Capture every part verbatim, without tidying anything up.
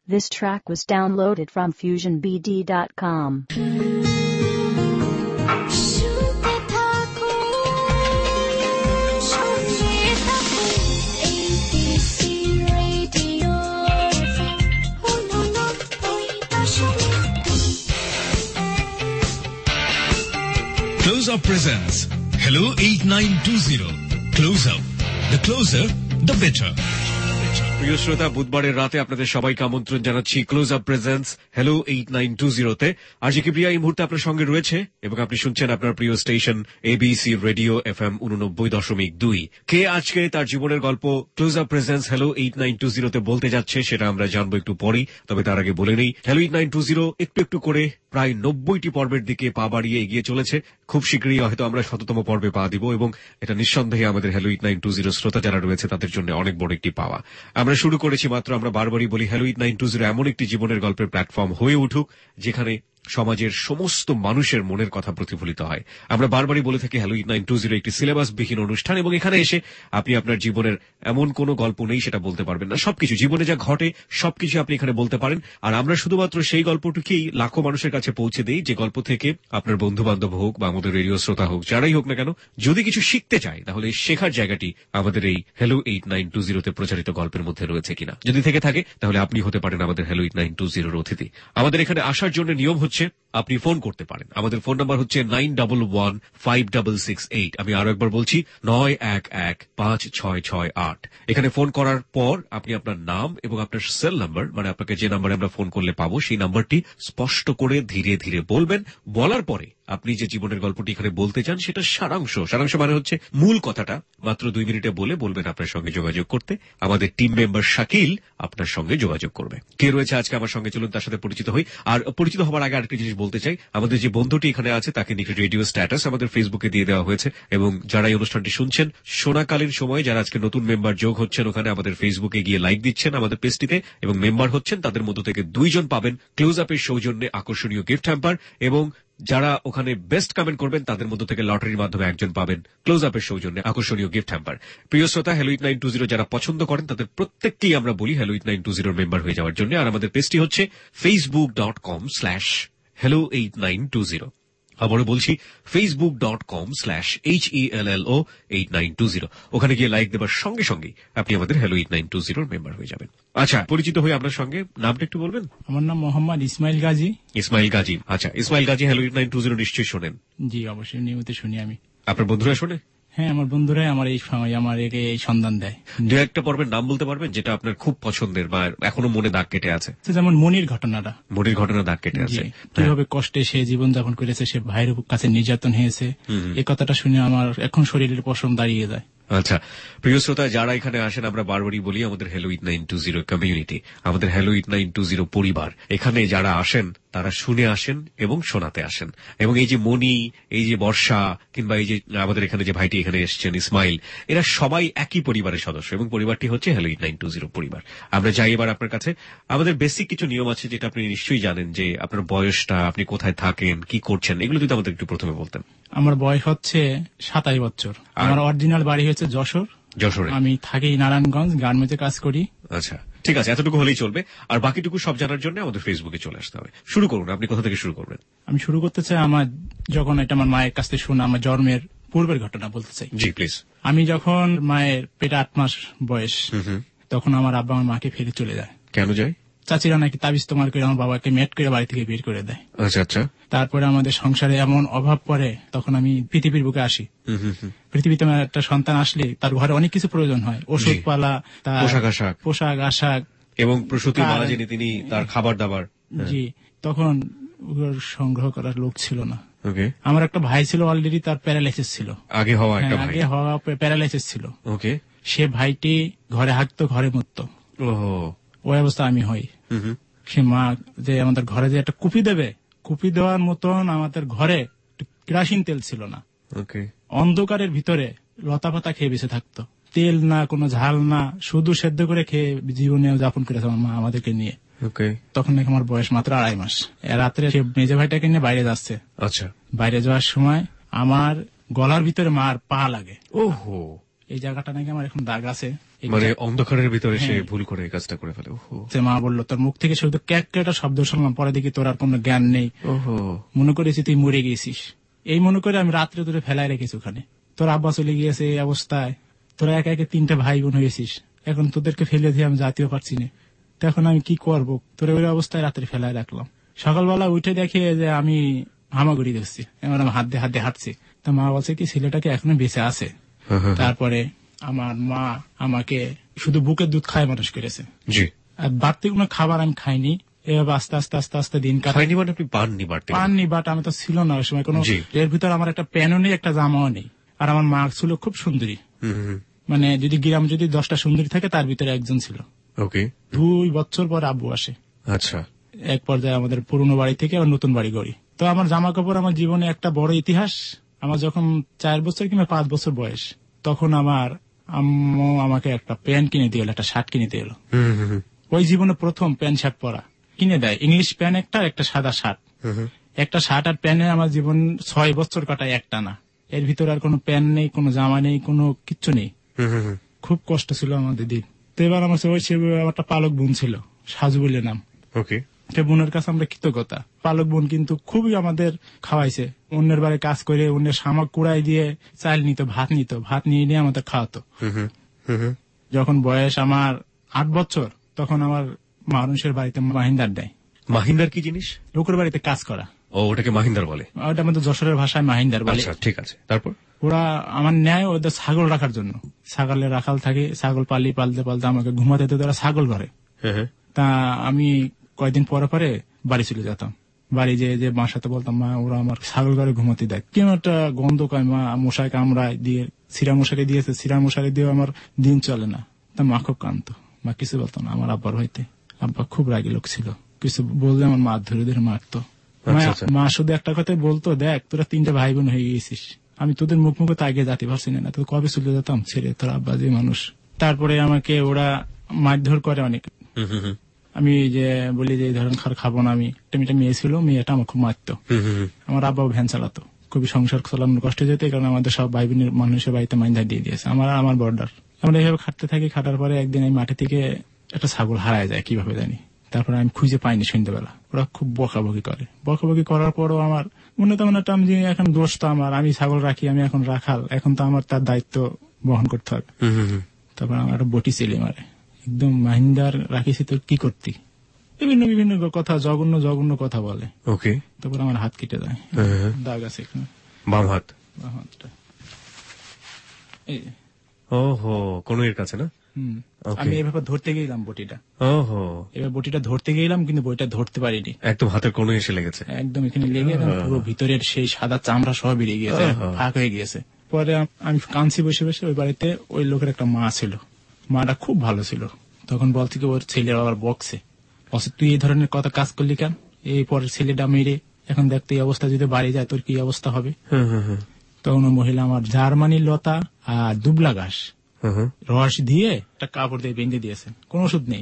This track was downloaded from fusion b d dot com. Close Up presents Hello eight nine two zero. Close Up. The closer, the better. প্রিয় শ্রোতা, বুধবারের রাতে আপনাদের সবাইকে আমন্ত্রণ জানাচ্ছি close up presents hello eight nine two জিরোতে। আশিকি প্রিয়া এই মুহূর্তে আপনার সঙ্গে রয়েছে এবং আপনি শুনছেন আপনার প্রিয় station ABC radio F M উননব্বই দশমিক দুই। কে আজকে তার জীবনের গল্প close up presents hello eight nine two জিরোতে বলতে যাচ্ছে সেটা আমরা জানবো একটু পরেই। তবে তার আগে বলে নেই, hello eight nine two zero একটু একটু করে প্রায় নব্বইটি পর্বের দিকে পা বাড়িয়ে এগিয়ে চলেছে। খুব শীঘ্রই হয়তো আমরা শততম পর্বে পা দিব এবং এটা নিঃসন্দেহে আমাদের hello eight nine two zero শ্রোতা যারা রয়েছে তাদের জন্য অনেক বড় একটি পাওয়া। আমরা শুরু করেছি মাত্র, আমরা বারবারই বলি hello eight nine two zero এমন একটি জীবনের গল্পের প্ল্যাটফর্ম হয়ে উঠুক যেখানে সমাজের সমস্ত মানুষের মনের কথা প্রতিফলিত হয়। আমরা বারবারই বলে থাকি hello eight nine two zero একটি সিলেবাসবিহীন অনুষ্ঠান এবং এখানে এসে আপনি আপনার জীবনের এমন কোনো গল্প নেই সেটা বলতে পারবেন না। সবকিছু জীবনে যা ঘটে সবকিছু আপনি এখানে বলতে পারেন। আর আমরা শুধুমাত্র সেই গল্পটুকুই লাখো মানুষের কাছে পৌঁছে দেই যে গল্প থেকে আপনার বন্ধু বান্ধব হোক বা আমাদের রেডিও শ্রোতা হোক, যারাই হোক না কেন, যদি কিছু শিখতে চায় তাহলে শেখার জায়গাটি আমাদের এই হ্যালো এইট নাইন টু জিরোতে প্রচারিত গল্পের মধ্যে রয়েছে কিনা। যদি থেকে থাকে তাহলে আপনি হতে পারেন আমাদের হ্যালো এইট নাইন টু জিরোর অতিথি। আমাদের এখানে আসার জন্য নিয়ম হচ্ছে আপনি ফোন করতে পারেন। আমাদের ফোন নাম্বার হচ্ছে nine double one five double six eight. আমি আরো একবার বলছি, নয় এক এক পাঁচ ছয় ছয় আট। এখানে ফোন করার পর আপনি আপনার নাম এবং আপনার সেল নাম্বার, মানে আপনাকে যে নাম্বারে আমরা ফোন করলে পাবো সেই নাম্বারটি স্পষ্ট করে ধীরে ধীরে বলবেন। বলার পরে আপনি যে জীবনের গল্পটি এখানে বলতে চান সেটা সারাংশ সারাংশ মানে হচ্ছে মূল কথাটা মাত্র দুই মিনিটে বলে বলবেন আপনার সঙ্গে যোগাযোগ করতে। আমাদের টিম মেম্বার শাকিল আপনার সঙ্গে যোগাযোগ করবে। কে রয়েছে আজকে আমার সঙ্গে, চলুন তার সাথে পরিচিত হই। আর পরিচিত হওয়ার আগে আরেকটি জিনিস বলতে চাই, আমাদের যে বন্ধুটি এখানে আছে তাকে নিয়ে রেডিও স্ট্যাটাস আমাদের ফেসবুকে দিয়ে দেওয়া হয়েছে এবং যারা এই অনুষ্ঠানটি শুনছেন শোনাকালীন সময় যারা আজকে নতুন মেম্বার যোগ হচ্ছেন ওখানে আমাদের ফেসবুকে গিয়ে লাইক দিচ্ছেন আমাদের পেজটিতে এবং মেম্বার হচ্ছেন, তাদের মধ্য থেকে দুইজন পাবেন ক্লোজ আপের সৌজন্যে আকর্ষণীয় গিফট হ্যাম্পার এবং যারা ওখানে বেস্ট কমেন্ট করবেন তাদের মধ্য থেকে লটারির মাধ্যমে একজন পাবেন ক্লোজ আপের সৌজন্যে আকর্ষণীয় গিফট হ্যাম্পার। প্রিয় শ্রোতা, hello eight nine two zero যারা পছন্দ করেন তাদের প্রত্যেককেই আমরা বলি হ্যালো এইট নাইন টু জিরোর মেম্বার হয়ে যাওয়ার জন্য। আর আমাদের পেজটি হচ্ছে Facebook dot com slash hello eight nine two zero. আবারও বলছি, Facebook dot com slash H E L L O eight nine two zero. ওখানে গিয়ে লাইক দেবার সঙ্গে সঙ্গে আপনি আমাদের হ্যালো এইট নাইন টু জিরোর মেম্বার হয়ে যাবেন। আচ্ছা, পরিচিত হয়ে আপনার সঙ্গে নামটা একটু বলবেন। আমার নাম মোহাম্মদ ইসমাইল গাজী। ইসমাইল গাজী, আচ্ছা Ismail Ghazi hello eight nine two zero নিশ্চয়ই শোনেন? জি অবশ্যই, নিয়মিত শুনি আমি। আপনার বন্ধুরা শোনে? হ্যাঁ, আমার বন্ধুরাই আমার এই সময় আমার এই সন্ধান দেয়। দু একটা পর্বের নাম বলতে পারবেন যেটা আপনার খুব পছন্দের বা এখনো মনে দাগ কেটে আছে? যেমন মনির ঘটনাটা। মনির ঘটনা দাগ কেটে আছে, কিভাবে কষ্টে সে জীবন যাপন করেছে, সে ভাইয়ের কাছে নির্যাতন হয়েছে, এই কথাটা শুনে আমার এখন শরীরের পশম দাঁড়িয়ে যায়। আচ্ছা প্রিয় শ্রোতা, যারা এখানে আসেন আমরা বারবারই বলি আমাদের hello eight nine two zero community, আমাদের hello eight nine two zero পরিবার। এখানে যারা আসেন তারা শুনে আসেন এবং শোনাতে আসেন। এবং এই যে মনি, এই যে বর্ষা, কিংবা এই যে আমাদের এখানে যে ভাইটি এখানে এসেছেন ইসমাইল, এরা সবাই একই পরিবারের সদস্য এবং পরিবারটি হচ্ছে hello eight nine two zero পরিবার। আমরা যাই এবার আপনার কাছে। আমাদের বেসিক কিছু নিয়ম আছে যেটা আপনি নিশ্চয়ই জানেন, যে আপনার বয়সটা, আপনি কোথায় থাকেন, কি করছেন, এগুলো যদি আমাদের একটু প্রথমে বলতেন। আমার বয়স হচ্ছে সাতাশ বছর। আমার অরিজিনাল বাড়ি হচ্ছে যশোর। যশোরে আমি থাকি নারায়ণগঞ্জ, গার্মেন্টসে কাজ করি। আচ্ছা ঠিক আছে, এতটুকু হলেই চলবে। আর বাকিটুকু সব জানার জন্য আমাদের ফেসবুকে চলে আসতে হবে। শুরু করুন, আপনি কোথা থেকে শুরু করবেন? আমি শুরু করতে চাই আমার যখন এটা আমার মায়ের কাছ থেকে শোনা আমার জন্মের পূর্বের ঘটনা বলতে চাই। জি প্লিজ। আমি যখন মায়ের পেটে আট মাস বয়স, তখন আমার আব্বা আমার মাকে ফেলে চলে যায়। কেন যায়? চাচিরা নাকি তাবিজ তোমার করে আমার বাবাকে মেট করে বাড়ি থেকে বের করে দেয়। আচ্ছা আচ্ছা। তারপরে আমাদের সংসারে এমন অভাব পড়ে, তখন আমি পৃথিবীর বুকে আসি। পৃথিবীতে একটা সন্তান আসলে তার ঘরে অনেক কিছু প্রয়োজন হয়, ওষুধ পালা, তার পোশাক আশাক পোশাক আশাক এবং প্রসূতি মারা যিনি তিনি তার খাবার দাবার। জি, তখন সংগ্রহ করার লোক ছিল না। ওকে। আমার একটা ভাই ছিল, অলরেডি তার প্যারালাইসিস ছিল, আগে হওয়া একটা ভাই, আগে হওয়া প্যারালাইসিস ছিল। ওকে। সে ভাইটি ঘরে হাঁকতো, ঘরে মরতো। ওহো। ওই অবস্থা আমি হই। সে মা যে আমাদের ঘরে যে একটা কুপি দেবে, কুপি দেওয়ার মতন আমাদের ঘরে কেরোসিন তেল ছিল না। ওকে। অন্ধকারের ভিতরে লতা পাতা খেয়ে বেঁচে থাকতো, তেল না, কোনো ঝাল না, শুধু সেদ্ধ করে খেয়ে জীবনে যাপন করেছে আমার মা আমাদেরকে নিয়ে। ওকে। তখন নাকি আমার বয়স মাত্র আড়াই মাস। রাত্রে সে মেজে ভাইটাকে নিয়ে বাইরে যাচ্ছে। আচ্ছা। বাইরে যাওয়ার সময় আমার গলার ভিতরে মার পা লাগে। ওহো। এই জায়গাটা নাকি আমার এখন দাগ আছে। মানে অন্ধকারের ভিতরে সে ভুল করে এই কাজটা করে ফেলে। যে মা বললো তোর মুখ থেকে শুধু ক্যাক একটা শব্দ শুনলাম, পরে দেখি তোর আর কোনো জ্ঞান নেই, মনে করেছি তুই মরে গেছিস। এই মনে করে আমি রাত্রে তোরে ফেলায় রেখেছি ওখানে। তোর আব্বা চলে গিয়েছে এই অবস্থায়, তোরা একা একে তিনটা ভাই বোন হয়েছিস, এখন তোদেরকে ফেলে দিয়ে আমি জাতীয় পারছি না, তো এখন আমি কি করবো? তোর ওই অবস্থায় রাত্রে ফেলায় রাখলাম। সকালবেলা উঠে দেখে যে আমি হামাগুড়ি দিচ্ছি, এবার আমি হাত দিয়ে হাত দিয়ে হাঁটছি। তা মা বলছে কি ছেলেটাকে এখনো বেঁচে আছে। তারপরে আমার মা আমাকে শুধু বুকের দুধ খায় মানুষ করেছে, আর বাড়তি কোনো খাবার আমি খাইনি। এভাবে আস্তে আস্তে আস্তে আস্তে দিন কাটাইনি। মানে আপনি পাননি পাননি বাট আমি তো ছিল না ওই সময় কোনো, এর ভিতরে আমার একটা প্যানও নেই, একটা জামাও নেই। আর আমার মা ছিল খুব সুন্দরী, মানে যদি গ্রাম যদি দশটা সুন্দরী থাকে তার ভিতরে একজন ছিল। দুই বছর পর আব্বু আসে। আচ্ছা, এক পর্যায়ে আমাদের পুরনো বাড়ি থেকে আবার নতুন বাড়ি গড়ি। তো আমার জামা কাপড় আমার জীবনে একটা বড় ইতিহাস। আমার যখন চার বছর কিংবা পাঁচ বছর বয়স, তখন আমার আম্মু আমাকে একটা প্যান্ট কিনে দিয়ে এলো, একটা শার্ট কিনে দিয়ে এলো। ওই জীবনে প্রথম প্যান্ট শার্ট পরা কিনে দেয়, ইংলিশ প্যান্ট একটা, একটা সাদা শার্ট। একটা শার্ট আর প্যান্টে আমার জীবন ছয় বছর কাটায় একটা না। এর ভিতরে আর কোনো প্যান্ট নেই, কোনো জামা নেই, কোনো কিচ্ছু নেই। খুব কষ্ট ছিল আমাদের দিন। তো এবার আমার ওই একটা পালক বোন ছিল, সাজু বলে নাম। বোনের কাছে আমরা কৃতজ্ঞতা। পালক বোন কিন্তু খুবই আমাদের খাওয়াইছে। অন্যের বাড়ি কাজ করে অন্যের শামাক কুড়াই দিয়ে চাল নিত, ভাত নিত, ভাত নিয়ে নিয়ে আমাদের খাওয়াতো। যখন বয়স আমার আট বছর তখন আমার মানুষের বাড়িতে মাহিন্দার দেয়। মাহিন্দার কি জিনিস? লোকের বাড়িতে কাজ করা। ও, ওটাকে মাহিন্দার বলে? ওটা আমাদের যশোরের ভাষায় মাহিন্দার বলে। ঠিক আছে। তারপর ওরা আমার নেয় ওদের ছাগল রাখার জন্য। ছাগলের রাখাল থাকে, ছাগল পালি পালতে পালতে আমাকে ঘুমাতে দিতে ওরা ছাগল ঘরে। তা আমি কয়েকদিন পরে পরে বাড়ি চলে যেতাম। বাড়ি যে যে মার সাথে বলতাম, মা ওরা আমার ছাগল ঘরে ঘুমাতে দেয়। কেমন একটা গন্ধ কয়, মা মশাই কামড়ায় দিয়ে সিরা মশারি দিয়েছে, সিরা মশারি দিয়ে আমার দিন চলে না। তা মা খুব কাঁদতো, মা কিছু বলতো না। আমার আব্বার হইতে আব্বা খুব রাগী লোক ছিল, কিছু বললে আমার মা ধরে ধরে মারতো। মা শুধু একটা কথাই বলতো, দেখ তোরা তিনটা ভাই বোন হয়ে গেছিস, আমি তোদের মুখ মুখে তাকে যেতে পারছি না, তো কবে চলে যেতাম ছেড়ে, তোর আব্বা যে মানুষ। তারপরে আমাকে ওরা মারধর করে অনেক। আমি যে বলি যে ধরেন খার খাবো না, আমি একটা মেয়ে ছিল, মেয়েটা আমার খুব মারতো। আমার আব্বাও ভ্যান চালাতো, খুবই সংসার চালানোর কষ্ট যেত, কারণ আমাদের সব ভাই বোনের মানুষের বাড়িতে মাইন্দার দিয়ে দিয়েছে, আমার আমার বর্ডার। আমরা এইভাবে খাটতে থাকি। খাটার পরে একদিন এই মাঠে থেকে একটা ছাগল হারায় যায়, কিভাবে জানি। তারপরে আমি খুঁজে পাইনি সন্ধ্যাবেলা। ওরা খুব বকাবকি করে। বকাবকি করার পরও আমার মনে তেমন একটা, আমি এখন দোষ তো আমার, আমি ছাগল রাখি, আমি এখন রাখাল, এখন তো আমার তার দায়িত্ব বহন করতে হবে। তারপর আমার একটা বটি ছেলে মারে, একদম মাহিন্দার রাখিছি তোর কি করতি, বিভিন্ন বিভিন্ন কথা, জঘন্য জঘন্য কথা বলে। ওকে। তারপর আমার হাত কেটে যায়, দাগ আছে এখানে, বাম হাত। বাম হাতটা ওহো, কোন এর কাছে না? আমি এভাবে ধরতে গেলাম বটিটা। ওহো, এবার বটিটা ধরতে গেলাম কিন্তু বইটা ধরতে পারিনি, একদম হাতের কোণে এসে লেগেছে, একদম এখানে লেগে পুরো ভিতরের সেই সাদা চামড়া সব বেরিয়ে গিয়েছে, ফাঁক হয়ে গিয়েছে। পরে আমি কাঁদছি বসে বসে। ওই বাড়িতে ওই লোকের একটা মা ছিল, মাটা খুব ভালো ছিল। তখন বলতে কি ওর ছেলে আবার বকছে, তুই এই ধরনের কথা কাজ করলি কেন, এই পরের ছেলেটা মেরে, এখন দেখতে এই অবস্থা যদি বাড়ি যায় তোর কি অবস্থা হবে। তখন ওই মহিলা আমার জার্মানি লতা আর দুবলা ঘাস রস দিয়ে একটা কাপড় দিয়ে বেঁধে দিয়েছে, কোন ওষুধ নেই।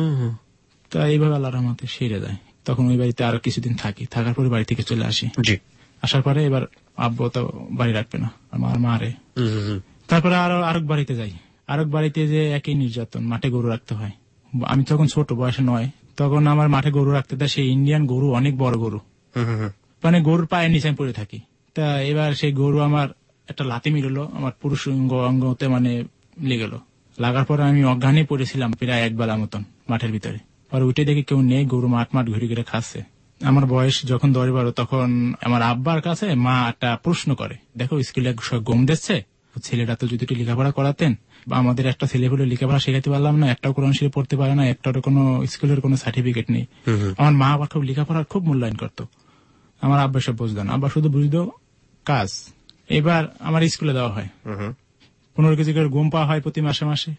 তো এইভাবে আল্লাহর রহমতে সেরে যায়। তখন ওই বাড়িতে আরো কিছুদিন থাকি, থাকার পরে বাড়ি থেকে চলে আসি। আসার পরে এবার আব্বু তো বাড়ি রাখবে না, আমার মারে। তারপরে আরো আরেক বাড়িতে যাই, আরেক বাড়িতে যে একই নির্যাতন, মাঠে গরু রাখতে হয়। আমি তখন ছোট, বয়সে নয়, তখন আমার মাঠে গরু রাখতে দেয়। সেই ইন্ডিয়ান গরু, অনেক বড় গরু, মানে গরুর পায়ের নিচে পড়ে থাকি। তা এবার সেই গরু আমার একটা লাথি মিললো, আমার পুরুষ অঙ্গতে মানে লেগেলো। লাগার পরে আমি অজ্ঞানে পড়েছিলাম প্রায় এক বেলা মতন মাঠের ভিতরে। পরে উঠে দেখি কেউ নেই, গরু মাঠ মাঠ ঘুরে ঘুরে খাচ্ছে। আমার বয়স যখন দশ বারো, তখন আমার আব্বার কাছে মা একটা প্রশ্ন করে, দেখো স্কুলে গম দিচ্ছে, ছেলেটা তো যদি একটু লেখাপড়া করাতেন, বা আমাদের একটা ছেলে হলে লেখাপড়া শেখাতে পারলাম না, একটাও কোরআন শরীফ পড়তে পারে না, একটা কোনো স্কুলের কোনো সার্টিফিকেট নেই। আমার মা আবার খুব লেখাপড়ার খুব মূল্যায়ন করতো। আমার আব্বা সব বুঝতো না, আব্বা শুধু বুঝতো কাজ। এবার আমার স্কুলে দেওয়া হয়, পনেরো কেজি করে গম পাওয়া হয় প্রতি মাসে মাসে।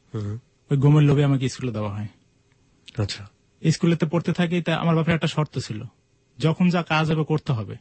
ওই গমের লোভে আমাকে স্কুলে দেওয়া হয়। আচ্ছা, স্কুলেতে পড়তে থাকি। তা আমার বাপের একটা শর্ত ছিল, যখন যা কাজ হবে করতে হবে।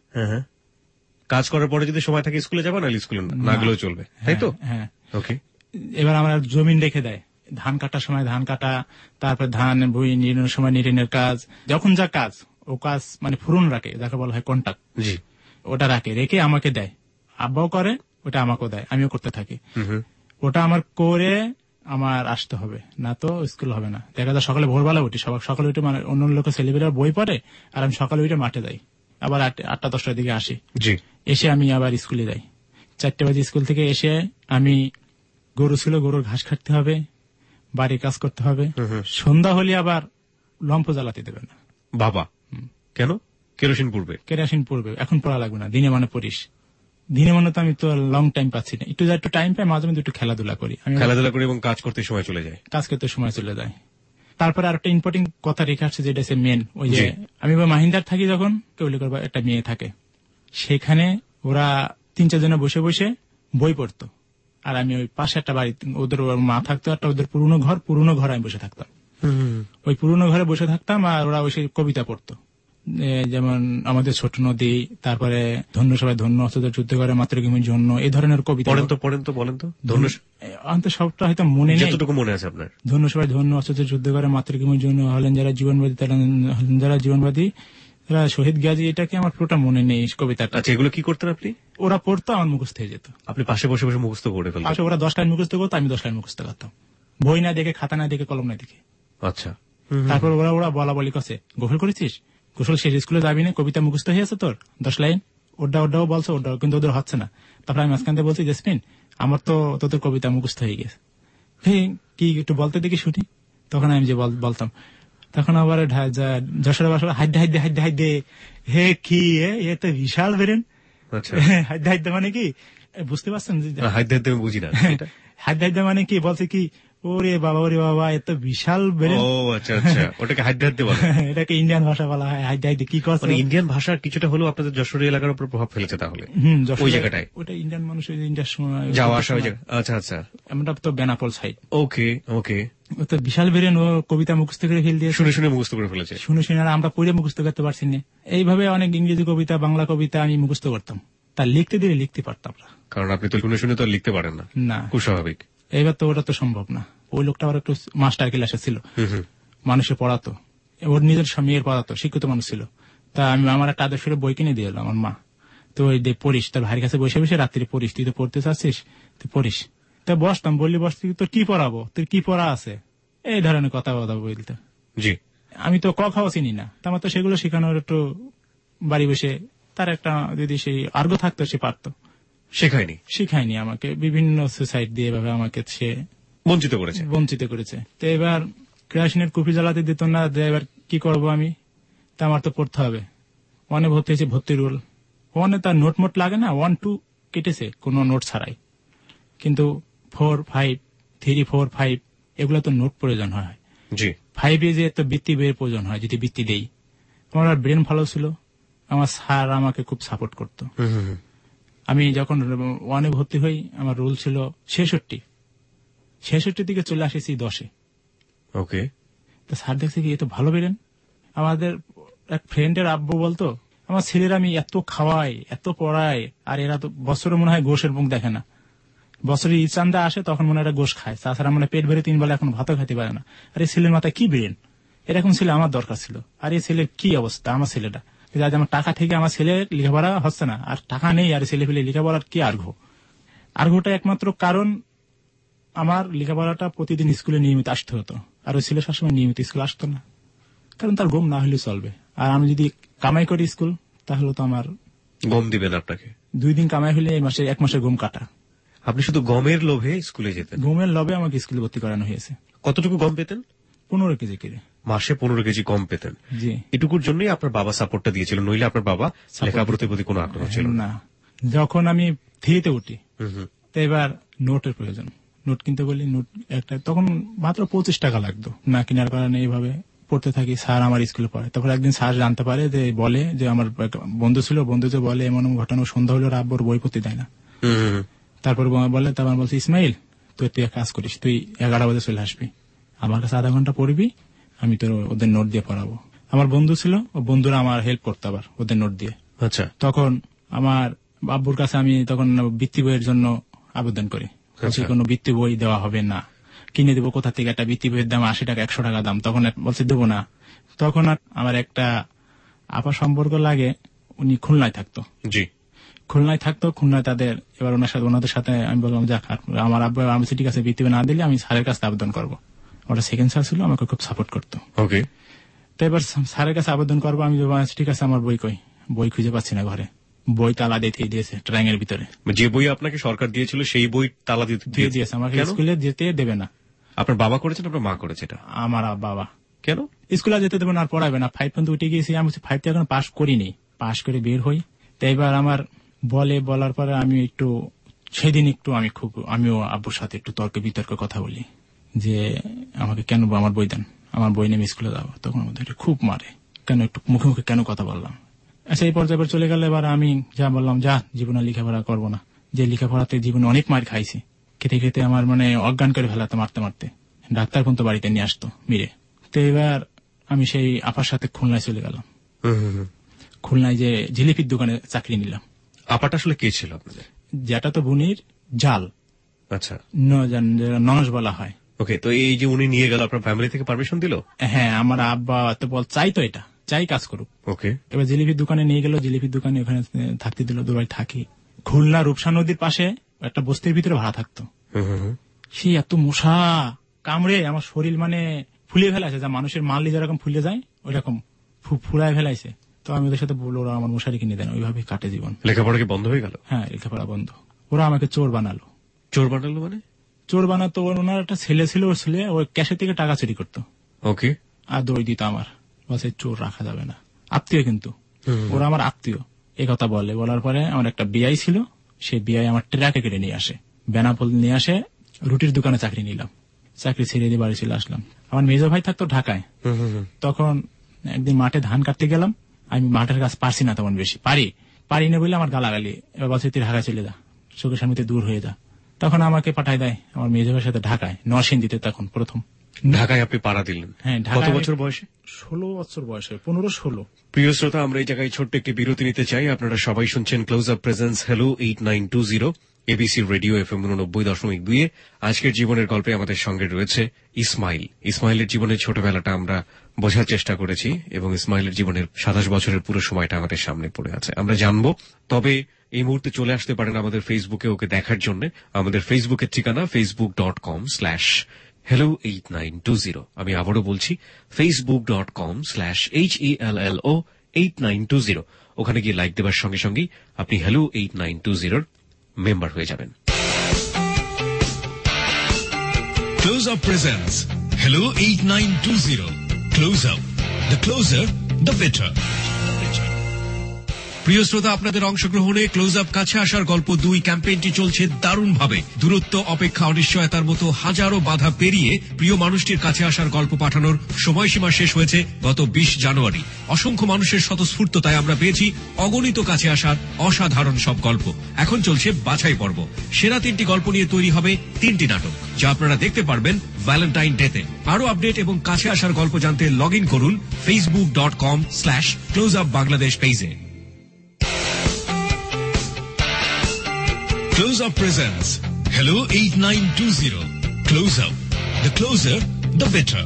কাজ করার পরে যদি সময় থাকে স্কুলে যাবে, না স্কুলে না গেলেও চলবে, তাই তো? হ্যাঁ। ওকে। এবার আমার জমিন রেখে দেয়, ধান কাটার সময় ধান কাটা, তারপর ধান বই নিড়ানোর সময় নিড়ানোর কাজ, যখন যা কাজ ও কাজ মানে ফুরন রাখে, যাকে বলা হয় কন্ট্রাক্ট, ওটা রাখে, রেখে আমাকে দেয়। আব্বাও করে ওটা, আমাকেও দেয়, আমিও করতে থাকি। ওটা আমার করে আমার আসতে হবে, না তো স্কুল হবে না। দেখা যায় সকালে ভোরবেলা উঠি, সকালে উঠে মানে অন্য লোকের ছেলেমেয়েরা বই পড়ে, আর আমি সকালে উঠে মাঠে যাই, আবার আটটা দশটার দিকে আসি, এসে আমি আবার স্কুলে যাই। চারটে বাজে স্কুল থেকে এসে আমি গরু ছিল, গরুর ঘাস কাটতে হবে, বাড়ির কাজ করতে হবে। সন্ধ্যা হলে আবার লম্ফ জ্বালাতে দেবে না বাবা। কেন? কেরোসিন পড়বে। কেরোসিন পড়বে, এখন পড়া লাগবে না, দিনে মানে পড়িস। দিনে মানে তো আমি তো লং টাইম পাচ্ছি না, একটু একটু টাইম পাই, মাঝে মধ্যে একটু খেলাধুলা করি, খেলাধুলা করি এবং কাজ করতে সময় চলে যায়, কাজ করতে সময় চলে যায়। তারপরে আর একটা ইম্পর্টেন্ট কথা রেখে আসছে, যেটা হচ্ছে মেন, ওই যে আমি মাহিন্দার থাকি যখন, কেউ করবো একটা মেয়ে থাকে, সেখানে ওরা তিন চার জনে বসে বসে বই পড়তো, আর আমি ওই পাশে একটা বাড়ি, ওদের মা থাকতো একটা, ওদের পুরনো ঘর, পুরনো ঘরে আমি বসে থাকতাম, ওই পুরনো ঘরে বসে থাকতাম, আর ওরা ওই কবিতা পড়তো, যেমন আমাদের ছোট নদী, তারপরে ধন্য সবাই ধন্য, অস্ত্রদের যুদ্ধ করে মাতৃভূমির জন্য, এই ধরনের কবিতা। পড়েন তো পড়েন তো বলেন তো। ধন্য সবটা হয়তো মনে নেই, যতটুকু মনে আছে আপনার। ধন্য সবাই ধন্য, অস্ত্রদের যুদ্ধ করে মাতৃভূমির জন্য, হলেন যারা জীবনবাদী, তারা হলেন যারা জীবনবাদী, তারা শহীদ গাজী। এটাকে আমার পুরোটা মনে নেই কবিতাটা। আচ্ছা, এগুলো কি করতেন আপনি? ওরা পড়তো, আমার মুখস্থ হয়ে যেত। আপনি পাশে বসে বসে মুখস্থ করে ফেলতেন? পাশে ওরা দশ লাইন মুখস্থ করতো, আমি দশ লাইন মুখস্থ করতাম, বই না দেখে, খাতা না দেখে, কলম না দেখে। আচ্ছা। তারপর ওরা ওরা বলা বলি করছে, গোসল করেছিস, গোসল শেষ, স্কুলে যাবি না, কবিতা মুখস্থ হয়ে আছে তোর দশ লাইন, ওটা ওটাও বলছে, ওটাও কিন্তু ওদের হচ্ছে না। তারপর আমি মাঝখান থেকে বলছি, জেসমিন আমার তো তোদের কবিতা মুখস্থ হয়ে গেছে, কি একটু বলতে দেখি শুনি। তখন আমি যে বলতাম, তখন আবার যশোর বাসা হাইডে হাইডে হাইডে হাইডে, হে কি এ তো বিশাল বেরেন। হাইডে হাইডে মানে কি বুঝতে পারছেন? হাইডে হাইডে বুঝি না। হাইডে হাইডে মানে কি বলছে কি, ওরে বাবা ওরে বাবা এত বিশাল বেরেন। ও আচ্ছা আচ্ছা, ওটাকে হাইডে হাইডে বলে। এটাকে ইন্ডিয়ান ভাষা বলা হয়, হাইডে হাইডে। কি করছে, ইন্ডিয়ান ভাষার কিছুটা হলেও আপনাদের যশোর এলাকার উপর প্রভাব ফেলেছে তাহলে ওই জায়গাটায়। ওটা ইন্ডিয়ান মানুষ ইন্ডিয়ার সময় যাওয়া আসা ওই জায়গা। আচ্ছা আচ্ছা, আমরা তো বেনাপোল সাইড। ওকে ওকে। ও তো বিশাল বেরেন, ও কবিতা মুখস্থ করে ফেল দিয়ে, শুনে শুনে মুখস্থ করে ফেলেছে, শুনে শুনে। আর আমরা পড়ে মুখস্থ করতে পারছি না। এইভাবে অনেক ইংরেজি কবিতা, বাংলা কবিতা আমি মুখস্থ করতাম, তা লিখতে দিলে লিখতে পারতাম না, কারণ আপনি তো শুনে শুনে তো লিখতে পারেন না। না, খুব স্বাভাবিক। এইবার তো ওটা তো সম্ভব না। ওই লোকটা আবার একটু মাস্টার ক্লাসে ছিল, মানুষে পড়াতো, ওর নিজের মেয়ের পড়াতো, শিক্ষিত মানুষ ছিল। তা আমি আমার একটা আদর্শের বই কিনে দিয়ে এলাম আমার মা, তো ওই দে পড়িস, তার ভাইয়ের কাছে বসে বসে রাত্রি পড়িস, তুই তো পড়তে চাচ্ছিস তুই পড়িস। তা বসতাম, বললি বসতি, তোর কি পড়াবো, তোর কি পড়া আছে, এই ধরনের কথা কথা বলতে। জি, আমি তো ক খাওয়া চিনি না, তা আমার তো সেগুলো শেখানোর একটু বাড়ি বসে তার একটা যদি সেই আর্গ থাকতো সে পারতো। শেখায়নি শিখায়নি আমাকে, বিভিন্ন সুসাইড দিয়ে এভাবে আমাকে সে বঞ্চিত করেছে বঞ্চিত করেছে। তো এবার কেরোসিনের কুপি জ্বালাতে দিত না, এবার কি করব আমি, তা আমার তো পড়তে হবে। ওয়ানে ভর্তি হয়েছে, ভর্তি রুল ওয়ানে তার নোট মোট লাগে না, ওয়ান টু কেটেছে কোনো নোট ছাড়াই, কিন্তু four five three four five এগুলো তো নোট প্রয়োজন হয়। ফাইভে যে তো বৃত্তি বইয়ের প্রয়োজন হয়, যদি বৃত্তি দেই। আমার ব্রেন ভালো ছিল, আমার স্যার আমাকে খুব সাপোর্ট করতো। আমি যখন ওয়ানে ভর্তি হই আমার রুল ছিল ছেষট্টি, ছেষট্টি দিকে চলে আসেছি দশে। ওকে, তো স্যার দেখছে কি এ তো ভালো বেরেন। আমাদের এক ফ্রেন্ডের আব্বু বলতো, আমার ছেলেরা আমি এত খাওয়াই এত পড়াই, আর এরা তো বছরে মনে হয় গোশের মুখ দেখে না। বছরে ঈদ চান্দা আসে তখন মনে হয় গোশ খায়, তাছাড়া মানে পেট ভরে তিন বেলা এখন ভাতও খেতে পারে না। আর এই ছেলের মাথায় কি বেরেন, এরকম ছেলে আমার দরকার ছিল। আর এই ছেলের কি অবস্থা, আমার ছেলেটা আজ আমার টাকা থেকে আমার ছেলের লেখাপড়া হচ্ছে না, আর টাকা নেই, আর ছেলে ফেলে লেখাপড়ার কি আর্ঘ। আর্ঘটা একমাত্র কারণ আমার লেখাপড়াটা প্রতিদিন স্কুলে নিয়মিত আসতে হতো, আর ওই ছেলে সবসময় নিয়মিত স্কুল আসতো না, কারণ তার ঘুম না হলে চলবে। আর আমি যদি কামাই করি স্কুল, তাহলে তো আমার গম দিবেন আপনাকে। দুই দিন কামাই হলে এই মাসে এক মাসের ঘুম কাটা। আপনি শুধু গমের লোভে স্কুলে যেতেন? গমের লোভে আমাকে স্কুলে ভর্তি করানো হয়েছে। কতটুকু গম পেতেন? পনেরো কেজি করে মাসে পনেরো কেজি গম পেতেন? জি। এটুকুর জন্যই আপনার বাবা সাপোর্টটা দিয়েছিল, নইলে আপনার বাবা লেখাপড়ার প্রতি কোনো আগ্রহ ছিল না। যখন আমি থ্রিতে উঠি, তো এবার নোটের প্রয়োজন, নোট কিনতে বলি, নোট একটা তখন মাত্র পঁচিশ টাকা লাগতো, না কেনার কারণে এইভাবে পড়তে থাকি। স্যার আমার স্কুলে পড়ে, তখন একদিন স্যার জানতে পারে যে, বলে যে আমার বন্ধু ছিল, বন্ধু যে বলে এমন ঘটনা, সন্ধ্যা হলো আব্বুর বই পড়তে দেয় না। তারপর বলে, তারপর বলছে ইসমাইল তুই তুই এক কাজ করিস, তুই এগারো বাজে চলে আসবি, আমার কাছে আধা ঘন্টা পড়বি, আমি তোর ওদের নোট দিয়ে পড়াবো। আমার বন্ধু ছিল, ও বন্ধুরা আমার হেল্প করতো আবার ওদের নোট দিয়ে। আচ্ছা। তখন আমার আব্বুর কাছে আমি তখন বৃত্তি বইয়ের জন্য আবেদন করি, কোনো বৃত্তি বই দেওয়া হবে না, কিনে দেবো কোথা থেকে, একটা বৃত্তি বইয়ের দাম আশি টাকা একশো টাকা দাম, তখন বলছে দেবো না। তখন আমার একটা আপা সম্পর্ক লাগে, উনি খুলনায় থাকতো। জি। খুলনায় থাকতো। খুলনায় তাদের এবার ওনার সাথে ওনাদের সাথে আমি বললাম যাক আমার আব্বা আমি ঠিক আছে বৃত্তি না দিলে আমি স্যারের কাছে আবেদন করবো। ওটা সেকেন্ড স্যার ছিল, আমাকে খুব সাপোর্ট করতো। ওকে, তো এবার স্যারের কাছে আবেদন করবো, আমি ঠিক আছে আমার বই কই, বই খুঁজে পাচ্ছি না ঘরে, বই তালা দিয়ে দিয়েছে ট্রাঙ্গের ভিতরে। যে বই আপনাকে সরকার দিয়েছিল সেই বই তালা দিয়ে দিয়েছে, আমাকে স্কুলে যেতে দেবে না। আপনার বাবা করেছেন, আপনার মা করেছে? এটা আমার বাবা। কেন স্কুলে যেতে দেবে না, আর পড়াবে না। ফাইভ পর্যন্ত উঠে গিয়েছি, আমি ফাইভ থেকে এখন পাস করিনি, পাস করে বের হই। তো এবার আমার বলে বলার পরে আমি একটু সেদিন একটু আমি খুব আমিও আব্বুর সাথে একটু তর্ক বিতর্ক কথা বলি যে আমাকে কেন আমার বই দেন, আমার বই নেমে স্কুলে যাবো। তখন আমাদের খুব মারে, কেন একটু মুখে মুখে কেন কথা বললাম। আচ্ছা এই পর্যায়ে চলে গেলে এবার আমি যা বললাম যা জীবনে লেখাপড়া করবো না, যে লেখাপড়াতে জীবনে অনেক মার খাইছি, খেতে খেতে আমার মানে অজ্ঞান করে ফেলাতে মারতে মারতে ডাক্তার পর্যন্ত বাড়িতে নিয়ে আসতো মিরে। তো এবার আমি সেই আপার সাথে খুলনায় চলে গেলাম। খুলনায় যে জিলিপির দোকানে চাকরি নিলাম। আপাটা আসলে কে ছিল আপনাদের? যেটা তো বুনির জাল, আচ্ছা ননস বলা হয়। ওকে, তো এই যে উনি নিয়ে গেল, আপনার ফ্যামিলি থেকে পারমিশন দিল? হ্যাঁ, আমার আব্বা তো বল চাই তো এটা চাই কাজ করুক। ওকে, এবার জিলিপির দোকানে নিয়ে গেল, জিলিপির দোকানে ওখানে থাকতে দিল, দুবাই থাকি। খুলনা রূপসা নদীর পাশে একটা বস্তির ভিতরে ভাড়া থাকতো। সেই এত মশা কামড়ে আমার শরীর মানে ফুলিয়ে ফেলাইছে, যা মানুষের মারলি যেরকম ফুলে যায় ওইরকম ফুলায় ফেলাইছে। তো আমি ওদের সাথে বললো ওরা আমার মশারি কিনে দেন, ওইভাবে কাটে জীবন। লেখাপড়া কি বন্ধ হয়ে গেল? হ্যাঁ, লেখাপড়া বন্ধ। ওরা আমাকে চোর বানালো। চোর বানালো মানে? চোর বানাতো, ওনার একটা ছেলে ছিল, ওর ছেলে ওই ক্যাশের থেকে টাকা চুরি করতো। ওকে, আর দই দিত আমার, বলছে চোর রাখা যাবে না, আত্মীয় কিন্তু ওরা আমার আত্মীয়। এই কথা বলে, বলার পরে আমার একটা বিআই ছিল, সেই বিআই আমার ট্রাকে কেটে নিয়ে আসে, বেনাপোল নিয়ে আসে, রুটির দোকানে চাকরি নিলাম। চাকরি ছেড়ে দিয়ে বাড়ি চলে আসলাম। আমার মেজো ভাই থাকতো ঢাকায়। তখন একদিন মাঠে ধান কাটতে গেলাম, আমি মাঠের কাজ পারছি না তেমন বেশি, পারি পারি না বলে আমার গালাগালি। এবার বলছে তুই ঢাকায় চলে যা, চোখের সামনে দূর হয়ে যা। তখন আমাকে পাঠায় দেয় আমার মেজো ভাইয়ের সাথে ঢাকায়, নরসিংদীতে তখন প্রথম। ঢাকায় আপনি পাড়া দিলেন? হ্যাঁ। কত বছর বয়সে? ষোলো বছর বয়সে, পনেরো ষোলো। প্রিয় শ্রোতা, আমরা এই জায়গায় ছোট্ট একটি বিরতি নিতে চাই। আপনারা সবাই শুনছেন close up presence hello eight nine two zero ABC radio FM উননব্বই দশমিক দুই। আজকের জীবনের গল্পে আমাদের সঙ্গে রয়েছে ইসমাইল। ইসমাইলের জীবনের ছোটবেলাটা আমরা বোঝার চেষ্টা করেছি এবং ইসমাইলের জীবনের সাতাশ বছরের পুরো সময়টা আমাদের সামনে পড়ে আছে, আমরা জানবো। তবে এই মুহূর্তে চলে আসতে পারেন আমাদের ফেসবুকে ওকে দেখার জন্য। আমাদের ফেসবুকের ঠিকানা Facebook dot com slash hello eight nine two zero. আমি আবারও বলছি Facebook dot com slash H E L L O eight nine two zero. ওখানে গিয়ে লাইক দেওয়ার সঙ্গে সঙ্গেই আপনি হ্যালো এইট নাইন টু জিরোর মেম্বার হয়ে যাবেন। Close up presents hello eight nine two zero. Close up, the closer the better. প্রিয় শ্রোতা, আপনাদের অংশগ্রহণে ক্লোজ আপ কাছে আসার গল্প দুই ক্যাম্পেইনটি চলছে দারুণভাবে। দূরত্ব, অপেক্ষা, অনিশ্চয়তার মতো হাজারো বাধা পেরিয়ে প্রিয় মানুষটির কাছে আসার গল্প পাঠানোর সময়সীমা শেষ হয়েছে গত বিশ জানুয়ারি। অসংখ্য মানুষের স্বতঃস্ফূর্ততায় আমরা পেয়েছি অগণিত কাছে আসার অসাধারণ সব গল্প। এখন চলছে বাছাই পর্ব। সেরা তিনটি গল্প নিয়ে তৈরি হবে তিনটি নাটক, যা আপনারা দেখতে পারবেন ভ্যালেন্টাইন ডেতে। আরো আপডেট এবং কাছে আসার গল্প জানতে লগ ইন করুন Facebook dot com slash close up Bangladesh পেজে। Close Up presents Hello eight nine two zero. Close Up, the closer, the better.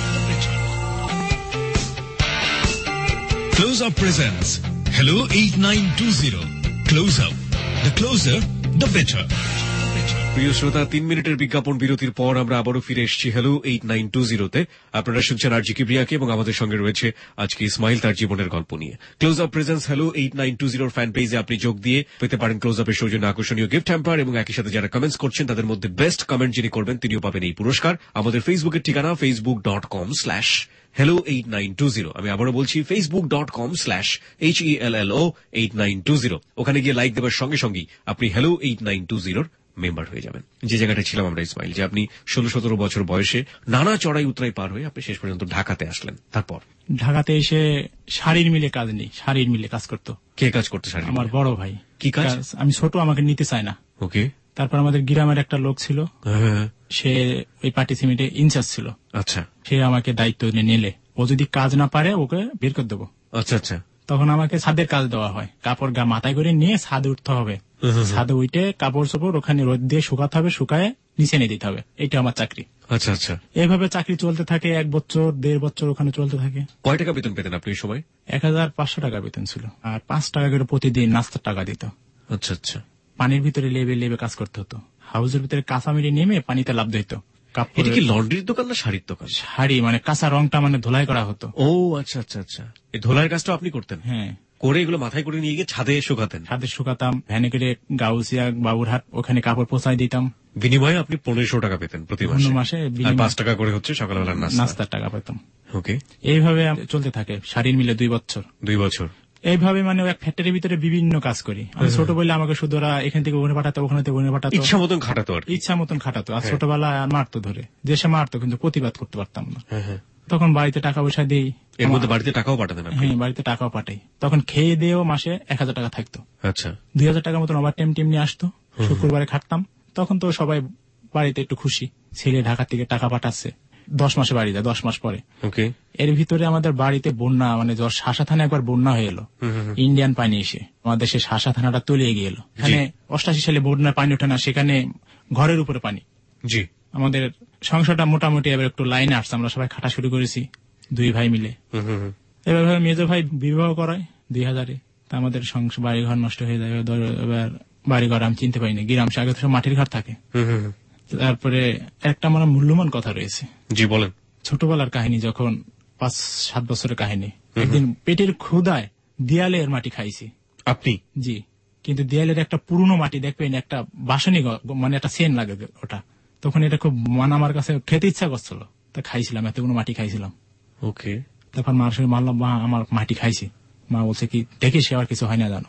Close Up presents Hello eight nine two zero. Close Up, the closer, the better. প্রিয় শ্রোতা, তিন মিনিটের বিজ্ঞাপন বিরতির পর আমরা আবারও ফিরে এসেছি হ্যালো এইট নাইন টু জিরোতে। আপনারা শুনছেন আর জি কিবরিয়াকে এবং আমাদের সঙ্গে রয়েছে আজকে ইসমাইল তার জীবনের গল্প নিয়ে। Close up presence hello eight nine two জিরোর ফ্যান পেজে আপনি যোগ দিয়ে পেতে পারেন ক্লোজ আপের সৌজন্য আকর্ষণীয় গিফট হ্যাম্পার এবং একই সাথে যারা কমেন্টস করছেন তাদের মধ্যে বেস্ট কমেন্ট যিনি করবেন তিনিও পাবেন এই পুরস্কার। আমাদের ফেসবুকের ঠিকানা Facebook dot com slash hello eight nine two zero. আমি আবারও বলছি Facebook dot com slash H E L L O eight nine two zero. ওখানে গিয়ে লাইক দেওয়ার সঙ্গে সঙ্গেই আপনি হ্যালো এইট নাইন টু জিরোর মেম্বার হয়ে যাবেন। যে জায়গাটা ছিলাম আমরা ইসমাইল, যে আপনি ষোলো সতেরো বছর বয়সে নানা চড়াই উতরাই পার হয়ে আপনি শেষ পর্যন্ত ঢাকাতে আসলেন। তারপর ঢাকাতে এসে শাড়ির মিলে কাজ নেই, শাড়ির মিলে কাজ করতো। কে কাজ করতো? শাড়ি? আমার বড় ভাই। কি কাজ? আমি ছোট, আমাকে নিতে চায় না। ওকে। তারপর আমাদের গ্রামের একটা লোক ছিল, সে ওই পার্টি সিমেন্টে ইনচার্জ ছিল। আচ্ছা। সে আমাকে দায়িত্ব নিলে ও যদি কাজ না পারে ওকে বের করে দেবো। আচ্ছা আচ্ছা। তখন আমাকে ছাদের কাজ দেওয়া হয়, কাপড় গা মাথায় করে নিয়ে ছাদে উঠতে হবে, ছাদে উঠে কাপড় চোপড় ওখানে রোদ দিয়ে শুকাতে হবে, শুকায় নিচে নিয়ে দিতে হবে। এটা আমার চাকরি। আচ্ছা আচ্ছা। এইভাবে চাকরি চলতে থাকে এক বছর দেড় বছর ওখানে চলতে থাকে। কয় টাকা বেতন পেতেন আপনি ওই সময়? এক হাজার পাঁচশো টাকা বেতন ছিল, আর পাঁচ টাকা করে প্রতিদিন নাস্তার টাকা দিত। আচ্ছা আচ্ছা। পানির ভিতরে লেবে লেবে কাজ করতে হতো। হাউসের ভিতরে কাঁচা মেরে নেমে পানিতে লাভ দিত। এটা কি লন্ড্রির দোকান না শাড়ির দোকান? শাড়ি, মানে কাঁচা রংটা মানে ধোলাই করা হতো। ও আচ্ছা আচ্ছা আচ্ছা। এই ধোলাইয়ের কাজটা আপনি করতেন? হ্যাঁ। করে এগুলো মাথায় করে নিয়ে গিয়ে ছাদে শুকাতেন? ছাদে শুকাতাম, ভ্যানে করে গাউসিয়া বাবুরহাট ওখানে কাপড় পৌঁছায় দিতাম। বিনিময়ে আপনি পনেরোশো টাকা পেতেন প্রতি মাসে? মাসে পাঁচ টাকা করে হচ্ছে সকালবেলার নাস্তার টাকা পেতাম। ওকে। এইভাবে চলতে থাকে শাড়ির মিলে দুই বছর। দুই বছর এইভাবে মানে এক ফ্যাক্টরির ভিতরে বিভিন্ন কাজ করি। আমি ছোট বলে আমাকে শুধু ওরা এখান থেকে ওখানে পাঠাতো, ওখানে থেকে ওখানে পাঠাতো, ইচ্ছা মতন খাটাতো আর ইচ্ছা মতন খাটাতো। আর ছোটবেলায় মারতো ধরে, দেশে মারতো, কিন্তু প্রতিবাদ করতে পারতাম না। তখন বাড়িতে টাকা পয়সা দিই। এর মধ্যে বাড়িতে টাকাও পাঠাতেন? হ্যাঁ, বাড়িতে টাকাও পাঠাই। তখন খেয়ে দিয়েও মাসে এক হাজার টাকা থাকতো। আচ্ছা। দুই হাজার টাকা মতন ওভার টাইম টিম নিয়ে আসতো। শুক্রবারে খাটতাম। তখন তো সবাই বাড়িতে একটু খুশি, ছেলে ঢাকা থেকে টাকা পাঠাচ্ছে। দশ মাসে বাড়ি যায়, দশ মাস পরে। এর ভিতরে আমাদের বাড়িতে বন্যা, মানে শাসা থানা একবার বন্যা হয়ে এলো, ইন্ডিয়ান পানি এসে আমাদের সে শাসা থানাটা তলিয়ে গিয়ে এলো। এখানে অষ্টাশি সালে বন্যার পানি ওঠে না, সেখানে ঘরের উপরে পানি। জি। আমাদের সংসারটা মোটামুটি এবার একটু লাইনে আসছে, আমরা সবাই খাটা শুরু করেছি দুই ভাই মিলে। এবার মেজো ভাই বিবাহ করায় দুই হাজারে, তা আমাদের বাড়ি ঘর নষ্ট হয়ে যায়। এবার বাড়ি ঘর আমি চিনতে পারিনি, গ্রাম আগে তো সব মাটির ঘর থাকে। তারপরে একটা আমার মূল্যবান কথা রয়েছে। জি বলেন। ছোটবেলার কাহিনী, যখন পাঁচ সাত বছরের কাহিনী। একদিন পেটের ক্ষুধায় দেয়ালের মাটি খাইছি। আপনি? জি। কিন্তু দেয়ালের একটা পুরনো মাটি দেখবেন, একটা বাসনি, মানে একটা সেন লাগে ওটা। তখন এটা খুব মানে আমার কাছে খেতে ইচ্ছা করছিল, তা খাইছিলাম, এতগুলো মাটি খাইছিলাম। ওকে। তারপর মার সঙ্গে মারলাম, মা আমার মাটি খাইছি। মা বলছে কি, দেখিস আবার কিছু হয় না জানো।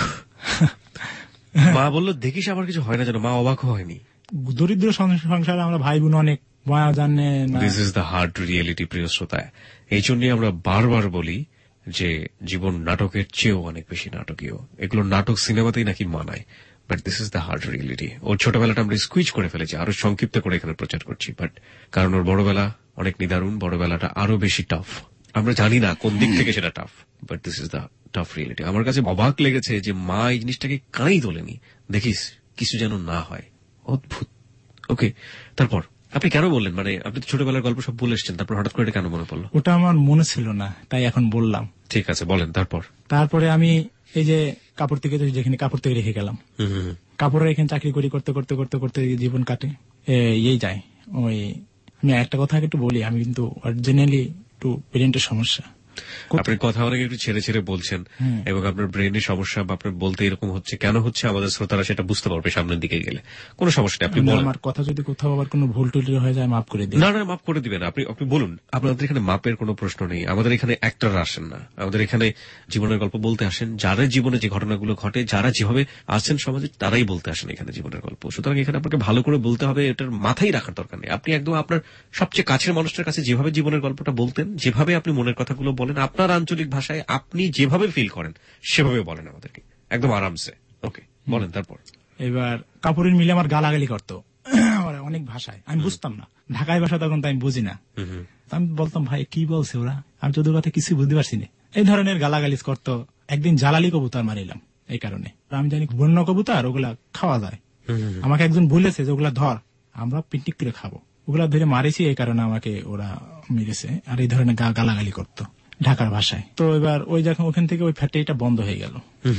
মা বললো দেখিস আবার কিছু হয় না জানো, মা অবাক হয়নি? দরিদ্র সংসারে আমরা ভাই বোন অনেক, মায়া জানে না। This is the hard reality, প্রিয় শ্রোতা। এই জন্যই আমরা বারবার বলি যে জীবন নাটকের চেয়েও অনেক বেশি নাটকীয়। এগুলো নাটক সিনেমাতেই নাকি মানায়, but this is the hard reality. ওর ছোটবেলাটা আমরা স্কুইজ করে ফেলেছি, আরো সংক্ষিপ্ত করে এখানে প্রচার করছি, বাট কারণ ওর বড়বেলা অনেক নিদারুণ, বড়বেলাটা আরো বেশি টাফ। আমরা জানি না কোন দিক থেকে সেটা tough, but this is the tough reality. আমার কাছে অবাক লেগেছে যে মা এই জিনিসটাকে কানেই তোলেনি, দেখিস কিছু যেন না হয়। অদ্ভুত। ওকে, তারপর আপনি কেন বললেন, মানে আপনি তো ছোটবেলার গল্প সব বলে এসছেন, তারপর হঠাৎ করে কেন মনে পড়লো? ওটা আমার মনে ছিল না, তাই এখন বললাম। ঠিক আছে, বলেন। তারপর তারপরে আমি এই যে কাপড় থেকে, যেখানে কাপড় থেকে রেখে গেলাম, কাপড়ের এখানে চাকরি করি, করতে করতে করতে করতে জীবন কাটে, এই যায়। ওই আমি একটা কথা একটু বলি, আমি কিন্তু অরিজিনালি একটু পেরেন্টের সমস্যা। আপনার কথা অনেক একটু ছেড়ে ছেড়ে বলছেন, এবং আপনার ব্রেনের সমস্যা বা আপনার বলতে এরকম হচ্ছে, কেন হচ্ছে আমাদের শ্রোতারা সেটা বুঝতে পারবে সামনের দিকে গেলে। কোনো সমস্যা নেই, আপনি বলেন। আমার কথা যদি কোথাও আবার কোনো ভুল টুল হয়ে যায়, মাফ করে দিন। না না, মাফ করে দিবেন, আপনি আপনি বলুন। আপনাদের এখানে মাপের কোনো প্রশ্ন নেই। আমাদের এখানে অ্যাক্টররা আসেন না, আমাদের এখানে জীবনের গল্প বলতে আসেন। যারা জীবনে যে ঘটনাগুলো ঘটে, যারা যেভাবে আসছেন সমাজে, তারাই বলতে আসেন এখানে জীবনের গল্প। সুতরাং এখানে আপনাকে ভালো করে বলতে হবে, এটার মাথায় রাখার দরকার নেই। আপনি একদম আপনার সবচেয়ে কাছের মানুষটার কাছে যেভাবে জীবনের গল্পটা বলতেন, যেভাবে আপনি মনের কথাগুলো বলেন, আপনার আঞ্চলিক ভাষায় আপনি যেভাবে ফিল করেন সেভাবে বলেন আমাদেরকে, একদম আরামসে। ওকে, বলেন। তারপর এবার কাপড়ের মিলে আমার গালাগালি করতো অনেক ভাষায়, আমি বুঝতাম না। ঢাকায় ভাষা তখন তো আমি বুঝি না। আমি বলতাম, ভাই কি বলছে ওরা, আমি তো ওদের কথা কিছু বুঝতে পারছি না। এই ধরনের গালাগালিজ করতো। একদিন জালালি কবুতর মারিলাম এই কারণে। আমি জানি বন্য কবুতর ওগুলা খাওয়া যায়। আমাকে একজন বলেছে যে ওগুলা ধর, আমরা পিকনিক করে খাবো। ওগুলা ধরে মারিছি, এই কারণে আমাকে ওরা মেরেছে। আর এই ধরনের গালাগালি করতো ঢাকার ভাষায়। তো এবার ওই যখন ওখান থেকে ওই ফ্যাক্টরিটা বন্ধ হয়ে গেল।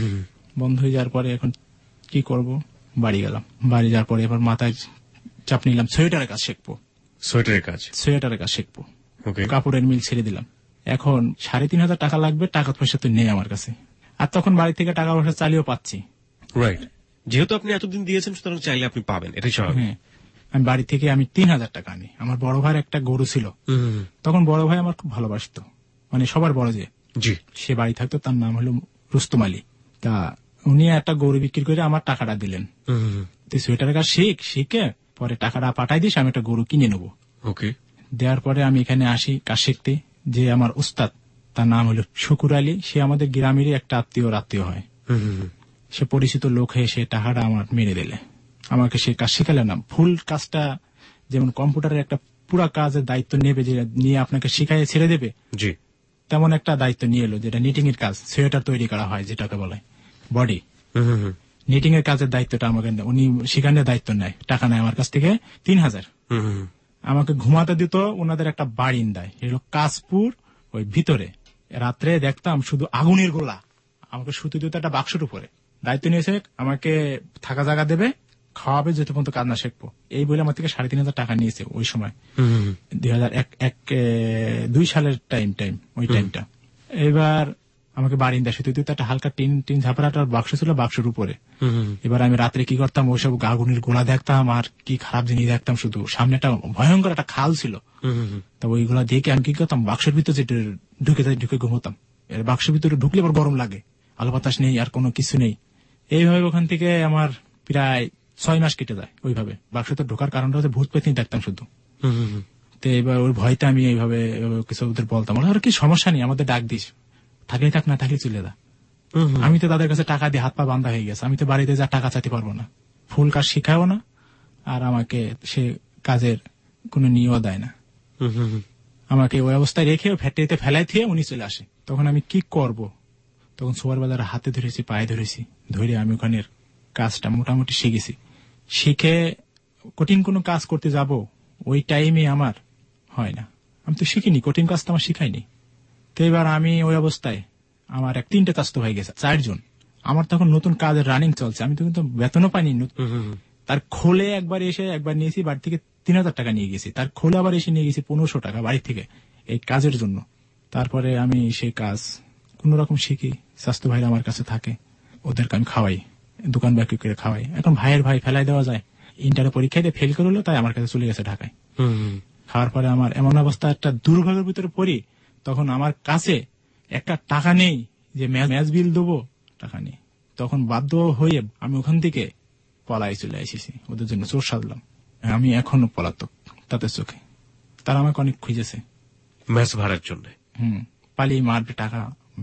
বন্ধ হয়ে যাওয়ার পরে এখন কি করব, বাড়ি গেলাম। বাড়ি যাওয়ার পরে এবার মাথায় চাপ নিলাম, সোয়েটারের কাজ শিখবো। সোয়েটারের কাজ সোয়েটারের কাজ শিখবো। কাপড়ের মিল ছেড়ে দিলাম। এখন সাড়ে তিন হাজার টাকা লাগবে, টাকা পয়সা তো নেই আমার কাছে। আর তখন বাড়ি থেকে টাকা পয়সা চালিয়েও পাচ্ছি। রাইট, যেহেতু আপনি এতদিন দিয়েছেন, সুতরাং চাইলে আপনি পাবেন, এটাই স্বাভাবিক। আমি বাড়ি থেকে আমি তিন হাজার টাকা আনি। আমার বড় ভাইয়ের একটা গরু ছিল, তখন বড় ভাই আমার খুব ভালোবাসতো, মানে সবার বড় যে, সে বাড়ি থাকতো, তার নাম হলো রুস্তম আলী। তা উনি একটা গরু বিক্রি করে আমার টাকাটা দিলেন। তুই সোয়েটারের কাজ শিখ, শিখে পরে টাকাটা পাঠাই দিস, আমি একটা গরু কিনে নেবো। ওকে। দেওয়ার পরে আমি এখানে আসি কাজ শিখতে। যে আমার উস্তাদ, তার নাম হলো শুকুর আলী, সে আমাদের গ্রামেরই একটা আত্মীয় আত্মীয় হয়। সে পরিচিত লোক হয়ে সে টাকাটা আমার মেরে দিলে। আমাকে সে কাজ শিখালে না, ফুল কাজটা, যেমন কম্পিউটারের একটা পুরা কাজের দায়িত্ব নেবে, যে নিয়ে আপনাকে শিখাইয়ে ছেড়ে দেবে, তেমন একটা দায়িত্ব নিয়ে এলো, যেটা নিটিং এর কাজ, সোয়েটার তৈরি করা হয় যেটাকে বলে বডি। নিটিং এর কাজের দায়িত্বটা আমাকে উনি শিখানোর দায়িত্ব নেয়, টাকা নেয় আমার কাছ থেকে তিন হাজার। আমাকে ঘুমাতে দিত ওনাদের একটা বারিন্দায়, এগুলো কাশপুর ওই ভিতরে। রাত্রে দেখতাম শুধু আগুনের গোলা, আমাকে শুতে দিত একটা বাক্সের উপরে, দায়িত্ব নিয়েছে আমাকে থাকা জায়গা দেবে, খাওয়াবে, যেতে পর্যন্ত কাজ না শিখবো। এই বলে আমার থেকে সাড়ে তিন হাজার টাকা নিয়েছে ওই সময়, দুই হাজার এক এক দুই সালের টাইম টাইম ওই টাইমটা। এবার আমাকে বারিন্দা শুতে দিত, একটা হালকা টিন টিন ঝাপড়াটা বাক্স ছিল, বাক্সের উপরে। এবার আমি রাত্রে কি করতাম, ওইসব আগুনের গোলা দেখতাম আর কি খারাপ জিনিস দেখতাম শুধু। সামনে একটা ভয়ঙ্কর একটা খাল ছিল, তা ওইগুলা দেখে আমি কি করতাম, বাক্সের ভিতরে যেটা ঢুকে ঢুকে ঘুমোতাম। এর বাক্সের ভিতরে ঢুকলে আবার গরম লাগে, আলো বাতাস নেই আর কোনো কিছু নেই। এইভাবে ওখান থেকে আমার প্রায় ছয় মাস কেটে যায় ওইভাবে। বাক্সতে ঢোকার কারণটা হচ্ছে ভূত পেতনি দেখতাম শুধু। তো এবার ওই ভয়তে আমি এইভাবে কিছু ওদের বলতাম, আর কি সমস্যা নেই, আমাদের ডাক দিস, থাকলে থাক, না থাকলে চলে যা। আমি তো তাদের কাছে টাকা দিয়ে হাত পা বান্ধা হয়ে গেছে, আমি তো বাড়িতে যা টাকা চাইতে পারবো না, ফুল কাজ শিখাও না, আর আমাকে সে কাজের কোনো নিয়েও দেয় না। আমাকে ওই অবস্থায় রেখে ফ্যাক্টরিতে ফেলাই দিয়ে উনি চলে আসে। তখন আমি কি করব, তখন সোয়ার বাজারে হাতে ধরেছি, পায়ে ধরেছি, ধরে আমি ওখানের কাজটা মোটামুটি শিখেছি। শিখে কঠিন কোনো কাজ করতে যাব ওই টাইমে আমার হয় না, আমি তো শিখিনি, কঠিন কাজ তো আমার শিখাইনি। তো এবার আমি ওই অবস্থায় আমার এক তিনটে কাজ তো হয়ে গেছে, চারজন। আমার তখন নতুন কাজের রানিং চলছে, আমি তো কিন্তু বেতনও পাইনি। তার খোলে একবার এসে একবার নিয়েছি, বাড়ি থেকে তিন হাজার টাকা নিয়ে গেছি, তার খোলে আবার এসে নিয়ে গেছি পনেরোশো টাকা বাড়ি থেকে এই কাজের জন্য। তারপরে আমি সেই কাজ কোন রকম শিখি, স্বাস্থ্য ভাইরা আমার কাছে থাকে, ওদেরকে আমি খাওয়াই, দোকান বিক্রি করে খাওয়াই। এখন ভাইয়ের ভাই ফেলাই দেওয়া যায়, ইন্টারে পরীক্ষায় দিয়ে ফেল করলো, তাই আমার কাছে চলে গেছে ঢাকায়। খাওয়ার পরে আমার এমন অবস্থা, একটা দুর্ভাগ্যের ভিতরে পড়ি, তখন আমার কাছে একটা টাকা নেই যে ম্যাচ বিল দেবো, টাকা নেই। তখন বাধ্য হয়ে আমি ওখান থেকে পলাই চলে এসেছি, ওদের জন্য চোর সাজলাম। আমি এখনো পলাতক তাদের চোখে, তারা আমাকে অনেক খুঁজেছে ম্যাচ ভাড়ার জন্য। হম পালিয়ে মারবে, টাকা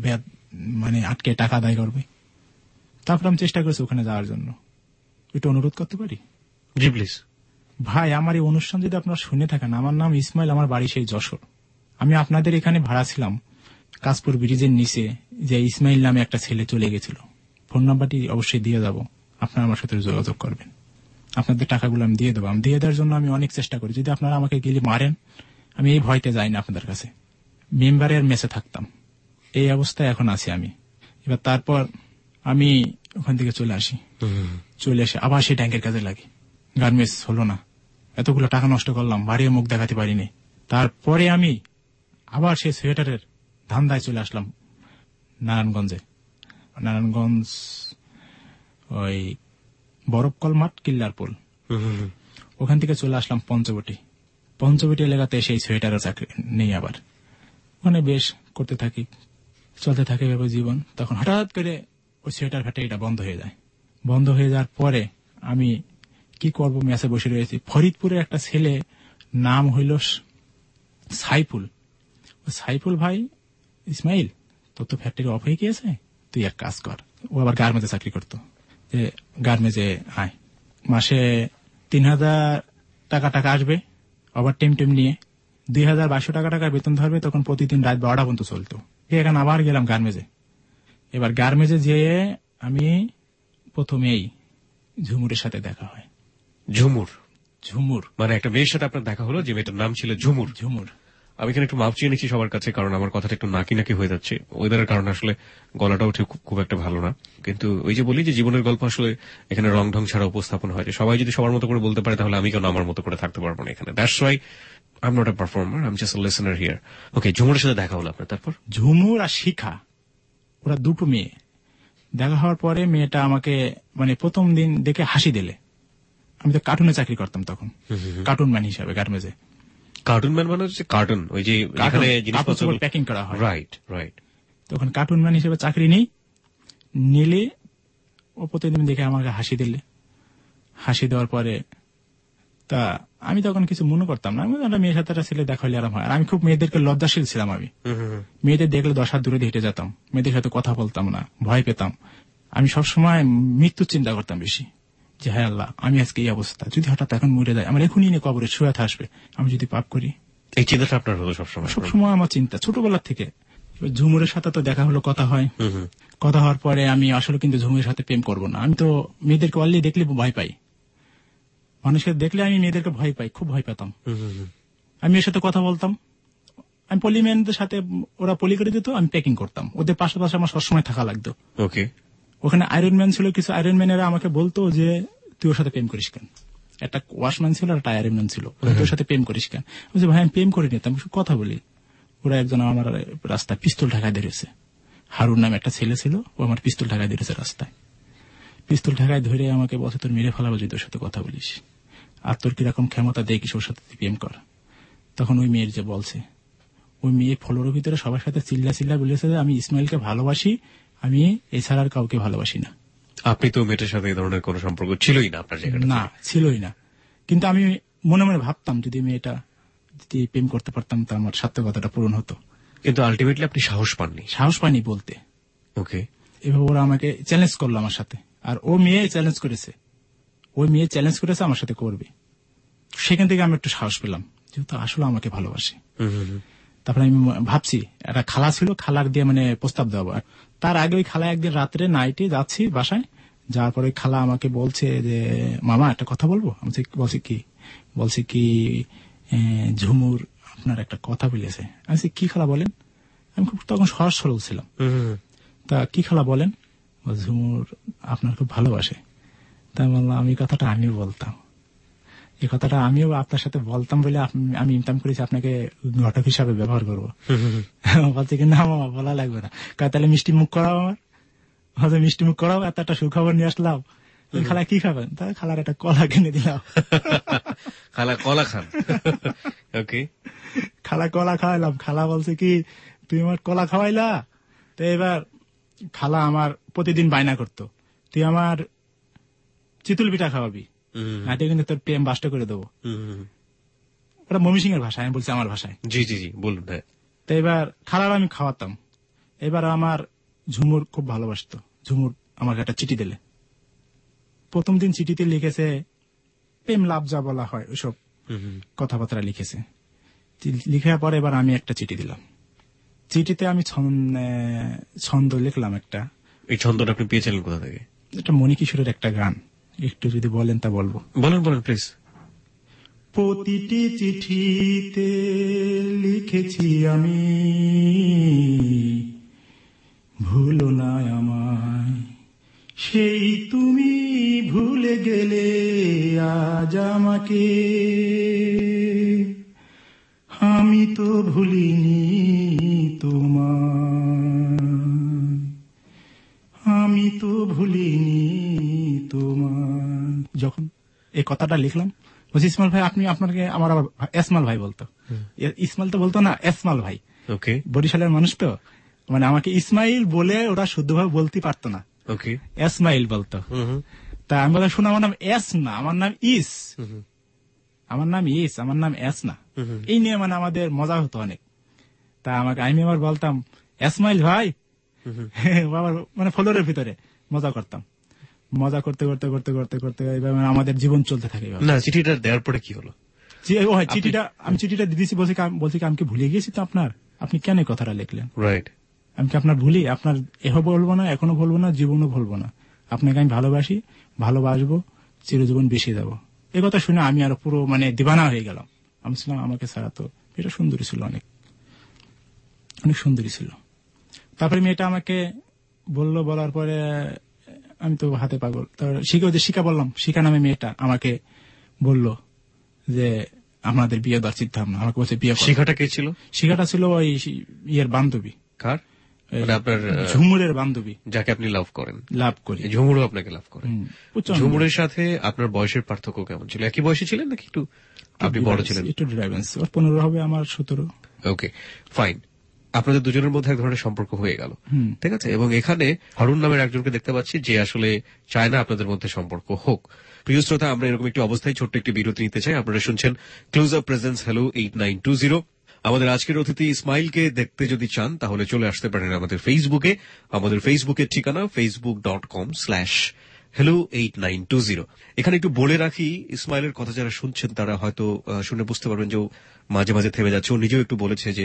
মানে আটকে টাকা আদায় করবে। তারপর আমি চেষ্টা করেছি ওখানে যাওয়ার জন্য। একটু অনুরোধ করতে পারি? জি প্লিজ। ভাই, আমার এই অনুষ্ঠান যদি আপনারা শুনে থাকেন, আমার নাম ইসমাইল, আমার বাড়ি সেই যশোর। আমি আপনাদের এখানে ভাড়া ছিলাম কাশপুর ব্রিজের নিচে, যে ইসমাইল নামে একটা ছেলে চলে গেছিল। ফোন নাম্বারটি অবশ্যই দিয়ে যাব, আপনারা আমার সাথে যোগাযোগ করবেন, আপনাদের টাকাগুলো আমি দিয়ে দেবো। আমি দিয়ে দেওয়ার জন্য আমি অনেক চেষ্টা করি, যদি আপনারা আমাকে গেলে মারেন আমি এই ভয়তে যাই না আপনাদের কাছে। মেম্বারের মেসে থাকতাম, এই অবস্থায় এখন আছি আমি। এবার তারপর আমি ওখান থেকে চলে আসি, চলে এসে আবার সেই ট্যাঙ্কের কাজে লাগি। গার্মেন্টস হলো না, এতগুলো টাকা নষ্ট করলাম, বাড়িও মুখ দেখাতে পারিনি। তারপরে আমি আবার সেই সোয়েটারের ধান্দায় চলে আসলাম নারায়ণগঞ্জে। নারায়ণগঞ্জ ওই বরফকল মাঠ, কিল্লারপোল, ওখান থেকে চলে আসলাম পঞ্চবটি। পঞ্চবটি এলাকাতে সেই সোয়েটারের চাকরি নেই, আবার ওখানে বেশ করতে থাকি, চলতে থাকে এভাবে জীবন। তখন হঠাৎ করে ওই সোয়েটার ফ্যাক্টরিটা বন্ধ হয়ে যায়। বন্ধ হয়ে যাওয়ার পরে আমি কি করব, মেসে বসে রয়েছি। ফরিদপুরের একটা ছেলে, নাম হইল সাইফুল। সাইফুল ভাই, ইসমাইল তোর তো ফ্যাক্টরি অফ হয়ে গিয়েছে, তুই এক কাজ কর। ও আবার গার্মেন্টে চাকরি করতো, যে গার্মেন্টে আয়, মাসে তিন হাজার টাকা টাকা আসবে, আবার টিম টিম নিয়ে দুই হাজার বাইশশো টাকা টাকা বেতন ধরবে। তখন প্রতিদিন রাত বারোটা পর্যন্ত চলতো। এখানে আবার গেলাম গার্মেন্টে। এবার গার্মেন্টে যেয়ে আমি প্রথমেই ঝুমুরের সাথে দেখা হয়। ঝুমুর? ঝুমুর মানে একটা মেয়ের সাথে আপনার দেখা হলো, যে মেয়েটার নাম ছিল ঝুমুর। ঝুমুর। আমি এখানে একটু মাপ চেয়ে নিচ্ছি সবার কাছে, কারণ আমার কথাটা একটু নাকি নাকি হয়ে যাচ্ছে। ওয়েদারের কারণে আসলে গলাটাও ঠিক খুব একটা ভালো না। কিন্তু ওই যে বলি যে জীবনের গল্প আসলে এখানে রং ঢং ছাড়া উপস্থাপন হয়, যে সবাই যদি সবার মতো করে বলতে পারে, তাহলে আমি কেন আমার মতো করে থাকতে পারবো না এখানে। That's why I am not a performer, I am just a listener here. Okay, ঝুমুরের সাথে দেখা হলো আপনার? তারপর? ঝুমুর আর শিখা, ওরা দুটো মেয়ে। দেখা হওয়ার পরে মেয়েটা আমাকে মানে প্রথম দিন দেখে হাসি দিলে। আমি তো কার্টুনে চাকরি করতাম তখন, কার্টুন ম্যান হিসাবে গার্মেন্টে। কার্টুন ম্যান মানে হচ্ছে কার্টুন, ওই যে এখানে জিনিসপত্র প্যাকিং করা হয়। Right right. তখন কার্টুন ম্যান হিসেবে চাকরি নেই, নিলে ও প্রতিদিন দেখে আমাকে হাসি দিলে। হাসি দেওয়ার পরে তা আমি তখন কিছু মনে করতাম না, আমি একটা মেয়ের সাথে একটা ছেলে দেখা হলে আরাম হয়। আর আমি খুব মেয়েদেরকে লজ্জাশীল ছিলাম। আমি মেয়েদের দেখলে দশ হাত দূরে হেঁটে যেতাম, মেয়েদের সাথে কথা বলতাম না, ভয় পেতাম। আমি সবসময় মৃত্যুর চিন্তা করতাম বেশি, যে হায় আল্লাহ, আমি আজকে এই অবস্থা, যদি হঠাৎ এখন মরে যায়, আমার এখনই নিয়ে কবরে শুয়ে আসবে, আমি যদি পাপ করি। এই চিন্তাটা আপনার হলো সবসময়? সবসময় আমার চিন্তা, ছোটবেলার থেকে। ঝুমুরের সাথে তো দেখা হলো, কথা হয়। কথা হওয়ার পরে আমি আসলে কিন্তু ঝুমুরের সাথে প্রেম করবো না। আমি তো মেয়েদেরকে অলরেডি দেখলে ভয় পাই, মানুষকে দেখলে আমি মেয়েদেরকে ভয় পাই, খুব ভয় পেতাম। আমি এর সাথে কথা বলতাম, আমি পলিম্যানদের সাথে, ওরা পলি করে দিত, আমি প্যাকিং করতাম, ওদের পাশাপাশি আমার সবসময় থাকা লাগতো। ওকে। ওখানে আয়রন ম্যান ছিল, কিছু আয়রন ম্যানেরা আমাকে বলতো যে তুই ওর সাথে প্রেম করিস কেন। একটা ওয়াশম্যান ছিল আর একটা আয়রন ম্যান ছিল, তোর সাথে প্রেম করিস কেন। বলছি ভাই আমি প্রেম করিনি, আমি কথা বলি। ওরা একজন আমার রাস্তায় পিস্তল ঢাকায় ধরেছে, হারুন নামে একটা ছেলে ছিল, ও আমার পিস্তল ঢাকায় ধরেছে রাস্তায়। পিস্তল ঢাকায় ধরে আমাকে বলছে তোর মেরে ফেলাবো যদি তোর সাথে কথা বলিস, আর তোর কিরকম ক্ষমতা দেখিস ওর সাথে প্রেম কর। তখন ওই মেয়ের যে বলছে, ওই মেয়ে ফ্লোরের ভিতরে সবার সাথে চিল্লা চিল্লা বলেছে যে আমি ইসমাইলকে ভালোবাসি, আমি এছাড়া আর কাউকে ভালোবাসি না। আপনি তো মেয়েটার সাথে এই ধরনের কোন সম্পর্ক ছিলই না আপনার জায়গাটা? না, ছিলই না। কিন্তু আমি মনে মনে ভাবতাম যদি মেয়েটা যদি প্রেম করতে পারতাম তো আমার সার্থকতাটা পূরণ হতো। কিন্তু আলটিমেটলি আপনি সাহস পাননি? সাহস পাইনি বলতে। ওকে। এভাবে ওরা আমাকে চ্যালেঞ্জ করলো আমার সাথে, আর ও মেয়ে চ্যালেঞ্জ করেছে, ওই মেয়ে চ্যালেঞ্জ করেছে আমার সাথে করবে। সেখান থেকে আমি একটু সাহস পেলাম যেহেতু আসলে আমাকে ভালোবাসে। তারপরে আমি ভাবছি একটা খালা ছিল, খালার দিয়ে মানে প্রস্তাব দেওয়া। তার আগে ওই খালা একদিন রাত্রে নাইটে যাচ্ছি বাসায়, যাওয়ার পরে খালা আমাকে বলছে যে মামা একটা কথা বলবো। আমি বলছি কি? বলছি কি ঝুমুর আপনার একটা কথা বলেছে। আমি কি খালা বলেন? আমি খুব তখন সহজ সরল ছিলাম। তা কি খালা বলেন? ঝুমুর আপনার খুব ভালোবাসে। তাই বললাম আমি কথাটা আমিও বলতাম, এই কথাটা আমিও আপনার সাথে বলতাম বলে আমি ইনকাম করেছি আপনাকে ঘটক হিসাবে ব্যবহার করবো। বলছে কি না মামা বলা লাগবে না, তাহলে মিষ্টি মুখ করাও, আমার হয়তো মিষ্টি মুখ করাও, এত একটা সুখবর নিয়ে আসলাম। খালা কি খাবেন? তাহলে খালার একটা কলা কিনে দিলাম। খালা কলা খান? ওকে। খালা কলা খাওয়াইলাম। খালা বলছে কি তুই আমার কলা খাওয়াইলা, তো এবার খালা আমার প্রতিদিন বায়না করতো তুই আমার চিতুল পিঠা খাওয়াবি, না কিন্তু তোর প্রেম বাষ্ট করে দেবো। ওটা মমি সিং এর ভাষায়, আমি বলছি আমার ভাষায়। জি জি জি বলুন। তো এবার খালার আমি খাওয়াতাম। এবার আমার ঝুমুর খুব ভালোবাসতো। ঝুমুর আমাকে একটা চিঠি দিলে, প্রথম দিন চিঠিতে লিখেছে প্রেম লাভ যা বলা হয় ওইসব কথাবার্তা লিখেছে। লিখার পরে এবার আমি একটা চিঠি দিলাম। চিঠিতে আমি ছন্দ লিখলাম একটা। এই ছন্দটা আপনি পেয়েছিলেন কোথা থেকে? এটা মণিকিশোরের একটা গান, একটু যদি বলেন তা বলবো। বলেন বলেন প্লিজ। প্রতিটি চিঠিতে লিখেছি আমি ভুলো না আমায়, সেই তুমি ভুলে গেলে আজ আমাকে। আমি তো ভুলিনি তোমায়, আমি তো ভুলিনি তোমায়। যখন এই কথাটা লিখলাম বলছি ইসমাইল ভাই আপনি আপনাকে আমার আবার এসমাল ভাই বলতো। ইসমাইল তো বলতো না, এসমাল ভাই। ওকে। বরিশালের মানুষ তো, মানে আমাকে ইসমাইল বলে ওরা শুদ্ধভাবে বলতে পারতো না। ওকে। এসমাইল বলতো। তা আমি বললাম শোনো আমার নাম এস না, আমার নাম ইস, আমার নাম ইস, আমার নাম এস না। এই নিয়ে মানে আমাদের মজা হতো অনেক। তা আমাকে আমি আবার বলতাম এসমাইল ভাই, মানে ফ্লোরের ভিতরে মজা করতাম। মজা করতে করতে করতে করতে করতে আমাদের জীবন চলতে থাকে। না চিঠিটা দেওয়ার পরে কি হলো? চিঠিটা আমি চিঠিটা দিয়েছি, বলছি বলছি আমি কি ভুলে গিয়েছি তো আপনার, আপনি কেন কথাটা লিখলেন? রাইট। আমি কি আপনার ভুলি? আপনার এহ বলবো না, এখনো বলবো না, জীবনও বলবো না। আপনাকে আমি ভালোবাসি, ভালোবাসবো, চিরজীবন বেশি যাবো। এই কথা শুনে আমি আরো পুরো মানে দিবানা হয়ে গেলাম। আমি ছিলাম আমাকে ছাড়া তো এটা সুন্দরী ছিল, অনেক অনেক সুন্দরী ছিল। তারপরে মেয়েটা আমাকে বললো, বলার পরে আমি তো হাতে পাগল। তারপর শিখা শিখা বললাম, শিখা নামে মেয়েটা আমাকে বললো যে আমাদের বিয়ে দেওয়ার চিন্তা ভাবনা। আমাকে বলছে বিয়ে। শিখাটা কে ছিল? শিখাটা ছিল ওই ইয়ের বান্ধবী। কার? আপনার ঝুমুরের বান্ধবী, যাকে আপনি লাভ করেন। লাভ করি। ঝুমুরও আপনাকে লাভ করেন। ঝুমুরের সাথে আপনার বয়সের পার্থক্য কেমন ছিল? একই বয়সে ছিলেন নাকি একটু আপনি বড় ছিলেন? একটু ডিফারেন্স, ওর পনেরো হবে, আমার সতেরো। Okay fine. আপনাদের দুজনের মধ্যে এক ধরনের সম্পর্ক হয়ে গেল, ঠিক আছে। এবং এখানে হারুন নামের একজনকে দেখতে পাচ্ছি যে আসলে চায় না আপনাদের মধ্যে সম্পর্ক হোক। প্রিয় শ্রোতা, আমরা এরকম একটি অবস্থায় ছোট্ট একটি বিরতি নিতে চাই। আপনারা শুনছেন close up presence hello eight nine two zero. আমাদের আজকের অতিথি ইসমাইলকে দেখতে যদি চান তাহলে চলে আসতে পারেন আমাদের ফেসবুকে। আমাদের ফেসবুকের ঠিকানা Facebook dot com slash hello eight nine two zero. এখানে একটু বলে রাখি, ইসমাইলের কথা যারা শুনছেন তারা হয়তো শুনে বুঝতে পারবেন যে ও মাঝে মাঝে থেমে যাচ্ছে। ও নিজেও একটু বলেছে যে ও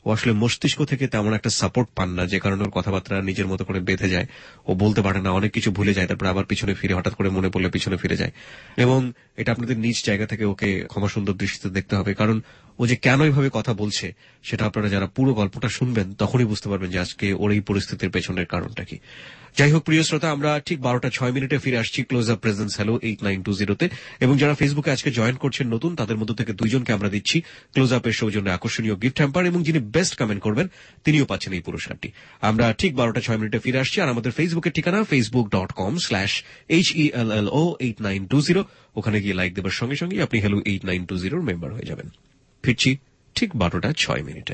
ও আসলে মস্তিষ্ক থেকে তেমন একটা সাপোর্ট পান না, যে কারণে ওর কথাবার্তা নিজের মতো করে বেঁধে যায়, ও বলতে পারে না, অনেক কিছু ভুলে যায়, তারপর আবার পিছনে ফিরে হঠাৎ করে মনে পড়লে পিছনে ফিরে যায়। এবং এটা আপনাদের নিজ জায়গা থেকে ওকে ক্ষমা সুন্দর দৃষ্টিতে দেখতে হবে, কারণ ও যে কেন এইভাবে কথা বলছে সেটা আপনারা যারা পুরো গল্পটা শুনবেন তখনই বুঝতে পারবেন যে আজকে ওর এই পরিস্থিতির পেছনের কারণটা কি। যাই হোক প্রিয় শ্রোতা, আমরা ঠিক বারোটা ছয় মিনিটে ফিরে আসছি close up presence hello eight nine two জিরোতে, এবং যারা ফেসবুকে আজকে জয়েন করছেন নতুন, তাদের মধ্য থেকে দুইজনকে আমরা দিচ্ছি ক্লোজ আপের সৌজন্যে আকর্ষণীয় গিফট হ্যাম্পার, এবং যিনি বেস্ট কমেন্ট করবেন তিনিও পাচ্ছেন এই পুরস্কারটি। আমরা ঠিক বারোটা ছয় মিনিটে ফিরে আসছি, আর আমাদের ফেসবুকের ঠিকানা Facebook dot com slash H E L L O eight nine two zero. ওখানে গিয়ে লাইক দেবার সঙ্গে সঙ্গে আপনি হ্যালো এইট নাইন টু জিরোর মেম্বার হয়ে যাবেন। ফিরছি ঠিক বারোটা ছয় মিনিটে।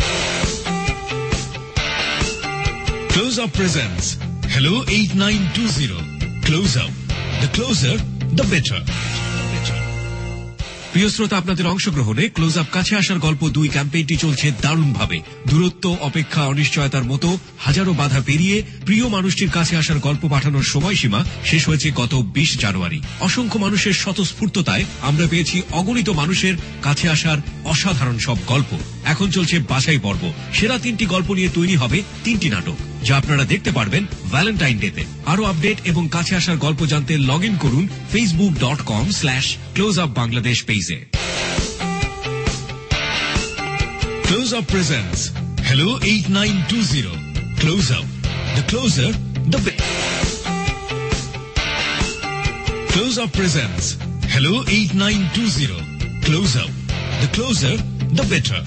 Close Up presents Hello eight nine two zero. Close Up. The closer, the better. প্রিয় শ্রোতা, আপনাদের অংশগ্রহণে ক্লোজ আপ কাছে আসার গল্প দুই ক্যাম্পেইনটি চলছে দারুণভাবে। দূরত্ব, অপেক্ষা, অনিশ্চয়তার মতো হাজারো বাধা পেরিয়ে প্রিয় মানুষটির কাছে আসার গল্প পাঠানোর সময়সীমা শেষ হয়েছে গত বিশ জানুয়ারি। অসংখ্য মানুষের স্বতঃস্ফূর্ততায় আমরা পেয়েছি অগণিত মানুষের কাছে আসার অসাধারণ সব গল্প। এখন চলছে বাছাই পর্ব। সেরা তিনটি গল্প নিয়ে তৈরি হবে তিনটি নাটক, যা আপনারা দেখতে পারবেন ভ্যালেন্টাইন ডেতে। আরো আপডেট এবং কাছে আসার গল্প জানতে লগ ইন করুন Facebook dot com slash close up Bangladesh পেজে। Close Up presents Hello eight nine two zero. Close Up. The closer, the better. Close Up presents Hello eight nine two zero. Close Up. The closer, the better.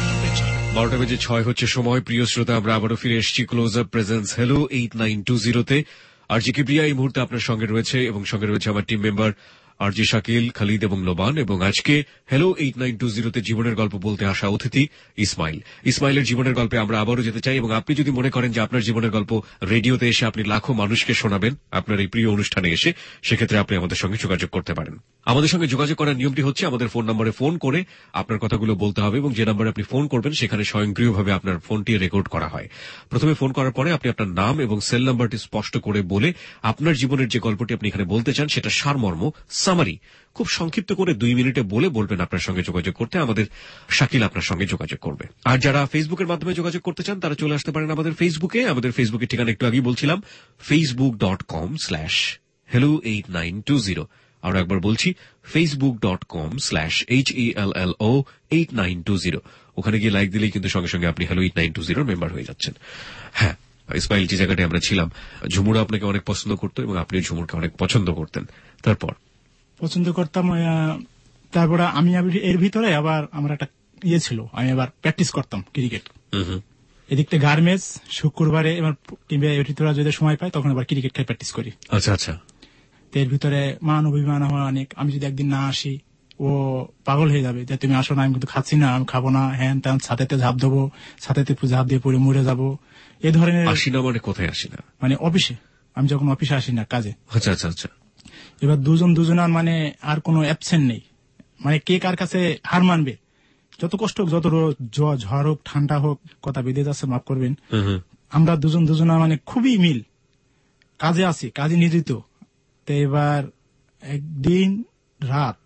বারোটা বেজে ছয় হচ্ছে সময়। প্রিয় শ্রোতা, আমরা আবারও ফিরে এসেছি close up presence hello eight nine two জিরোতে। আর জি কিবরিয়া এই মুহূর্তে আপনার সঙ্গে রয়েছে, এবং সঙ্গে রয়েছে আমার team member R J Shakil, Khalid এবং লোবান। এবং আজকে হ্যালো এইট নাইন টু জিরোতে জীবনের গল্প বলতে আসা অতিথি ইসমাইল। ইসমাইলের জীবনের গল্পে আমরা আবারও যেতে চাই, এবং আপনি যদি মনে করেন যে আপনার জীবনের গল্প রেডিওতে এসে আপনি লাখো মানুষকে শোনাবেন আপনার এই প্রিয় অনুষ্ঠানে এসে, সেক্ষেত্রে আপনি আমাদের সঙ্গে যোগাযোগ করতে পারেন। আমাদের সঙ্গে যোগাযোগ করার নিয়মটি হচ্ছে আমাদের ফোন নম্বরে ফোন করে আপনার কথাগুলো বলতে হবে, এবং যে নম্বরে আপনি ফোন করবেন সেখানে স্বয়ংক্রিয়ভাবে আপনার ফোনটি রেকর্ড করা হয়। প্রথমে ফোন করার পরে আপনি আপনার নাম এবং সেল নাম্বারটি স্পষ্ট করে বলে আপনার জীবনের যে গল্পটি আপনি এখানে বলতে চান সেটা সারমর্ম, সামারি খুব সংক্ষিপ্ত করে দুই মিনিটে বলে বলবেন আপনার সঙ্গে যোগাযোগ করতে। আমাদের শাকিল আপনার সঙ্গে যোগাযোগ করবে। আর যারা ফেসবুকের মাধ্যমে যোগাযোগ করতে চান তারা চলে আসতে পারেন আমাদের ফেসবুকে। আমাদের ফেসবুকের ঠিকানা একটু আগেই বলছিলাম, Facebook dot com slash hello eight nine two zero. আমরা একবার বলছি, Facebook dot com slash H E L L O eight nine two zero. ওখানে গিয়ে লাইক দিলেই কিন্তু সঙ্গে সঙ্গে আপনি হ্যালো এইট নাইন টু জিরোর মেম্বার হয়ে যাচ্ছেন। হ্যাঁ, ইসমাইল, যে জায়গাটায় আমরা ছিলাম, ঝুমুরা আপনাকে অনেক পছন্দ করতো এবং আপনি ঝুমুরকে অনেক পছন্দ করতেন। তারপর পছন্দ করতাম। তারপরে আমি এর ভিতরে আবার আমার একটা ইয়ে ছিল, আমি আবার প্র্যাকটিস করতাম ক্রিকেট। এদিকটা গার্মেন্টস, শুক্রবারে এবার এর ভিতরে যদি সময় পাই তখন আবার ক্রিকেট খেলে প্র্যাকটিস করি। আচ্ছা আচ্ছা। এর ভিতরে মান অভিমান আমার অনেক। আমি যদি একদিন না আসি ও পাগল হয়ে যাবে যে তুমি আসো না, আমি কিন্তু খাচ্ছি না, আমি খাবো না, হ্যান ত্যান, ছাতেতে ঝাঁপ দেবো, ছাতেতে ঝাঁপ দিয়ে পড়ে মরে যাবো, এ ধরনের। আসি না মানে কোথায় আসি না? মানে অফিসে, আমি যখন অফিসে আসি না কাজে। আচ্ছা আচ্ছা আচ্ছা। এবার দুজন দুজনার মানে আর কোনো অ্যাবসেন্ট নেই, মানে কে কার কাছে হার মানবে। যত কষ্ট হোক, যত ঝড় হোক, ঠান্ডা হোক, কথা বেঁধে যাচ্ছে, মাফ করবেন, আমরা দুজন দুজনার মানে খুবই মিল। কাজে আছি, কাজে নিয়োজিত। তো এবার একদিন রাত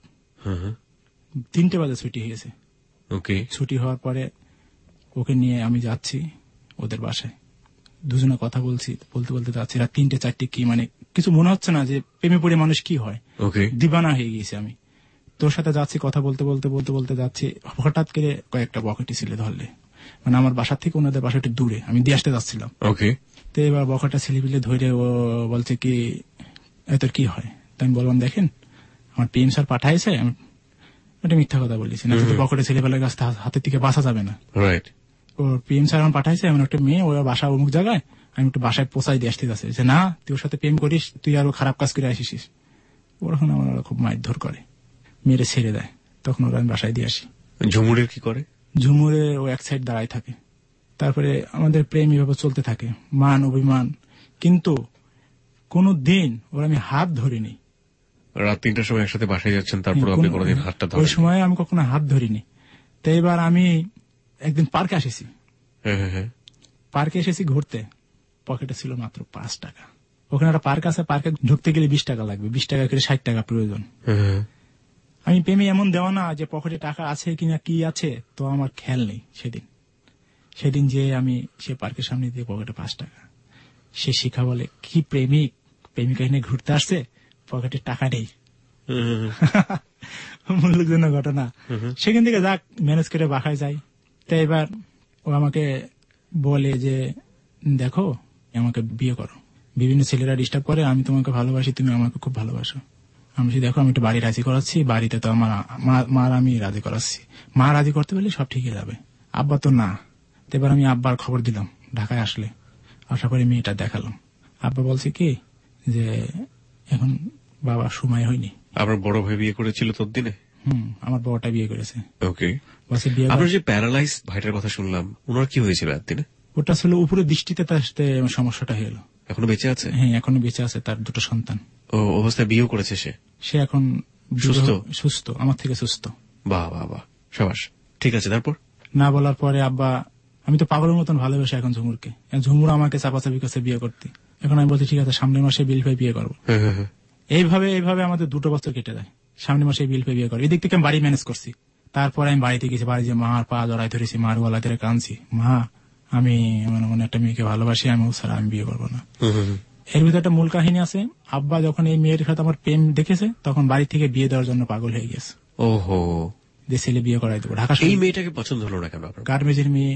তিনটে বাজে ছুটি হয়েছে। ওকে। ছুটি হওয়ার পরে ওকে নিয়ে আমি যাচ্ছি ওদের বাসায়, দুজনে কথা বলছি, বলতে বলতে যাচ্ছি রাত তিনটে চারটে, কি মানে কিছু মনে হচ্ছে না যে প্রেমে পড়ে মানুষ কি হয়, দিবানা হয়ে গিয়েছে। আমি তোর সাথে যাচ্ছি, কথা বলতে বলতে বলতে বলতে যাচ্ছি, হঠাৎ করে কয়েকটা বকেটি ছেলে ধরলে, মানে আমার বাসা থেকে ওনাদের বাসা একটু দূরে, আমি দিয়ে আসতে যাচ্ছিলাম। তো এবার বকেটা ছেলে পিলে ধরে ও বলছে কি তোর কি হয়? তো আমি বললাম দেখেন আমার পিএম স্যার পাঠাইছে, আমি ওটা মিথ্যা কথা বলেছি না, বকেটা ছেলেবেলার কাছ হাতের থেকে বাঁচা যাবে না। ও পিএম স্যার আমার পাঠাইছে, এমন একটা মেয়ে, ওর বাসা অমুক জায়গায়, আমি একটু বাসায় পৌঁছাই দিয়ে আসতে যাচ্ছে যে না তুই ওর সাথে প্রেম করিস, তুই আরো খারাপ কাজ করে আসিস। ওরকম আমার খুব মারধর করে, মেরে ছেড়ে দেয়। তখন ওরা আমি বাসায় দিয়ে আসি। ঝুমুরের কি করে? ঝুমুরে ও এক সাইড দাঁড়ায় থাকে। তারপরে আমাদের প্রেম এভাবে চলতে থাকে, মান অভিমান, কিন্তু কোন দিন ওরা আমি হাত ধরিনি। রাত তিনটার সময় একসাথে বাসায় যাচ্ছেন, তারপর আপনি কোনোদিন হাতটা ধরেন? ওই সময় আমি কখনো হাত ধরিনি। তো এবার আমি একদিন পার্কে এসেছি, পার্কে এসেছি ঘুরতে, পকেটে ছিল মাত্র পাঁচ টাকা। ওখানে একটা পার্ক আছে, পার্কে ঢুকতে গেলে বিশ টাকা লাগবে, বিশ টাকা করে ষাট টাকা প্রয়োজন। আমি প্রেমে এমন দেওয়া না যে পকেটে টাকা আছে কিনা কি আছে তো আমার খেয়াল নেই। সেদিন সেদিন যে আমি সে পার্কের সামনে দিয়ে পকেটে পাঁচ টাকা, সে শিখা বলে কি প্রেমিক, প্রেমিকা এনে ঘুরতে আসছে, পকেটে টাকা নেই। মূল্যজন্য ঘটনা। সেখান থেকে যাক ম্যানেজ করে বাসায় যাই। তো এবার ও আমাকে বলে যে দেখো আমাকে বিয়ে করো, বিভিন্ন ছেলেরা ডিস্টার্ব করে, আমি তোমাকে ভালোবাসি, তুমি আমাকে খুব ভালোবাসো। আমি দেখো আমি একটু বাড়ি রাজি করাচ্ছি, বাড়িতে তো আমার মার আমি রাজি করাচ্ছি, মা রাজি করতে পারলে সব ঠিক হয়ে যাবে, আব্বা তো না। এবার আমি আব্বার খবর দিলাম ঢাকায় আসলে, আশা করি মেয়েটা দেখালাম। আব্বা বলছে কি যে এখন বাবা সময় হয়নি। আপনার বড় ভাই বিয়ে করেছিল তোর দিনে? হুম, আমার বড়টা বিয়ে করেছে। ওকে, আপনার যে প্যারালাইজ ভাইটার কথা শুনলাম, ওনার কি হয়েছিল একদিনে? ওটা ছিল উপরে দৃষ্টিতে তার সমস্যাটা হয়ে গেল। এখনো বেঁচে আছে? হ্যাঁ, এখনো বেঁচে আছে, তার দুটো সন্তান। ও অবস্থায় বিয়েও করেছে সে? সে এখন সুস্থ, সুস্থ, আমার থেকে সুস্থ। বাহ বাহ বাহ, সাবাস। ঠিক আছে, তারপর? না বলার পরে আব্বা, আমি তো পাগলের মতন ভালোবাসি এখন ঝুমুরকে, ঝুমুর আমাকে চাপাচাপি কাছে বিয়ে করতে। এখন আমি বলছি ঠিক আছে সামনের মাসে বিল পেয়ে বিয়ে করবো। এইভাবে এইভাবে আমাদের দুটো বছর কেটে যায়, সামনের মাসে বিল পেয়ে বিয়ে করবো। এদিক থেকে আমি বাড়ি ম্যানেজ করছি। তারপরে আমি বাড়িতে গেছি, বাড়ি যে মার পা জড়াই ধরেছি, মার গলা ধরে কাঁদছি, মা আমি মানে মনে একটা মেয়েকে ভালোবাসি, আমি ছাড়া আমি বিয়ে করবো না। এর ভিতরে একটা মূল কাহিনী আছে। আব্বা যখন এই মেয়ের সাথে আমার প্রেম দেখেছে, তখন বাড়ি থেকে বিয়ে দেওয়ার জন্য পাগল হয়ে গেছে। ওহো, যে ছেলে বিয়ে করাই দেবো ঢাকা। এই মেয়েটাকে পছন্দ হলো না কেন? গার্মেজের মেয়ে।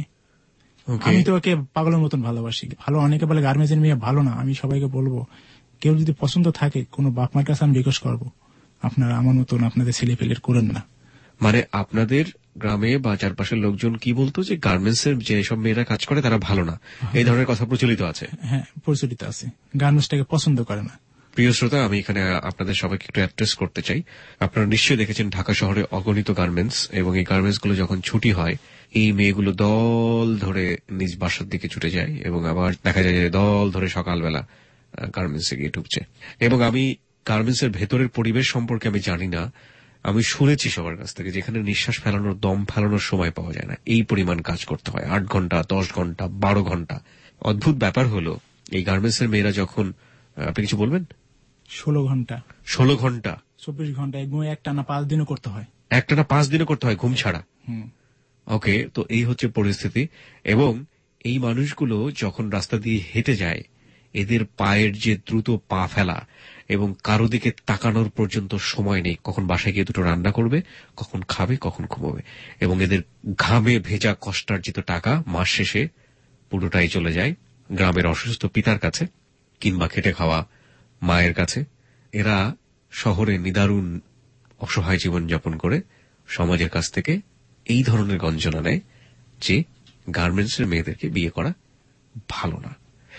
আমি তো ওকে পাগলের মতন ভালোবাসি। ভালো, অনেকে বলে গার্মেজের মেয়ে ভালো না। আমি সবাইকে বলবো কেউ যদি পছন্দ থাকে, কোন বাপ মার কাছে আমি রিকোয়েস্ট করবো, আপনারা আমার মতন আপনাদের ছেলে পেলের করেন না। মানে আপনাদের গ্রামে বা চারপাশের লোকজন কি বলতো যে গার্মেন্টস এর যেসব মেয়েরা কাজ করে তারা ভালো না, এই ধরনের কথা প্রচলিত আছে? হ্যাঁ, প্রচলিত আছে। গার্মেন্টসটাকে পছন্দ করে না। প্রিয় শ্রোতা, আমি এখানে আপনাদের সবাইকে একটু অ্যাড্রেস করতে চাই। আপনারা নিশ্চয়ই দেখেছেন ঢাকা শহরে অগণিত গার্মেন্টস, এবং এই গার্মেন্টস গুলো যখন ছুটি হয়, এই মেয়েগুলো দল ধরে নিজ বাসার দিকে ছুটে যায়, এবং আবার দেখা যায় যে দল ধরে সকালবেলা গার্মেন্টস এ গিয়ে ঢুকছে। এবং আমি গার্মেন্টস এর ভেতরের পরিবেশ সম্পর্কে আমি জানি না, আমি শুনেছি সবার কাছ থেকে, যেখানে নিঃশ্বাস ফেলানোর, দম ফেলানোর সময় পাওয়া যায় না, এই পরিমাণ কাজ করতে হয়, আট ঘন্টা দশ ঘন্টা বারো ঘন্টা। অদ্ভুত ব্যাপার হলো এই গার্মেন্টস এর মেয়েরা যখন, আপনি কিছু বলবেন? ষোলো ঘন্টা ষোলো ঘন্টা চব্বিশ ঘন্টা একটানা পাঁচ দিনও করতে হয়। একটানা পাঁচ দিনও করতে হয় ঘুম ছাড়া? ওকে, তো এই হচ্ছে পরিস্থিতি। এবং এই মানুষগুলো যখন রাস্তা দিয়ে হেঁটে যায়, এদের পায়ের যে দ্রুত পা ফেলা, এবং কারো দিকে তাকানোর পর্যন্ত সময় নেই, কখন বাসায় গিয়ে দুটো রান্না করবে, কখন খাবে, কখন ঘুমোবে। এবং এদের ঘামে ভেজা কষ্টার্জিত টাকা মাস শেষে পুরোটাই চলে যায় গ্রামের অসুস্থ পিতার কাছে, কিংবা খেটে খাওয়া মায়ের কাছে। এরা শহরে নিদারুণ অসহায় জীবনযাপন করে সমাজের কাছ থেকে এই ধরনের গঞ্জনা নেয় যে গার্মেন্টসের মেয়েদেরকে বিয়ে করা ভালো না।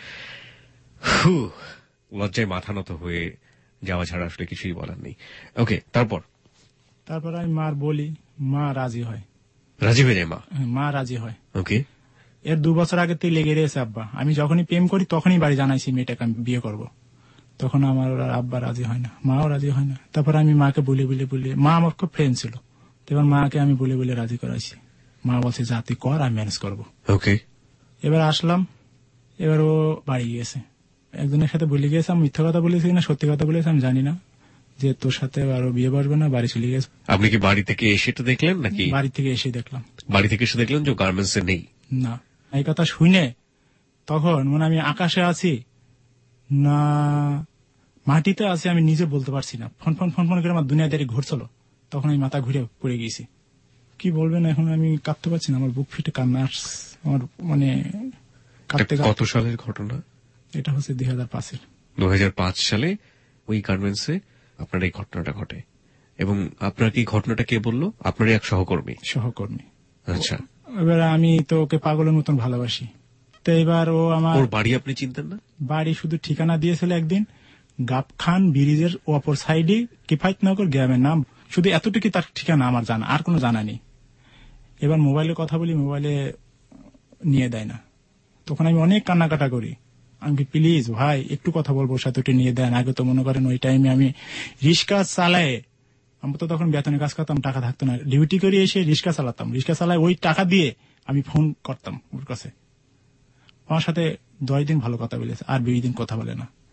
লজ্জায় মাথা নত হয়ে যাওয়া ছাড়া আসলে কিছুই বলার নেই। ওকে, তারপর? তারপর আমি মার বলি, মা রাজি হয়। রাজি হয়ে যায় মা? মা রাজি হয়। ওকে, এর দু বছর আগে থেকে লেগে রয়েছে আব্বা। আমি যখনই প্রেম করি তখনই বাড়ি জানাইছি মেয়েটাকে আমি বিয়ে করব। তখন আমার আব্বা রাজি হয় না, মাও রাজি হয় না। তারপর আমি মাকে বলে বলে বলে, মা আমার খুব ফ্রেন্ড ছিল, এবার মাকে আমি বলে বলে রাজি করাইছি। মা বলছে যা তুই কর, আমি ম্যানেজ করবো। ওকে, এবার আসলাম। এবার ও বাড়ি গিয়েছে, একজনের সাথে বলে গিয়েছে। আমি মিথ্যা কথা বলেছি না সত্যি কথা বলেছি আমি জানি না, যে তোর সাথে আরো বিয়ে বসবে না, বাড়ি চলে গেছে। আপনি কি বাড়ি থেকে এসে তো দেখলেন নাকি? বাড়ি থেকে এসে দেখলাম। বাড়ি থেকে এসে দেখলেন যে গার্মেন্টস এ নেই? না, এই কথা শুনে তখন মানে আমি আকাশে আছি না মাটিতে আছি আমি নিজে বলতে পারছি না। ফোন ফোন ফোন ফোন করে আমার দুনিয়াদারি ঘুরছিল। তখন আমি মাথা ঘুরে পড়ে গেছি। কি বলবেন, এখন আমি কাঁদতে পারছি না, আমার বুক ফিটে কান্না আসছে আমার। মানে কত সালের ঘটনা এটা? হচ্ছে দুই হাজার পাঁচের দু হাজার পাঁচ সালে ওই গার্মেন্টসে আপনার এই ঘটনাটা ঘটে। এবং আপনার কি ঘটনাটা কে বললো? আপনার এক সহকর্মী? সহকর্মী। আচ্ছা, এবার আমি তো ওকে পাগলের মতন ভালোবাসি। তো এবার ও আমার, ওর বাড়ি আপনি চিনতেন না? বাড়ি শুধু ঠিকানা দিয়েছিল একদিন, গাবখান ব্রিজের অপর সাইডে কিফায়তনগর গ্রামের নাম, শুধু এতটুকু তার ঠিকানা আমার জানা, আর কোনো জানা নেই। এবার মোবাইলে কথা বলি, মোবাইলে নিয়ে দেয় না। তখন আমি অনেক কান্নাকাটা করি, আমি প্লিজ ভাই একটু কথা বলবো, সাথে ওটা নিয়ে দেন। আগে তো মনে করেন ওই টাইমে আমি রিক্সা চালায়, আমরা তো তখন বেতনে কাজ করতাম, টাকা থাকতো না, ডিউটি করে এসে রিক্সা চালাতাম। রিক্সা চালায় ওই টাকা দিয়ে আমি ফোন করতাম ওর কাছে। আমার সাথে দশ দিন ভালো কথা বলেছে, আর বিশ দিন কথা বলে না।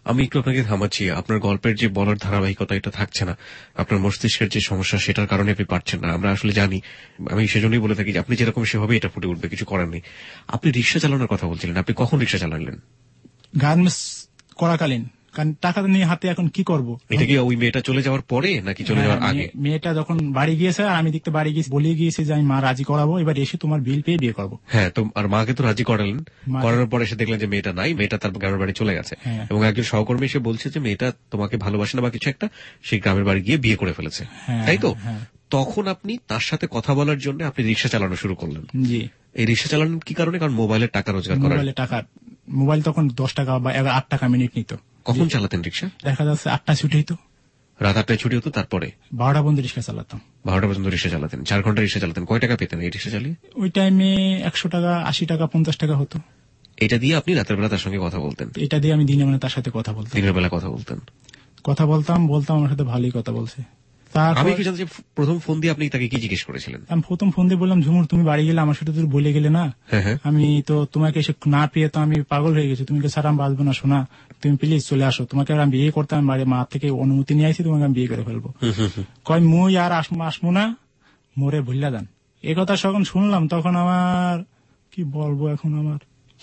আমি একটু আপনাকে থামাচ্ছি। আপনার গল্পের যে বলার ধারাবাহিকতা এটা থাকছে না, আপনার মস্তিষ্কের যে সমস্যা সেটার কারণে আপনি পারছেন না, আমরা আসলে জানি। আমি সেজন্যই বলে থাকি যে আপনি যেরকম সেভাবে এটা ফুটে উঠবে, কিছু করার নেই। আপনি রিক্সা চালানোর কথা বলছিলেন, আপনি কখন রিক্সা চালালেন? গার্মেন্টস করাকালীন, কারণ টাকা নিয়ে হাতে এখন কি করব। এটা কি ওই মেয়েটা চলে যাওয়ার পরে নাকি চলে যাওয়ার আগে? মেয়েটা যখন বাড়ি গিয়েছে আর আমি দেখতে বাড়ি গিয়ে বলে গিয়েছে যে আমি মা রাজি করাবো, এবার এসে তোমার বিল পেয়ে বিয়ে করবো। হ্যাঁ, তো আর মাকে তো রাজি করালেন, করানোর পরে এসে দেখলেন যে মেয়েটা নাই, মেয়েটা তার গ্রামের বাড়ি চলে গেছে, এবং একজন সহকর্মী এসে বলছে যে মেয়েটা তোমাকে ভালোবাসে না বা কিছু একটা, সেই গ্রামের বাড়ি গিয়ে বিয়ে করে ফেলেছে, তাই তো? তখন আপনি তার সাথে কথা বলার জন্য আপনি রিক্সা চালানো শুরু করলেন। জি। এই রিক্সা চালানো কি কারণে? কারণ মোবাইলের টাকা রোজগার করার। মোবাইলের টাকা, মোবাইল তখন দশ টাকা বা আট টাকা মিনিট নিত। কখন চালাতেন রিক্সা? দেখা যাচ্ছে আটটা ছুটি হইতো, রাত আটটায় ছুটি হতো, তারপরে বারোটা পর্যন্ত রিক্সা চালাতাম। বারোটা পর্যন্ত রিক্সা চালাতেন, চার ঘন্টা রিক্সা চালাতেন। কয় টাকা পেতেন এই রিক্সা চালিয়ে? ওই টাইমে একশো টাকা, আশি টাকা, পঞ্চাশ টাকা হতো। এটা দিয়ে আপনি রাতের বেলা তার সঙ্গে কথা বলতেন? এটা দিয়ে আমি দিনের বেলা তার সাথে কথা বলতাম। দিনের বেলা কথা বলতেন? কথা বলতাম বলতাম আমার সাথে ভালোই কথা বলছে। আমি একটু জানতে চাই, প্রথম ফোন দিয়ে আপনি তাকে কি জিজ্ঞেস করেছিলেন? আমি প্রথম ফোন দিয়ে বললাম, ঝুমুর তুমি বাড়ি গেলে আমার সাথে তুমি বলে গেলে না, আমি তো তোমাকে এসে না পেয়ে তো আমি পাগল হয়ে গেছি, তুমি ছাড়া আমি বাঁচবো না, শোনা তুমি প্লিজ চলে আসো, তোমাকে আমি বিয়ে করতে আমি বাড়ি মা থেকে অনুমতি নিয়ে আসি, তোমাকে আমি বিয়ে করে ফেলবো। কয় মুই আর আসবো না, মোরে ভুল্লা যান। এ কথা যখন শুনলাম তখন আমার কি বলবো, এখন আমার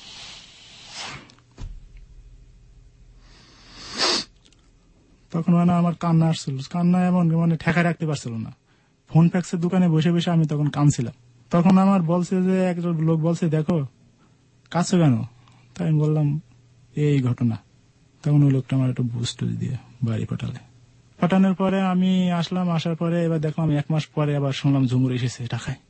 তখন মানে আমার কান্না আসছিল, কান্না এমন মানে ঠেকা রাখতে পারছিল না। ফোন ফ্যাক্সের দোকানে বসে বসে আমি তখন কাঁদছিলাম। তখন আমার বলছে যে একজন লোক বলছে, দেখো কাছে কেন? তাই আমি বললাম এই ঘটনা। তখন ওই লোকটা আমার একটু বুস্ট দিয়ে বাড়ি পাঠালে। পাঠানোর পরে আমি আসলাম, আসার পরে এবার দেখো আমি এক মাস পরে আবার শুনলাম ঝুমুর এসেছে ঢাকায়।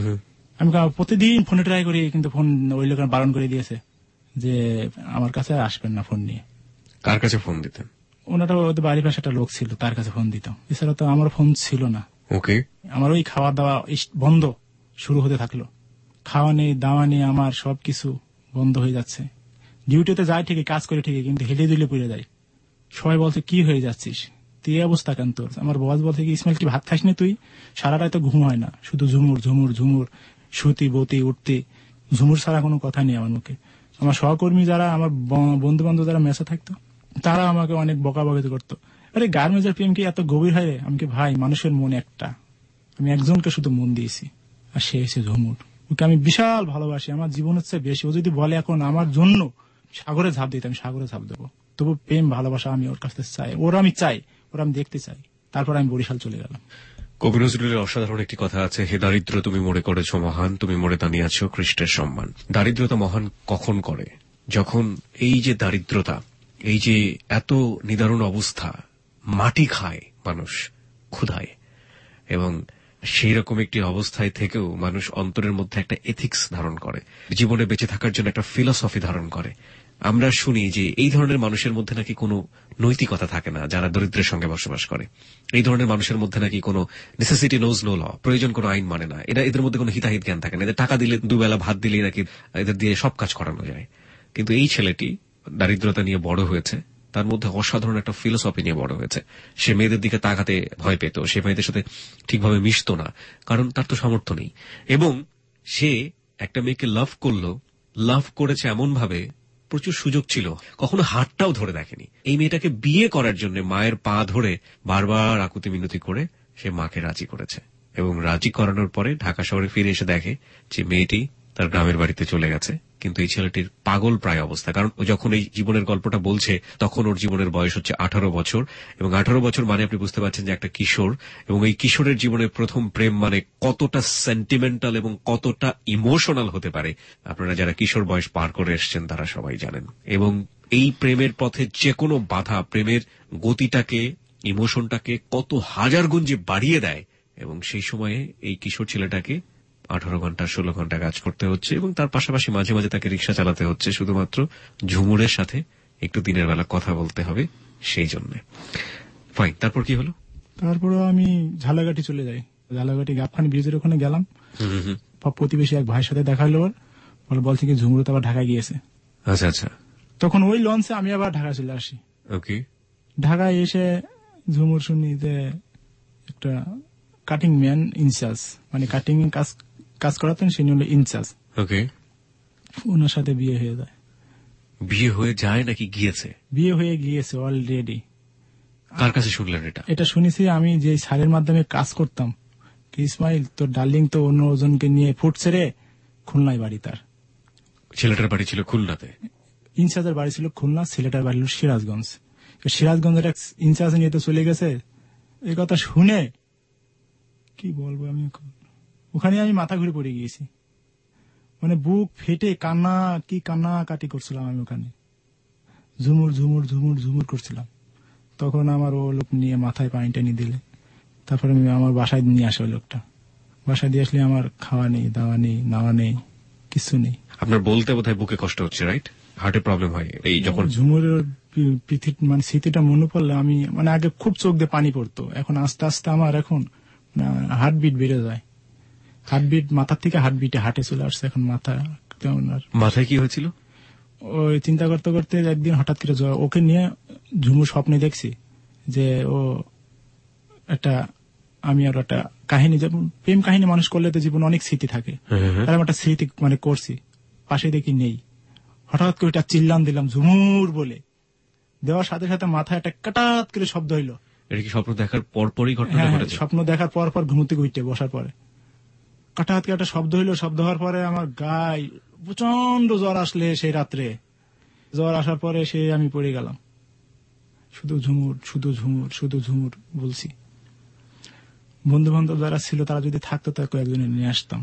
আমি প্রতিদিন ফোনে ট্রাই করি, কিন্তু ফোন ওই লোক বারণ করে দিয়েছে যে আমার কাছে আসবেন না ফোন নিয়ে। কার কাছে ফোন দিতেন? ওনারা ওদের বাড়ির পাশে একটা লোক ছিল, তার কাছে ফোন দিতাম। এছাড়া তো আমার ফোন ছিল না। ওকে। আমার ওই খাওয়া দাওয়া বন্ধ শুরু হতে থাকলো, খাওয়া নেই দাওয়া নেই, আমার সবকিছু বন্ধ হয়ে যাচ্ছে। ডিউটিতে যাই ঠিকই, কাজ করে ঠিকই, কিন্তু হেলে দিলে পড়ে যায়। সবাই বলছে কি হয়ে যাচ্ছিস তুই, এই অবস্থা কেন তোর? আমার বস বলছে কি ইসমাইল কি ভাত খাস নি তুই? সারাটাই তো ঘুম হয় না, শুধু ঝুমুর ঝুমুর ঝুমুর, শুতি বতি উঠতে, ঝুমুর ছাড়া কোনো কথা নেই আমার মুখে। আমার সহকর্মী যারা, আমার বন্ধু বান্ধব যারা মেসে থাকতো, তারা আমাকে অনেক বকাবকি করতো, আরে গার্মেন্টসের প্রেম কি এত গভীর হয়? আমি কি ভাই, মানুষের মন একটা, আমি একজনকে শুধু মন দিয়েছি, আর সে এসে ঝুমুর। ওকে আমি বিশাল ভালোবাসি, আমার জীবনের চেয়ে বেশি। ও যদি বলে এখন আমার জন্য সাগরে ঝাঁপ দিতে, আমি সাগরে ঝাঁপ দেবো। তবু প্রেম ভালোবাসা আমি ওর কাছে চাই, ওর আমি চাই, ওর আমি দেখতে চাই। তারপর আমি বরিশাল চলে গেলাম। কবি নজরুলের অসাধারণ একটি কথা আছে, হে দারিদ্র তুমি মনে করেছ মহান, তুমি মরে দাঁড়িয়ে আছো খ্রিস্টের সম্মান। দারিদ্রতা মহান কখন করে? যখন এই যে দারিদ্রতা, এই যে এত নিদারুণ অবস্থা, মাটি খায় মানুষ ক্ষুধায়, এবং সেই রকম একটি অবস্থায় থেকেও মানুষ অন্তরের মধ্যে একটা এথিক্স ধারণ করে, জীবনে বেঁচে থাকার জন্য একটা ফিলসফি ধারণ করে। আমরা শুনি যে এই ধরনের মানুষের মধ্যে নাকি কোনো নৈতিকতা থাকে না যারা দরিদ্রের সঙ্গে বসবাস করে। এই ধরনের মানুষের মধ্যে নাকি কোনো নেসেসিটি নোজ নো ল, প্রয়োজন কোনো আইন মানে না। এরা এদের মধ্যে কোনো হিতাহিত জ্ঞান থাকে না। এদের টাকা দিলে, দুবেলা ভাত দিলেই নাকি এদের দিয়ে সব কাজ করানো যায়। কিন্তু এই ছেলেটি দারিদ্রতা নিয়ে বড় হয়েছে, তার মধ্যে অসাধারণ একটা ফিলোসফি নিয়ে বড় হয়েছে। সে মেয়েদের দিকে তাকাতে ভয় পেত, সে মেয়েদের সাথে ঠিকভাবে মিশত না, কারণ তার তো সামর্থ্য নেই। এবং সে একটা মেয়েকে লাভ করলো, লাভ করেছে এমন ভাবে, প্রচুর সুযোগ ছিল, কখনো হাতটাও ধরে দেখেনি। এই মেয়েটাকে বিয়ে করার জন্য মায়ের পা ধরে বারবার আকুতি মিনতি করে সে মাকে রাজি করেছে, এবং রাজি করানোর পরে ঢাকা শহরে ফিরে এসে দেখে যে মেয়েটি তার গ্রামের বাড়িতে চলে গেছে। কিন্তু এই ছেলেটির পাগল প্রায় অবস্থা, কারণ ও যখন এই জীবনের গল্পটা বলছে তখন ওর জীবনের বয়স হচ্ছে আঠারো বছর, এবং আঠারো বছর মানে আপনি বুঝতে পারছেন যে একটা কিশোর, এবং এই কিশোরের জীবনের প্রথম প্রেম মানে কতটা সেন্টিমেন্টাল এবং কতটা ইমোশনাল হতে পারে, আপনারা যারা কিশোর বয়স পার করে এসছেন তারা সবাই জানেন। এবং এই প্রেমের পথে যে কোনো বাধা প্রেমের গতিটাকে, ইমোশনটাকে কত হাজার গুণ যে বাড়িয়ে দেয়। এবং সেই সময়ে এই কিশোর ছেলেটাকে আঠারো ঘন্টা ষোলো ঘন্টা কাজ করতে হচ্ছে, এবং তার পাশাপাশি মাঝে মাঝে তাকে রিক্সা চালাতে হচ্ছে শুধুমাত্র ঝুমুরের সাথে একটু দিনের বেলা কথা বলতে হবে সেই জন্য। ফাইন, তারপর কি হলো? তারপর আমি ঝালাঘাটি চলে যাই। ঝালাঘাটি গাবখানি ব্রিজের ওখানে গেলাম, প্রতিবেশী এক ভাইয়ের সাথে দেখা হলো, ওর বলছে কি ঝুমুর তো আবার ঢাকায় গিয়েছে। আচ্ছা আচ্ছা। তখন ওই লঞ্চে আমি আবার ঢাকা চলে আসি। ওকে। ঢাকায় এসে ঝুমুর শুনি যে একটা কাটিং ম্যান ইনচার্জ, মানে কাটিং কাজ কাজ করাতেন, সে হলো ইনচার্জ। ওকে। ওনার সাথে বিয়ে হয়ে যায়। বিয়ে হয়ে যায় নাকি গিয়েছে? বিয়ে হয়ে গিয়েছে অলরেডি। কার কাছে শুনলেন এটা? এটা শুনেছি আমি যে স্যারের মাধ্যমে কাজ করতাম। ইসমাইল তোর ডার্লিং তো অন্য ওজনকে নিয়ে ফুটছে রে, খুলনায় বাড়ি তার। ছেলেটার বাড়ি ছিল খুলনাতে, ইনচার্জের বাড়ি ছিল খুলনা, ছেলেটার বাড়ি ছিল সিরাজগঞ্জ। সিরাজগঞ্জের এক ইনচার্জ নিয়ে তো চলে গেছে। এই কথা শুনে কি বলবো আমি, ওখানে আমি মাথা ঘুরে পড়ে গিয়েছি, মানে বুক ফেটে কান্না কি কান্না কাটি করছিলাম আমি ওখানে, ঝুমুর ঝুমুর ঝুমুর ঝুমুর করছিলাম। তখন আমার ও লোক নিয়ে মাথায় পানি টানি দিলে, তারপরে আমি আমার বাসায় নিয়ে আসে ওই লোকটা। বাসায় দিয়ে আসলে আমার খাওয়া নেই, দাওয়া নেই, নাওয়া নেই, কিছু নেই। আপনার বলতে বোধহয় বুকে কষ্ট হচ্ছে, রাইট? হার্টের প্রবলেম হয় এই যখন ঝুমুরের মানে স্মৃতিটা মনে পড়লে আমি মানে আগে খুব চোখ দিয়ে পানি পড়তো, এখন আস্তে আস্তে আমার এখন হার্টবিট বেড়ে যায়। হার্টবিট মাথার থেকে হার্টবিটে হার্টে চলে আসছে এখন। মাথা মাথায় কি হয়েছিল ওই চিন্তা করতে করতে একদিন হঠাৎ করে ওকে নিয়ে ঝুমুর স্বপ্নে দেখছি যে ও একটা আমি আর একটা কাহিনী, যেমন প্রেম কাহিনী মানুষ করলে তো জীবনে অনেক স্মৃতি থাকে, তার একটা স্মৃতি মানে করছি, পাশে দেখি নেই। হঠাৎ করে এটা চিল্লান দিলাম ঝুমুর বলে, দেওয়ার সাথে সাথে মাথায় একটা কাটাত করে শব্দ হইলো। এটা কি স্বপ্ন দেখার পরপরই ঘটনা ঘটেছে? স্বপ্ন দেখার পর পর ঘুমতে ঘুরতে বসার পরে কাটাত করে একটা শব্দ হইলো। শব্দ হওয়ার পরে আমার গায়ে প্রচন্ড জ্বর আসলে সেই রাত্রে, জ্বর আসার পরে সে আমি পড়ে গেলাম, শুধু ঝুমুর শুধু ঝুমুর শুধু ঝুমুর বলছি। বন্ধু বান্ধব যারা ছিল তারা যদি থাকতো তাকে একজনে নিয়ে আসতাম।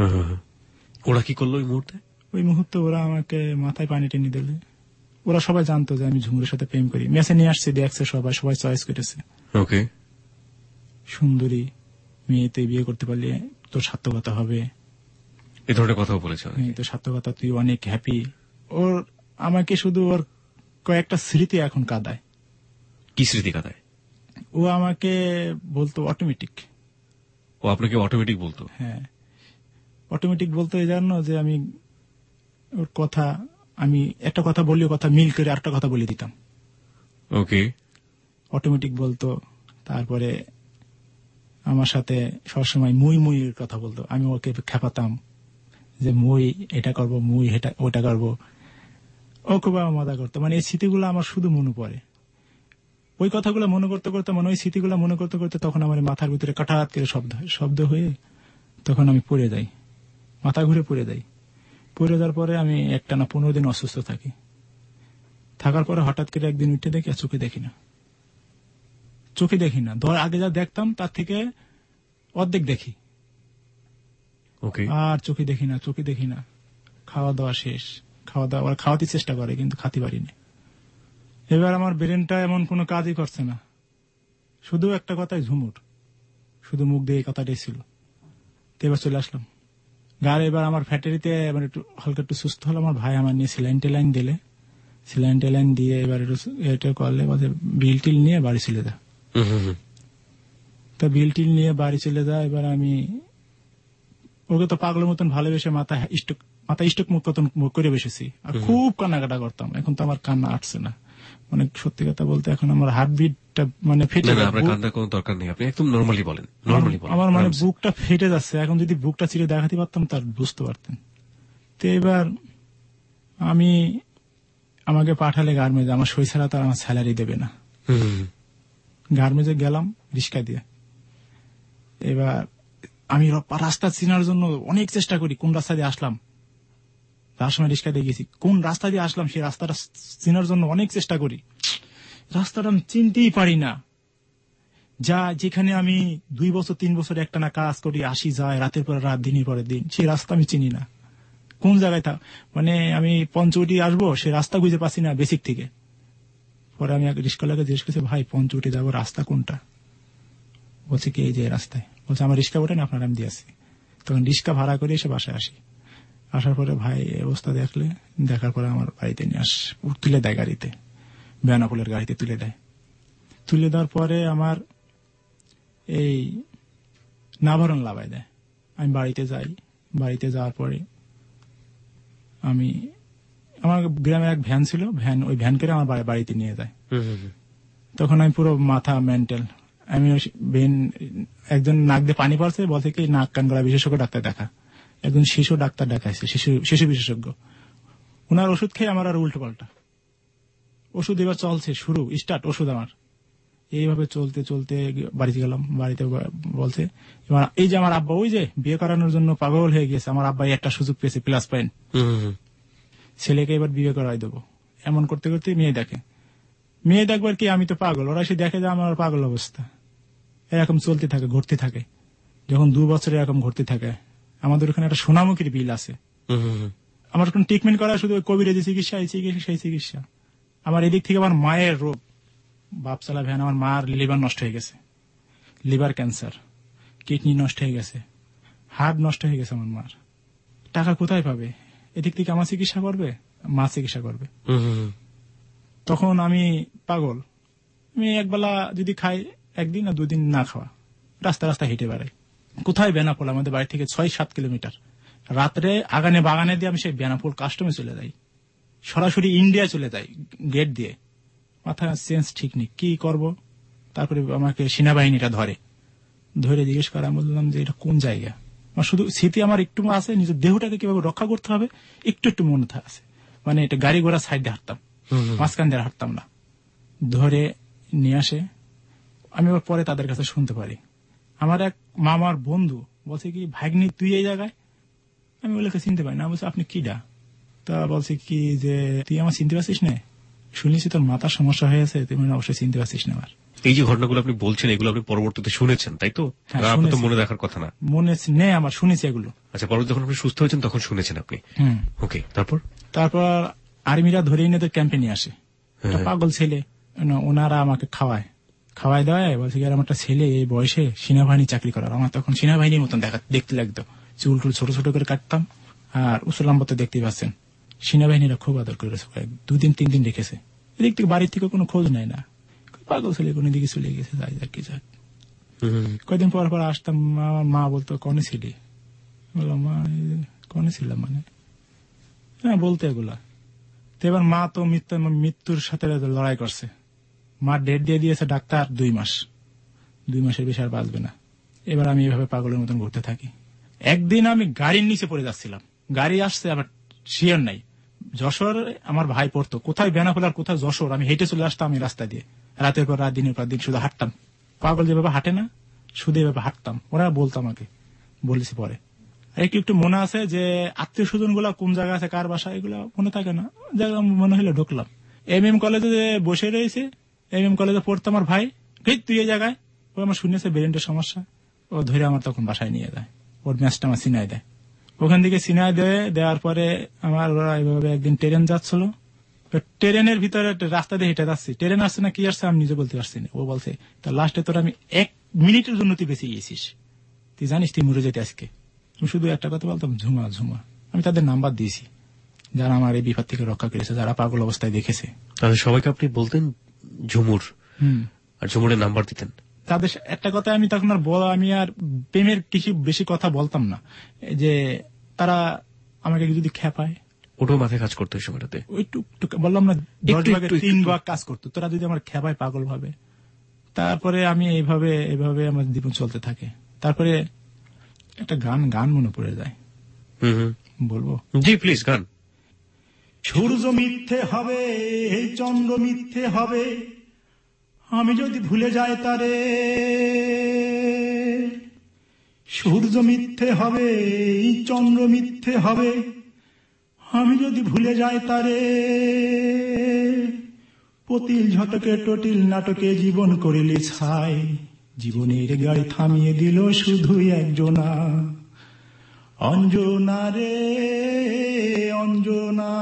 ওরা কি করলো ওই মুহূর্তে? ওই মুহূর্তে ওরা আমাকে মাথায় পানি টেনে দিলে। ওরা সবাই জানতো যে আমি ঝুমুরের সাথে প্রেম করি, মেসে নিয়ে আসছে, দেখছে সবাই, সবাই চয়েস করেছে। ওকে, সুন্দরী মেয়েতে বিয়ে করতে পারলে তোর সার্থকতা হবে, এ ধরনের কথাও বলেছে। তোর সার্থকতা, তুই অনেক হ্যাপি। ওর আমাকে শুধু ওর কয়েকটা স্মৃতি এখন কাঁদায়। কি স্মৃতি কাঁদায়? ও আমাকে বলতো অটোমেটিক। ও আপনাকে অটোমেটিক বলতো? হ্যাঁ, অটোমেটিক বলতো এই জন্য যে আমি ওর কথা, আমি একটা কথা বলি ও কথা মিল করে আরেকটা কথা বলে দিতাম। ওকে, অটোমেটিক বলতো। তারপরে আমার সাথে সবসময় মুই মুই এর কথা বলতো, আমি ওকে খেপাতাম যে মুই এটা করবো, মুই ওটা করবো। ও খুব মজা করতো। মানে এই স্মৃতিগুলো আমার শুধু মনে পড়ে। ওই কথাগুলো মনে করতে করতে, মানে ওই স্মৃতিগুলো মনে করতে করতে তখন আমার মাথার ভিতরে কাটাত করে শব্দ হয়, শব্দ হয়ে তখন আমি পড়ে যাই, মাথা ঘুরে পড়ে যাই। পড়ে যাওয়ার পরে আমি একটা না পনেরো দিন অসুস্থ থাকি। থাকার পরে হঠাৎ করে একদিন উঠে দেখি আর চোখে দেখি না, চোখে দেখি না। ধর আগে যা দেখতাম তার থেকে অর্ধেক দেখি, আর চোখে দেখি না, চোখে দেখি না। খাওয়া দাওয়া শেষ, খাওয়া দাওয়া ওরা খাওয়াতে চেষ্টা করে কিন্তু খাতে পারিনি। এবার আমার ব্রেনটা এমন কোনো কাজই করছে না, শুধু একটা কথাই ঝুমুর, শুধু মুখ দিয়ে এই কথাটাই ছিল। তো এবার চলে আসলাম গাড়ি। এবার আমার ফ্যাক্টরিতে এবার একটু হালকা একটু সুস্থ হলো। আমার ভাই আমার নিয়ে সিলাইন টেলাইন দিলে, সিলাইন টেলাইন দিয়ে এবার এটা করলে বিল টিল নিয়ে বাড়ি চলে যায়। তা বিল টিল নিয়ে বাড়ি চলে যায়। এবার আমি ওকে তো পাগলের মতন ভালোবেসে মাথা স্টক মাথা স্টক মুখ মতন করে বসেছি, আর খুব কান্নাকাটা করতাম। এখন তো আমার কান্না আসছে না, মানে সত্যি কথা বলতে এখন আমার হার্টবিটটা মানে ফেটে যাচ্ছে। কোনো দরকার নেই, আপনি একদম নরমালি বলেন, নরমালি বলেন। আমার মানে বুকটা ফেটে যাচ্ছে। এখন যদি বুকটা চিরে দেখাতে পারতাম তার বুঝতে পারতেন। তো এবার আমি আমাকে পাঠালে গার্মেজে, আমার সই ছাড়া তার আমার স্যালারি দেবে না। গার্মেজে গেলাম রিক্সা দিয়ে। এবার আমি রাস্তা চেনার জন্য অনেক চেষ্টা করি, কোন রাস্তা দিয়ে আসলাম, তার সময় রিক্সা দিয়ে গেছি, কোন রাস্তা দিয়ে আসলাম সেই রাস্তাটা চেনার জন্য অনেক চেষ্টা করি। রাস্তাটা আমি চিনতেই পারি না। যা যেখানে আমি দুই বছর তিন বছর একটা না কাজ করি, আসি যায় রাতের পর রাত, দিনের পরে দিন, সেই রাস্তা আমি চিনি না। কোন জায়গায় থাক মানে আমি পঞ্চবটি আসবো, সে রাস্তা খুঁজে পাচ্ছি না বেসিক থেকে। পরে আমি এক রিক্সাওয়ালাকে জিজ্ঞেস করছি, ভাই পঞ্চবটি যাবো রাস্তা কোনটা? বলছে কি এই যে রাস্তায়। বলছে আমার রিক্সা ওঠেন, আপনার আমি দিয়ে আসি। তখন রিক্সা ভাড়া করে এসে বাসায় আসি। আসার পরে ভাই অবস্থা দেখলে, দেখার পরে আমার বাড়িতে নিয়ে আস তুলে দেয় গাড়িতে, বেনাপোলের গাড়িতে তুলে দেয়। তুলে দেওয়ার পরে আমার এই নাভরণ লাভাই দেয়। আমি বাড়িতে যাই। বাড়িতে যাওয়ার পরে আমি আমার গ্রামের এক ভ্যান ছিল, ভ্যান ওই ভ্যান করে আমার বাড়িতে নিয়ে যায়। তখন আমি পুরো মাথা মেন্টাল। আমি একজন নাক দিয়ে পানি পড়ছে, বলছে কি নাক কান গলা বিশেষজ্ঞ ডাক্তার দেখা। একজন শিশু ডাক্তার দেখাইছে, শিশু শিশু বিশেষজ্ঞ। ওনার ওষুধ খেয়ে আমার আর উল্টো পাল্টা ওষুধ এবার চলছে, শুরু স্টার্ট ওষুধ আমার। এইভাবে চলতে চলতে বাড়িতে গেলাম, বাড়িতে বলছে এবার এই যে আমার আব্বা ওই যে বিয়ে করানোর জন্য পাগল হয়ে গেছে, আমার আব্বাই একটা সুযোগ পেয়েছে প্লাস পয়েন্ট, ছেলেকে এবার বিয়ে করাই দেবো। এমন করতে করতে মেয়ে দেখে, মেয়ে দেখবার কি আমি তো পাগল, ওরা সে দেখে যে আমার পাগল অবস্থা। এরকম চলতে থাকে, ঘুরতে থাকে। যখন দু বছর এরকম ঘুরতে থাকে, আমাদের ওখানে একটা সোনামুখীর বিল আছে, আমার কোন ট্রিটমেন্ট করা শুধু কবিরাজি চিকিৎসা, এই চিকিৎসা সেই চিকিৎসা। আমার এদিক থেকে আমার মায়ের রোগ, বাপ চালা ভ্যান, আমার মার লিভার নষ্ট হয়ে গেছে, লিভার ক্যান্সার, কিডনি নষ্ট হয়ে গেছে, হার্ট নষ্ট হয়ে গেছে আমার মার। টাকা কোথায় পাবে? এদিক থেকে আমার চিকিৎসা করবে, মা চিকিৎসা করবে। তখন আমি পাগল, আমি একবেলা যদি খাই, একদিন আর দুদিন না খাওয়া, রাস্তা রাস্তা হেঁটে বেড়াই। কোথায় বেনাপোল, আমাদের বাড়ি থেকে ছয় সাত কিলোমিটার। রাত্রে আগানে বাগানে দিয়ে আমি সেই বেনাপোল কাস্টমে চলে যাই, সরাসরি ইন্ডিয়া চলে যাই গেট দিয়ে। মাথা সেন্স ঠিক নেই, কি করব। তারপরে আমাকে সেনাবাহিনীটা ধরে, ধরে জিজ্ঞেস করা, বললাম যে এটা কোন জায়গা। আমার শুধু স্মৃতি আমার একটু আছে, নিজের দেহটাকে কিভাবে রক্ষা করতে হবে একটু একটু মনে আছে। মানে এটা গাড়ি ঘোড়া সাইড দিয়ে হাঁটতাম, মাঝখান দিয়ে হাঁটতাম না। ধরে নিয়ে আসে, আমি আবার পরে তাদের কাছে শুনতে পারি, আমার এক মামার বন্ধু বলছে কি, ভাগ্নি তুই এই জায়গায়? আমি বলে চিনতে পারি না। বলছে আপনি কিডা? তা বলছে কি যে তুই আমার চিনতে পারছিস না? শুনেছি তোর মাথার সমস্যা হয়েছে, তুই মানে অবশ্যই চিনতে পারছিস না। আমার এই যে ঘটনাগুলো আপনি বলছেন, এগুলো আপনি পরবর্তীতে শুনেছেন, তাই তো? আপনার তো মনে রাখার কথা না। মনে নেই আমার, শুনেছি এগুলো। আচ্ছা, পরবর্তী যখন আপনি সুস্থ হয়েছেন তখন শুনেছেন আপনি? ওকে, তারপর? তারপর আর্মিরা ধরে এনে তো ক্যাম্পে নিয়ে আসে, পাগল ছেলে, ওনারা আমাকে খাওয়ায়, খাওয়াই দেয়। বলছে কি আমার একটা ছেলে এই বয়সে সেনাবাহিনী চাকরি করার। আমার তখন সেনাবাহিনীর মতন দেখা দেখতে লাগতো, চুল টুল ছোট ছোট করে কাটতাম, আর উসলাম্বা তো দেখতেই পাচ্ছেন। সেনাবাহিনীরা খুব আদর করেছে, দুদিন তিন দিন রেখেছে। এদিক থেকে বাড়ির থেকে কোনো খোঁজ নেয় না, পাগল ছেলে কোন দিকে চলে গেছে, যাই যাক কি যাক। কয়েকদিন পর পর আসতাম, আমার মা বলতো কনে ছিলি? বললাম মা কনে ছিলাম, মানে হ্যাঁ বলতে এগুলা। তো এবার মা তো মৃত্যু মৃত্যুর সাথে লড়াই করছে। মা ডেট দিয়ে দিয়েছে ডাক্তার, দুই মাস দুই মাসের বেশি আর বাঁচবে না। এবার আমি এভাবে পাগলের মতন ঘুরতে থাকি। একদিন আমি গাড়ির নিচে পড়ে যাচ্ছিলাম, গাড়ি আসছে, আবার শিয়ার নাই। যশোর আমার ভাই পড়তো, কোথায় বেনাপোল আর কোথায় যশোর, আমি হেঁটে চলে আসতাম আমি রাস্তা দিয়ে, রাতের পর রাত দিনের পর দিন শুধু হাঁটতাম। পাগল যেভাবে হাঁটে না, শুধু এভাবে হাঁটতাম। ওরা বলতো আমাকে, বলেছি পরে। একটু একটু মনে আছে যে আত্মীয় স্বজন গুলা কোন জায়গায় আছে, কার বাসা, এগুলো মনে থাকে না। জায়গা মনে হলে ঢুকলাম, এম এম কলেজে বসে রয়েছে, এম এম কলেজে পড়তো আমার ভাই। তুই এই জায়গায়, ও আমার শুনেছে ব্রেনের সমস্যা, ও ধরে আমার তখন বাসায় নিয়ে যায়, ওর ম্যাচটা আমার সিনাই দেয়। ওখান থেকে সিনাই দেয়, দেওয়ার পরে আমার ওরা এইভাবে একদিন ট্রেন যাচ্ছিল, ট্রেনের ভিতরে রাস্তা দিয়ে হেঁটে যাচ্ছি, ট্রেন আসছে না কি আসছে আমি নিজে বলতে পারছি না। ও বলছে তার লাস্টে তোর আমি এক মিনিটের জন্য তুই বেঁচে গিয়েছিস, তুই জানিস তুই মরে যেতে আজকে। আমি শুধু একটা কথা বলতাম, ঝুমা ঝুমা। আমি তাদের নাম্বার দিয়েছি যারা আমার এই বিপদ থেকে রক্ষা করেছে, যারা পাগল অবস্থায় দেখেছে। তাহলে সবাইকে আপনি বলতেন ঝুমুর, আর ঝুমুরের নাম্বার দিতেন? তাদের একটা কথা আমি তখন আর বলা, আমি আর প্রেমের কিছু বেশি কথা বলতাম না, যে তারা আমাকে যদি খেপায়, ওটাও মাথায় কাজ করতো সময়টাতে। ওই টুক বললাম না, দশ ভাগের তিন ভাগ কাজ করতো। তোরা যদি আমার খেপায় পাগল ভাবে, তারপরে আমি এইভাবে এইভাবে আমার জীবন চলতে থাকে। তারপরে একটা গান গান মনে পড়ে যায়, বলবো? জি প্লিজ, গান। সূর্য মিথ্যে হবে, চন্দ্র মিথ্যে হবে, আমি যদি ভুলে যাই তারে। সূর্য মিথ্যে হবে, চন্দ্র মিথ্যে হবে, আমি যদি ভুলে যাই তারে। পতিল ঝটকে টটিল নাটকে জীবন করিলি ছাই, জীবনের গাড়ি থামিয়ে দিল শুধু একজনা। অঞ্জনা রে অঞ্জনা,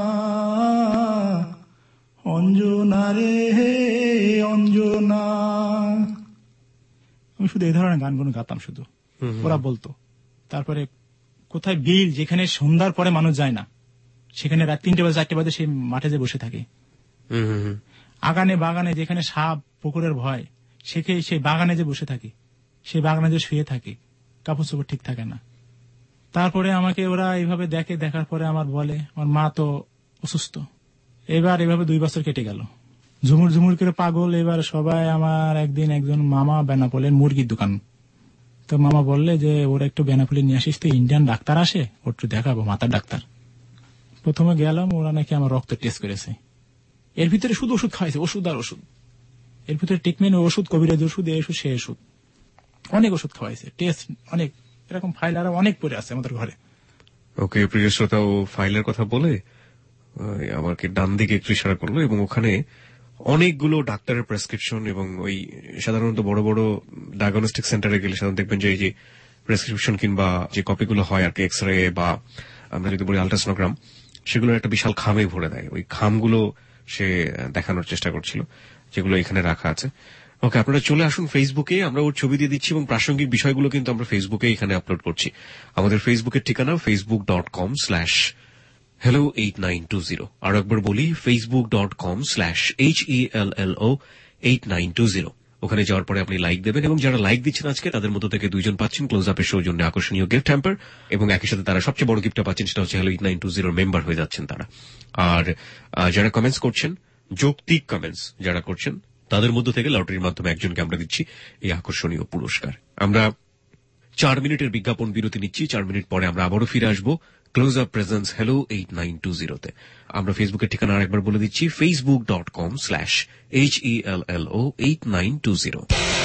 অঞ্জনা রে অঞ্জনা। আমি শুধু এই ধরনের গানগুলো গাতাম শুধু, ওরা বলতো। তারপরে কোথায় বিল, যেখানে সন্ধ্যার পরে মানুষ যায় না, সেখানে রাত তিনটে বাজে চারটে বাজে সেই মাঠে যে বসে থাকে। আগানে বাগানে যেখানে সাপ পুকুরের ভয়, সেখানে সেই বাগানে যে বসে থাকি, সেই বাগানে যে শুয়ে থাকি, কাপড় চোপড় ঠিক থাকে না। তারপরে আমাকে ওরা এইভাবে দেখে, দেখার পরে আমার বলে, আমার মা তো অসুস্থ। এবার এভাবে দুই বছর কেটে গেল, ঝুমুর ঝুমুর করে পাগল। এবার সবাই আমার একদিন একজন মামা বেনাপোলের মুরগির দোকান, তো মামা বললে যে ওরা একটু বেনাপোলে নিয়ে আসিস, তো ইন্ডিয়ান ডাক্তার আসে, ওর একটু দেখাবো, মাথার ডাক্তার। প্রথমে গেলাম, ওরা নাকি আমার রক্ত টেস্ট করেছে, এর ভিতরে শুধু ওষুধ খাওয়াইছে, ওষুধ আর ওষুধ, এর ভিতরে ট্রিটমেন্ট ওষুধ, কবিরাজ ওষুধ, এই ওষুধ সে ওষুধ, অনেক ওষুধ খাওয়াইছে, টেস্ট অনেক, এরকম ফাইল আরো অনেক পড়ে আছে আমাদের ঘরে। ওকে, প্রিয় শ্রোতা, ও ফাইলের কথা বলে আমাকে ডান দিকে একটু ইশারা করলো এবং ওখানে অনেকগুলো ডাক্তারের প্রেসক্রিপশন এবং ওই সাধারণত বড় বড় ডায়াগনস্টিক সেন্টারে গেলে সাধারণত দেখবেন যে এই যে প্রেসক্রিপশন কিংবা যে কপিগুলো হয় আর কি, এক্স রে বা আমরা যদি বলি আলট্রাসোনোগ্রাম, সেগুলোর একটা বিশাল খামে ভরে দেয়। ওই খামগুলো সে দেখানোর চেষ্টা করছিল, যেগুলো এখানে রাখা আছে। ওকে, আপনারা চলে আসুন ফেসবুকে, আমরা ওর ছবি দিয়ে দিচ্ছি এবং প্রাসঙ্গিক বিষয়গুলো কিন্তু আমরা ফেসবুকে এখানে আপলোড করছি। আমাদের ফেসবুকের ঠিকানা Facebook dot com slash hello eight nine two zero. আরো একবার বলি, Facebook dot com slash H E L L O eight nine two zero. ওখানে যাওয়ার পরে আপনি লাইক দেবেন এবং যারা লাইক দিচ্ছেন আজকে তাদের মধ্যে থেকে দুইজন পাচ্ছেন ক্লোজ আপের সৌজন্যে আকর্ষণীয় গিফট হ্যাম্পার, এবং একই সাথে তারা সবচেয়ে বড় গিফটটা পাচ্ছেন, সেটা হচ্ছে হ্যালো এইট নাইন টু জিরোর মেম্বার হয়ে যাচ্ছেন তারা। আর যারা কমেন্টস করছেন, যৌক্তিক কমেন্টস যারা করছেন, তাদের মধ্যে থেকে লটারির মাধ্যমে একজনকে আমরা দিচ্ছি এই আকর্ষণীয় পুরস্কার। আমরা চার মিনিটের বিজ্ঞাপন বিরতি নিচ্ছি, চার মিনিট পরে আমরা আবারও ফিরে আসবো close up presence hello eight nine two জিরোতে। আমরা ফেসবুকের ঠিকানা আরেকবার বলে দিচ্ছি, Facebook dot com slash H E L L O eight nine two zero.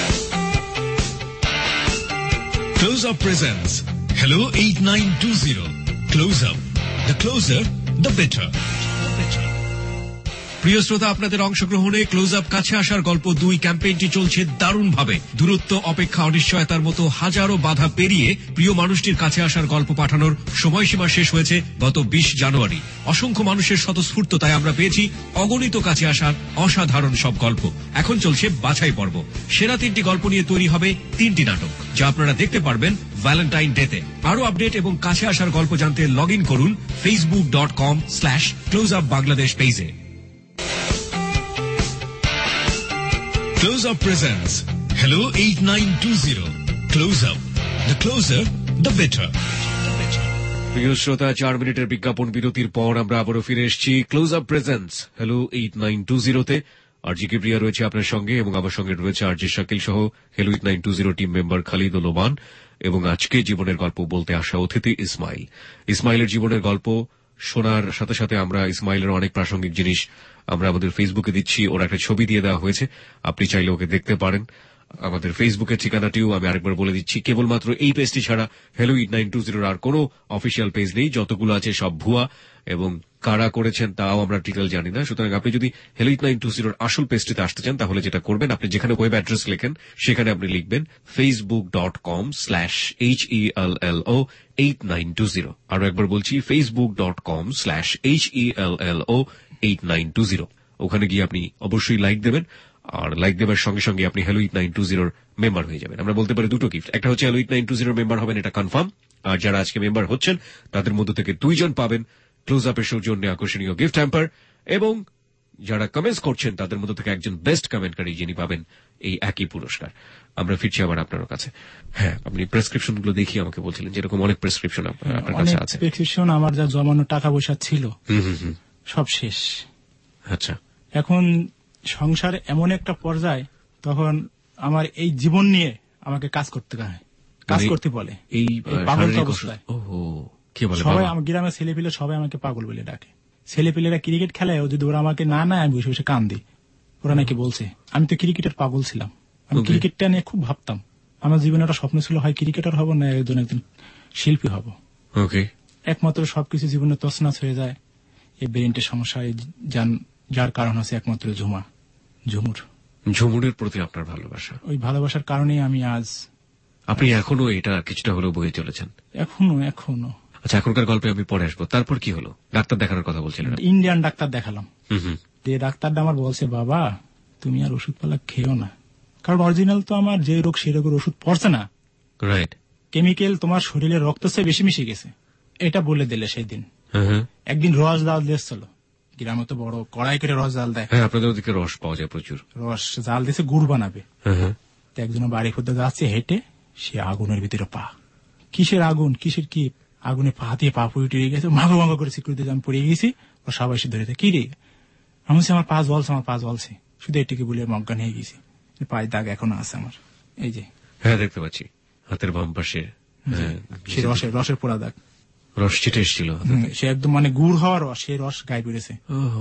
Close Up presents Hello eight nine two zero. Close Up. The closer, the better. প্রিয় শ্রোতা, আপনাদের অংশগ্রহণে ক্লোজ আপ কাছে আসার গল্প দুই ক্যাম্পেইনটি চলছে দারুণভাবে। দূরত্ব, অপেক্ষা, অনিশ্চয়তার মতো হাজারো বাধা পেরিয়ে প্রিয় মানুষটির কাছে আসার গল্প পাঠানোর সময়সীমা শেষ হয়েছে গত বিশ জানুয়ারি। অসংখ্য মানুষের স্বতঃস্ফূর্ততায় আমরা পেয়েছি অগণিত কাছে আসার অসাধারণ সব গল্প। এখন চলছে বাছাই পর্ব। সেরা তিনটি গল্প নিয়ে তৈরি হবে তিনটি নাটক, যা আপনারা দেখতে পারবেন ভ্যালেন্টাইন ডেতে। আরো আপডেট এবং কাছে আসার গল্প জানতে লগ ইন করুন Facebook dot com slash close up Bangladesh পেজে। Close Up presents Hello eight nine two zero. Close Up. The closer, the better. প্রিয় শ্রোতা, চার মিনিটের বিজ্ঞাপন বিরতির পর আমরা আবারও ফিরে এসেছি close up presents hello eight nine two জিরোতে। আর জি কে প্রিয়া রয়েছে আপনার সঙ্গে এবং আমার সঙ্গে রয়েছে আর জি শাকিল সহ hello eight nine two zero team member Khalid ও লোমান, এবং আজকে জীবনের গল্প বলতে আসা অতিথি ইসমাইল। ইসমাইলের জীবনের গল্প শোনার সাথে সাথে আমরা ইসমাইলের অনেক প্রাসঙ্গিক জিনিস আমরা আমাদের ফেসবুকে দিচ্ছি। ওর একটা ছবি দিয়ে দেওয়া হয়েছে, আপনি চাইলে ওকে দেখতে পারেন। আমাদের ফেসবুকের ঠিকানাটিও আমি আরেকবার বলে দিচ্ছি, কেবলমাত্র এই পেজটি ছাড়া হ্যালো এইট নাইন টু জিরোর আর কোনো অফিসিয়াল পেজ নেই। যতগুলো আছে সব ভুয়া, এবং কারা করেছেন তাও আমরা ডিটেল জানি না। সুতরাং আপনি যদি হ্যালো এইট নাইন টু জিরোর আসল পেজটিতে আসতে চান, তাহলে যেটা করবেন, আপনি যেখানে ওয়েব অ্যাড্রেস লেখেন সেখানে আপনি লিখবেন Facebook dot com slash H E L L O eight nine two zero. আরো একবার বলছি, Facebook dot com slash H E L L O eight nine two zero. ওখানে গিয়ে আপনি অবশ্যই লাইক দেবেন, আর লাইক দেবার সঙ্গে সঙ্গে আপনি হ্যালো এইট নাইন টু জিরোর মেম্বার হয়ে যাবেন। আমরা বলতে পারি দুটো গিফট, একটা হচ্ছে হ্যালো এইট নাইন টু জিরোর মেম্বার হবেন, এটা কনফার্ম। আর যারা আজকে মেম্বার হচ্ছেন তাদের মধ্য থেকে দুইজন পাবেন ক্লোজ আপের সৌজন্যে আকর্ষণীয় গিফট হ্যাম্পার, এবং যারা কমেন্টস করছেন তাদের মধ্য থেকে একজন বেস্ট কমেন্টকারী, যিনি পাবেন এই একই পুরস্কার। আমরা ফিরছি আবার আপনার কাছে। হ্যাঁ, আপনি প্রেসক্রিপশন গুলো দেখিয়ে আমাকে বলছিলেন যেরকম অনেক প্রেসক্রিপশন আপনার কাছে আছে। প্রেসক্রিপশন আমার যা জমানো টাকা পয়সা ছিল সব শেষ। আচ্ছা, এখন সংসারে এমন একটা পর্যায়ে, তখন আমার এই জীবন নিয়ে আমাকে কাজ করতে হয়, কাজ করতে বলে এই পাগল অবস্থায়। সবাই আমার গ্রামের ছেলে পেলে সবাই আমাকে পাগল বলে ডাকে। ছেলে পেলেরা ক্রিকেট খেলায় যদি ওরা আমাকে না না আমি বসে বসে কান্দি, ওরা নাকি বলছে আমি তো ক্রিকেটের পাগল ছিলাম। আমি ক্রিকেটটা নিয়ে খুব ভাবতাম, আমার জীবনে একটা স্বপ্ন ছিল হয় ক্রিকেটার হব না একজন একজন শিল্পী হব। একমাত্র সবকিছু জীবনে তছনছ হয়ে যায় এই ব্রেনটের সমস্যা, যার কারণ হচ্ছে একমাত্র ঝুমা ঝুমুর ঝুমুরের প্রতি আপনার ভালোবাসা। ওই ভালোবাসার কারণেই আমি আজ, আপনি এখনো এটা কিছুটা হলেও বয়ে চলেছেন। এখনো এখনো আচ্ছা, এখনকার গল্পে আমি পরে আসবো। তারপর কি হলো? ডাক্তার দেখানোর কথা বলছিলেন। ইন্ডিয়ান ডাক্তার দেখালাম। যে ডাক্তারটা আমার বলছে, বাবা তুমি আর ওষুধ পালা খেও না, কারণ অরিজিনাল তো আমার যে রোগ সেই রোগের ওষুধ পড়ছে না, রাইট, কেমিক্যাল তোমার শরীরের রক্ত চেয়ে বেশি মিশে গেছে, এটা বলে দিলে সেই দিন। একদিন রস জাল দিয়েছিল, গ্রামে তো বড় কড়াই করে রস জাল দেয়। হ্যাঁ, আপনাদের ওদিকে রস পাওয়া যায় প্রচুর। রস জাল দিয়েছে গুড় বানাবে। একজন বাড়ি খুঁজতে যাচ্ছে হেঁটে, সে আগুনের ভিতরে পা, কিসের আগুন কিসের কি, আগুনে পা দিয়ে পা পুড়ে টিড়ে গেছে, মাগো মাগো করে সিকিউরিটি আমি পড়ে গেছি। ও সবাই এসে ধরেছে, কি রে? আমি বলছি আমার পা জ্বলছে, আমার পা জ্বলছে, শুধু এটিকে বলে মজ্ঞান হয়ে গেছি, পায়ের দাগ এখনো আছে আমার, এই যে। হ্যাঁ, দেখতে পাচ্ছি হাতের বাম পাশে রসের রসের পোড়া দাগ। রস ছিটে এসেছিল, সে একদম মানে গুড় হওয়ার রস, সেই রস গায়ে বেড়েছে।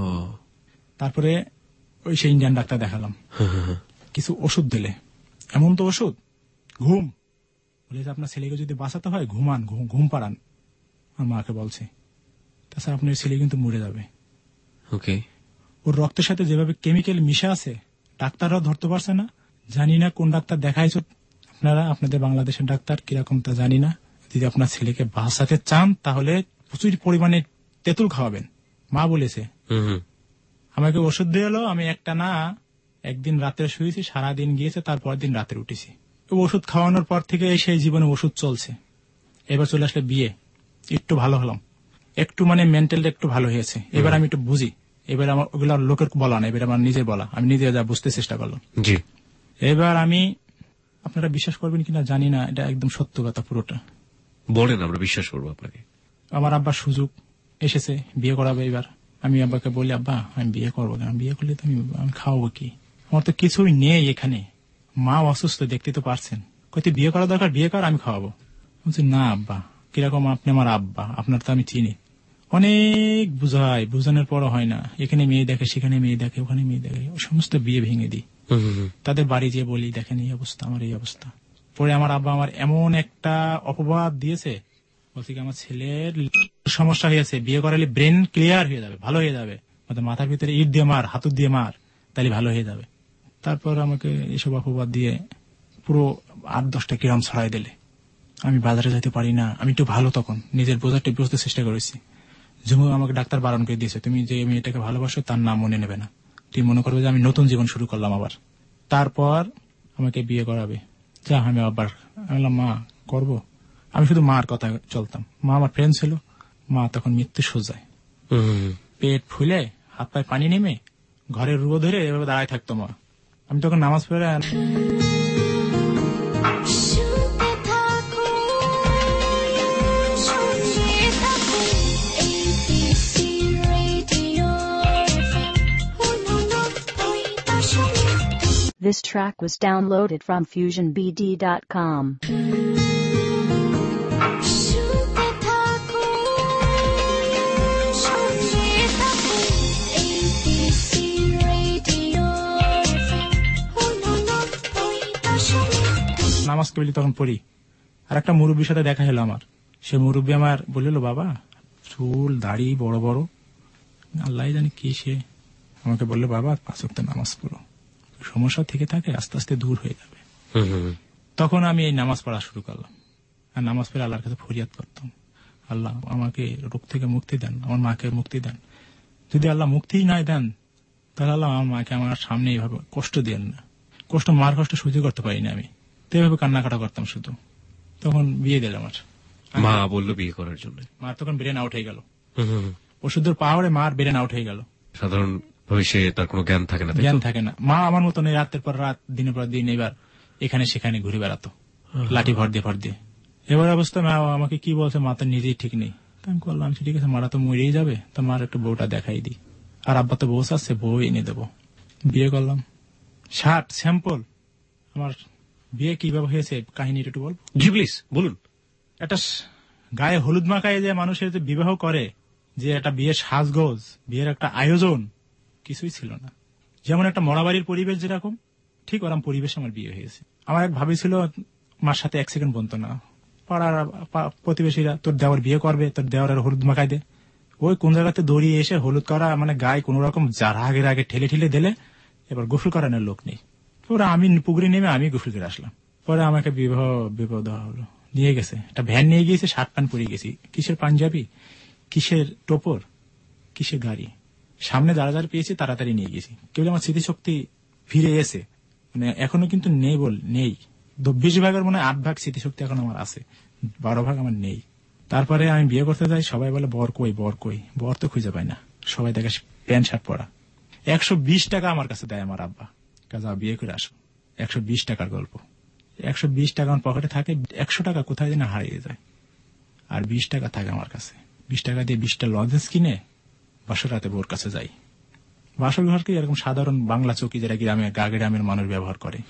তারপরে ওই সেই ইন্ডিয়ান ডাক্তার দেখালাম, কিছু ওষুধ দিলে, এমন তো ওষুধ, ঘুম বলে যে আপনার ছেলেকে যদি বাঁচাতে হয় ঘুমান, ঘুম পাড়ান। আমার মাকে বলছে, তাছাড়া আপনার ছেলে কিন্তু মরে যাবে। ওকে, ওর রক্তের সাথে যেভাবে কেমিক্যাল মিশে আছে ডাক্তাররাও ধরতে পারছে না। জানি না কোন ডাক্তার দেখাইছ আপনারা, আপনাদের বাংলাদেশের ডাক্তার কিরকম তা জানি না। যদি আপনার ছেলেকে বাঁচাতে চান তাহলে প্রচুর পরিমাণে তেঁতুল খাওয়াবেন। মা বলেছে। আমাকে ওষুধ দিয়ে এলো, আমি একটা না একদিন রাত্রে শুয়েছি, সারাদিন গিয়েছে, তারপর দিন রাতে উঠেছি। ওষুধ খাওয়ানোর পর থেকে সেই জীবনে ওষুধ চলছে। এবার চলে আসলে বিয়ে, একটু ভালো হলাম, একটু মানে মেন্টাল একটু ভালো হয়েছে। এবার আমি একটু বুঝি, এবার আমার ওগুলো লোকের বলা না, এবার আমার নিজের বলা, আমি নিজে যা বুঝতে চেষ্টা করলাম। জি, এবার আমি, আপনারা বিশ্বাস করবেন কিনা জানি না, এটা একদম সত্য কথা পুরোটা। বলেন, আমরা বিশ্বাস করবো আপনাকে। আমার আব্বার সুযোগ এসেছে, বিয়ে করাবে। এবার আমি আব্বাকে বলি, আব্বা আমি বিয়ে করবো, আমি বিয়ে করলে তো আমি খাওয়াবো কি, আমার তো কিছুই নেই এখানে, মা অসুস্থ দেখতে তো পারছেন, কত বিয়ে করা দরকার, বিয়ে কর, আমি খাওয়াবো। বলছি না আব্বা, কিরকম আপনি আমার আব্বা, আপনার তো আমি চিনি। অনেক বুঝাই, বুঝানোর পরও হয় না, এখানে মেয়ে দেখে, সেখানে মেয়ে দেখে, ওখানে মেয়ে দেখে, ও সমস্ত বিয়ে ভেঙে দিই। তাদের বাড়ি যেয়ে বলি, দেখেন এই অবস্থা, আমার এই অবস্থা। পরে আমার আব্বা আমার এমন একটা অপবাদ দিয়েছে, বলছে কি আমার ছেলের সমস্যা হয়েছে, বিয়ে করালে ব্রেন ক্লিয়ার হয়ে যাবে, ভালো হয়ে যাবে, মাথার ভিতরে ইট দিয়ে মার, হাতুর দিয়ে মার, তাহলে ভালো হয়ে যাবে। তারপর আমাকে এসব অপবাদ দিয়ে পুরো আট দশটা কিরাম ছড়াই দিলে। আমি বাজারে যেতে পারি না, আমি একটু ভালো, তখন নিজের বোঝাটা বুঝতে চেষ্টা করেছি। যেমন আমাকে ডাক্তার বারণ করে দিয়েছে, তুমি যে মেয়েটাকে ভালোবাসো তার নাম মনে নেবে না, তুমি মনে করবে যে আমি নতুন জীবন শুরু করলাম আবার। তারপর আমাকে বিয়ে করাবে, যা আমি আবার বললাম মা করবো। আমি শুধু মার কথা চলতাম, মা আমার ফ্রেন্ড ছিল। মা তখন মৃত্যু সোজায়, পেট ফুলে হাত পায়ে পানি নেমে ঘরের রুয়ো ধরে এভাবে দাঁড়ায় থাকতো মা। আমি তখন নামাজ পড়ে This track was downloaded from fusion b d dot com. নামাজ কবলি তখন পড়ি। আর একটা মুরব্বীর সাথে দেখা হলো আমার। সে মুরব্বী আমার বলল, বাবা চুল দাড়ি বড় বড়, আল্লাহ জানি কি, সে আমাকে বললো, বাবা পাঁচ ওয়াক্ত নামাজ পড়ো, সমস্যা থেকে থাকে আস্তে আস্তে দূর হয়ে যাবে। তখন আমি এই নামাজ পড়া শুরু করলাম, আর নামাজ পড়ে আল্লাহর কাছে ফরিয়াদ করতাম, আল্লাহ আমাকে রোগ থেকে মুক্তি দেন, আমার মাকে মুক্তি দেন। যদি আল্লাহ মুক্তি নাই দেন তাহলে আল্লাহ আমার মাকে আমার সামনে এইভাবে কষ্ট দেন না। কষ্ট, মার কষ্ট সহ্য করতে পারিনি আমি, তো এইভাবে কান্নাকাটা করতাম শুধু। তখন বিয়ে দিল আমার, মা বললো বিয়ে করার জন্য। মার তখন ব্রেন আউট হয়ে গেল, ওষুধের পাহাড়ে মার ব্রেন আউট হয়ে গেল। সাধারণ ভবিষ্যে তার কোনো জ্ঞান থাকে না, জ্ঞান থাকে না। মা আমার মতন রাতের পর রাত, দিনের পর দিন এবার এখানে সেখানে ঘুরে বেড়াতো, লাঠি ভর দিয়ে ভর দিয়ে। এবার অবস্থা মা আমাকে কি বলছে, মা তো নিজেই ঠিক নেই। আমি করলাম ঠিক আছে, মারা তো মরেই যাবে, তো মার একটু বউটা দেখাই দিই, আর আব্বা তো বউ আছে, বউ এনে দেবো। বিয়ে করলাম। ষাট স্যাম্পল আমার বিয়ে কিভাবে হয়েছে কাহিনীটা একটু বলবো? জি প্লিজ বলুন। একটা গায়ে হলুদ মাখায় যে মানুষের যে বিবাহ করে, যে একটা বিয়ের সাজগোজ, বিয়ের একটা আয়োজন, কিছুই ছিল না। যেমন একটা মরাবাড়ির পরিবেশ যেরকম, ঠিক ওরকম পরিবেশ আমার বিয়ে হয়েছে। আমার এক ভাবি ছিল, মার সাথে এক সেকেন্ড বলতো না। পাড়ার প্রতিবেশীরা, তোর দেওয়ার বিয়ে করবে, তোর দেওয়ার হলুদ মাখাই দে। ওই কোন জায়গাতে দড়িয়ে এসে হলুদ করা, মানে গায়ে কোন রকম যার আগের আগে ঠেলে ঠেলে দিলে, এবার গোসল করানোর লোক নেই। ওরা আমি পুকুরে নেমে আমি গোসল করে আসলাম। পরে আমাকে বিবাহ বিবাহ দেওয়া হলো, নিয়ে গেছে একটা ভ্যান নিয়ে গিয়েছে, শার্ট প্যান্ট পরে গেছি, কিসের পাঞ্জাবি, কিসের টোপর, কিসের গাড়ি, সামনে যারা যারা পেয়েছি তাড়াতাড়ি নিয়ে গেছি। কেবল আমার স্মৃতিশক্তি ফিরে এসে, মানে এখনো কিন্তু নেই, বল নেই, বিশ ভাগের মনে হয় আট ভাগ স্মৃতিশক্তি এখন আমার আছে, বারো ভাগ আমার নেই। তারপরে আমি বিয়ে করতে যাই, সবাই বলে বর কই বর কই, বর তো খুঁজে পাই না, সবাই দেখে প্যান্ট শার্ট পরা। একশো বিশ টাকা আমার কাছে দেয় আমার আব্বা, কাজে বিয়ে করে আসো। একশো বিশ টাকার গল্প, একশো বিশ টাকা আমার পকেটে থাকে, একশো টাকা কোথায় যেন হারিয়ে যায়, আর বিশ টাকা থাকে আমার কাছে। বিশ টাকা দিয়ে বিশটা লজেন্স কিনে বাসর রাতে বোর কাছে যাই। বাসর ঘর কি এরকম সাধারণ বাংলা চৌকি, যেটা গ্রামে গা গ্রামের মানুষ ব্যবহার করে,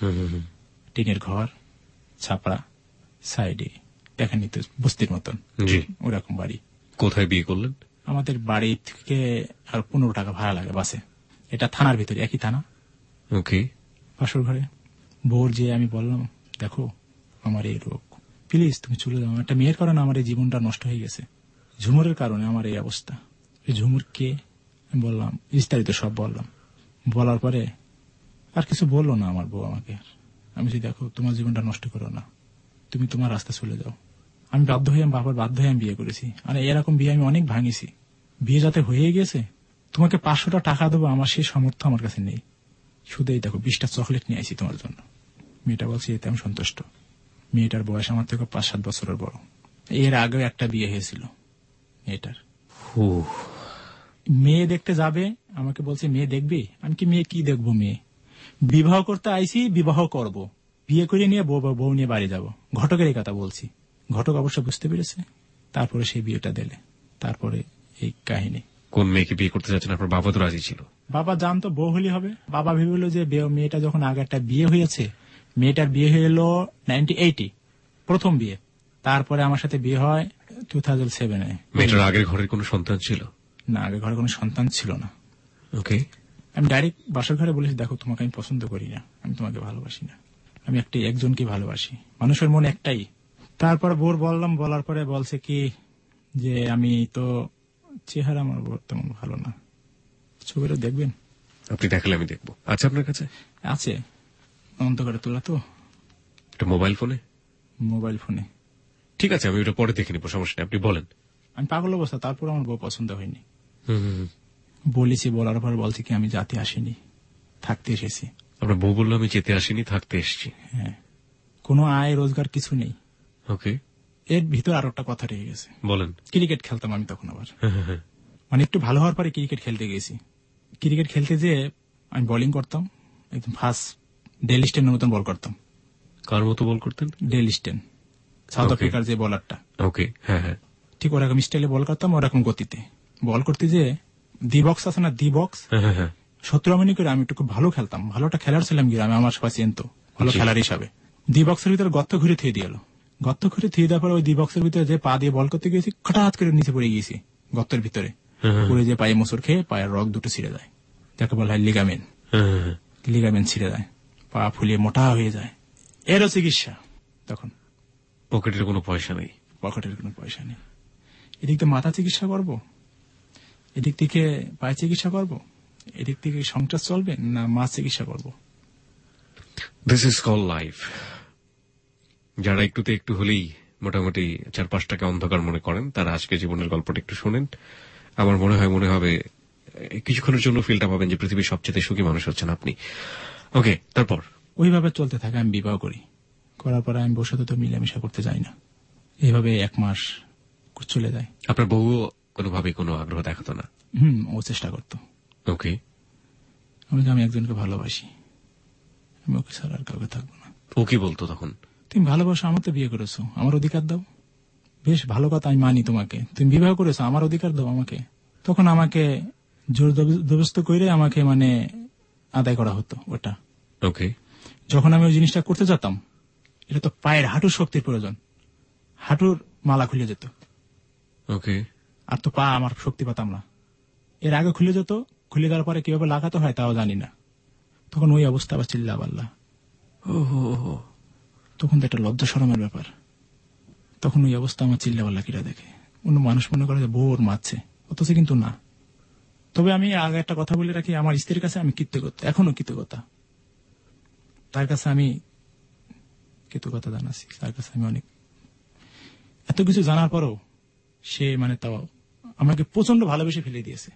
টিনের ঘর, ছাপড়া, সাইডে দেখেন নিতে বস্তির মতন ওরকম বাড়ি। কোথায় বিয়ে করলেন? আমাদের বাড়ি থেকে আর পনেরো টাকা ভাড়া লাগে বাসে। এটা থানার ভিতরে, একই থানা। ওকে। বাসর ঘরে ভোর যে আমি বললাম, দেখো আমার এই রোগ, প্লিজ তুমি চলে যাও। একটা মেয়ের কারণে আমার এই জীবনটা নষ্ট হয়ে গেছে, ঝুমুরের কারণে আমার এই অবস্থা। ঝুমুর কে আমি বললাম, বিস্তারিত সব বললাম। বলার পরে আর কিছু বললো না আমার বউ আমাকে। আমি যদি, দেখো তোমার জীবনটা নষ্ট করো না, তুমি তোমার রাস্তা চলে যাও। আমি বাধ্য হয়ে, আমি বাবার বাধ্য হয়ে আমি বিয়ে করেছি। আর এরকম বিয়ে আমি অনেক ভাঙিছি। বিয়ে যাতে হয়ে গেছে, তোমাকে পাঁচশোটা টাকা দেবো, আমার সেই সামর্থ্য আমার কাছে নেই। শুধু এই দেখো বিশটা চকলেট নিয়ে আইছি তোমার জন্য। মেয়েটা বলছে এতে আমি সন্তুষ্ট। মেয়েটার বয়স আমার থেকে পাঁচ সাত বছরের বড়। এর আগেও একটা বিয়ে হয়েছিল মেয়েটার। মেয়ে দেখতে যাবে, আমাকে বলছে মেয়ে দেখবি। আমি কি মেয়ে কি দেখবো? মেয়ে বিবাহ করতে আইছি, বিবাহ করব, বিয়ে করে নিয়ে বউ বউ নিয়ে বাড়ি যাব। ঘটকের এই কথা বলছি। ঘটক অবশ্য বুঝতে পেরেছে, তারপরে সেই বিয়েটা দিলে। তারপরে এই কাহিনী। কোন মেয়েকে বিয়ে করতে যাচ্ছেন? আপনার বাবা তো রাজি ছিল। বাবা জানতো বউ হলি হবে। বাবা ভেবেল যে মেয়েটা যখন আগে একটা বিয়ে হয়েছে, মেয়েটার বিয়ে হয়ে এলো নাইনটি এইটি, প্রথম বিয়ে। তারপরে আমার সাথে বিয়ে হয় টু থাউজেন্ড সেভেনে। মেয়েটার আগের ঘরের কোনো সন্তান ছিল না? আগের ঘরে কোনো সন্তান ছিল না। ওকে। আমি ডাইরেক্ট বাসার ঘরে বলেছি, দেখো তোমাকে আমি পছন্দ করি না, আমি তোমাকে ভালোবাসি না, আমি একটা একজনকে ভালোবাসি। মানুষের মন একটাই। তারপর বোর বললাম, বলার পরে বলছে কি যে আমি তো চেহারা আমার বোর তেমন ভালো না, ছবিটা দেখবেন? আপনি দেখালে আমি দেখবো। আচ্ছা, আপনার কাছে আছে? অন্ত করে তোলা তো এটা মোবাইল ফোনে? মোবাইল ফোনে। ঠিক আছে, আমি ওটা পরে দেখে নিবো, সমস্যা নেই, আপনি বলেন। আমি পাগল অবস্থা। তারপর আমার বউ পছন্দ হয়নি। বলেছি, বলার পর বলছে কি আমি জাতি আসিনি, থাকতে এসেছি। আপনার বউ বললো আমি যেতে আসিনি, থাকতে এসেছি। হ্যাঁ, কোনো আয় রোজগার কিছু নেই। ওকে। এর ভিতর আরো একটা কথা রয়ে গেছে। বলেন। ক্রিকেট খেলতাম আমি তখন আবার, মানে একটু ভালো হওয়ার পরে ক্রিকেট খেলতে গেছি। ক্রিকেট খেলতে যে আমি বোলিং করতাম, একদম ফার্স্ট ডেল স্টেনের মতন বল করতাম। কার মতো বল করতেন? ডেল স্টেন, সাউথ আফ্রিকার যে বলারটা। ওকে, হ্যাঁ হ্যাঁ। ঠিক ওরকম স্টাইলে বল করতাম, ওরকম গতিতে বল করতে যে দি বক্স আছে না, দি বক্স, সত্তর মিনিট করে আমি একটু খুব ভালো খেলতাম। ভালোটা খেলার ছিলাম গ্রামে, আমার সবাই চিনতো ভালো খেলার হিসাবে। দি বক্সের ভিতরে গর্ত ঘুরে থুয়ে দিয়ে এলো। গর্ত ঘুরে থুয়ে দেওয়ার পরে ওই দি বক্সের ভিতরে যে পা দিয়ে বল করতে গিয়েছি, হঠাৎ করে নিচে পড়ে গিয়েছি গর্তের ভিতরে। পড়ে যে পায়ে মোচড় খেয়ে পায়ের রগ দুটো ছিঁড়ে যায়, যাকে বলা হয় লিগামেন্ট। লিগামেন্ট ছিঁড়ে যায়, পা ফুলিয়ে মোটা হয়ে যায়। এরও চিকিৎসা তখন। পকেটের কোনো পয়সা নেই। পকেটের কোনো পয়সা নেই। এদিক থেকে মাথা চিকিৎসা করব, এদিক থেকে পায়ে চিকিৎসা করব, এদিক থেকে সংসার চলবে না মাছ চিকিৎসা করব। This is call life. যারা একটুতে একটু হলেই মোটামুটি চার পাঁচটাকে অন্ধকার মনে করেন, তারা আজকে জীবনের গল্পটা একটু শোনেন। আমার মনে হয় মনে হবে কিছুক্ষণের জন্য ফিলটা পাবেন যে পৃথিবীর সবচেয়ে সুখী মানুষ হচ্ছেন আপনি। ওকে, তারপর ওইভাবে চলতে থাকে। আমি বিবাহ করি, করার পরে আমি বসে তো মিলামিশা করতে যাই না। এইভাবে এক মাস চলে যায়। আপনার বউ কোনোভাবে কোনো আগ্রহ দেখাতো না? হুম, ও চেষ্টা করতো। ওকে। আমি আমি একজনকে ভালোবাসি, আমি ওকে ছাড়া আর কাউকে থাকবো না। ও কি বলতো তখন? তুমি ভালোবাসো, আমার তো বিয়ে করেছো, আমার অধিকার দাও। বেশ ভালো কথা, আমি মানি তোমাকে, তুমি বিবাহ করেছো, আমার অধিকার দাও আমাকে। তখন আমাকে জোর জবরদস্ত করে আমাকে মানে আদায় করা হতো ওটা। ওকে। যখন আমি ওই জিনিসটা করতে যেতাম, এটা তো পায়ের হাঁটুর শক্তির প্রয়োজন, হাঁটুর মালা খুলে যেত। ওকে। আর তো পা আমার শক্তি পাতাম না। এর আগে খুলে যেত, খুলে দেওয়ার পরে কিভাবে লাগাতে হয় তাও জানি না। তখন ওই অবস্থা আবার চিল্লা পাল্লা। তখন তো একটা লজ্জা শরমের ব্যাপার। তখন ওই অবস্থা আমার চিল্লা পাল্লা কিরা দেখে অন্য মানুষ মনে করে যে বোর মারছে, অথচ কিন্তু না। তবে আমি আগে একটা কথা বলে রাখি, আমার স্ত্রীর কাছে আমি কৃতজ্ঞতা, এখনো কৃতজ্ঞতা। তার কাছে আমি কৃতজ্ঞতা জানাচ্ছি, তার কাছে আমি অনেক। এত কিছু জানার পরও সে মানে তাও আমাকে প্রচন্ড ভালোবেসে ফেলে দিয়েছে।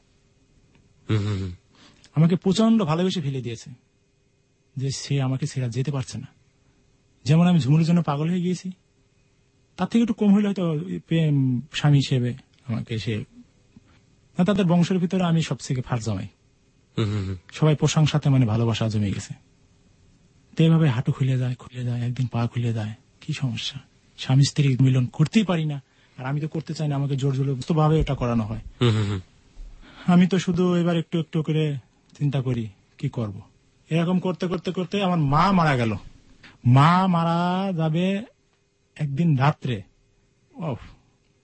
আমাকে প্রচন্ড ভালোবেসে ফেলে দিয়েছে যে সে আমাকে ছেড়ে যেতে পারছে না। যেমন আমি ঝুমুরের জন্য পাগল হয়ে গিয়েছি, তার থেকে একটু কম হইলে হয়তো প্রেম স্বামী হিসেবে আমাকে সে, তাদের বংশের ভিতরে আমি সবথেকে ফার্স্ট জমাই। সবাই প্রশংসাতে মানে ভালোবাসা জমে গেছে। তো এইভাবে হাঁটু খুলে যায়, খুলে যায়, একদিন পা খুলে যায়। কি সমস্যা? স্বামী স্ত্রী মিলন করতেই পারি না, আর আমি তো করতে চাই না, আমাকে জোর জোর ভাবে এটা করানো হয়। আমি তো শুধু এবার একটু একটু করে চিন্তা করি কি করব। এরকম করতে করতে করতে আমার মা মারা গেল। মা মারা যাবে একদিন রাত্রে, ও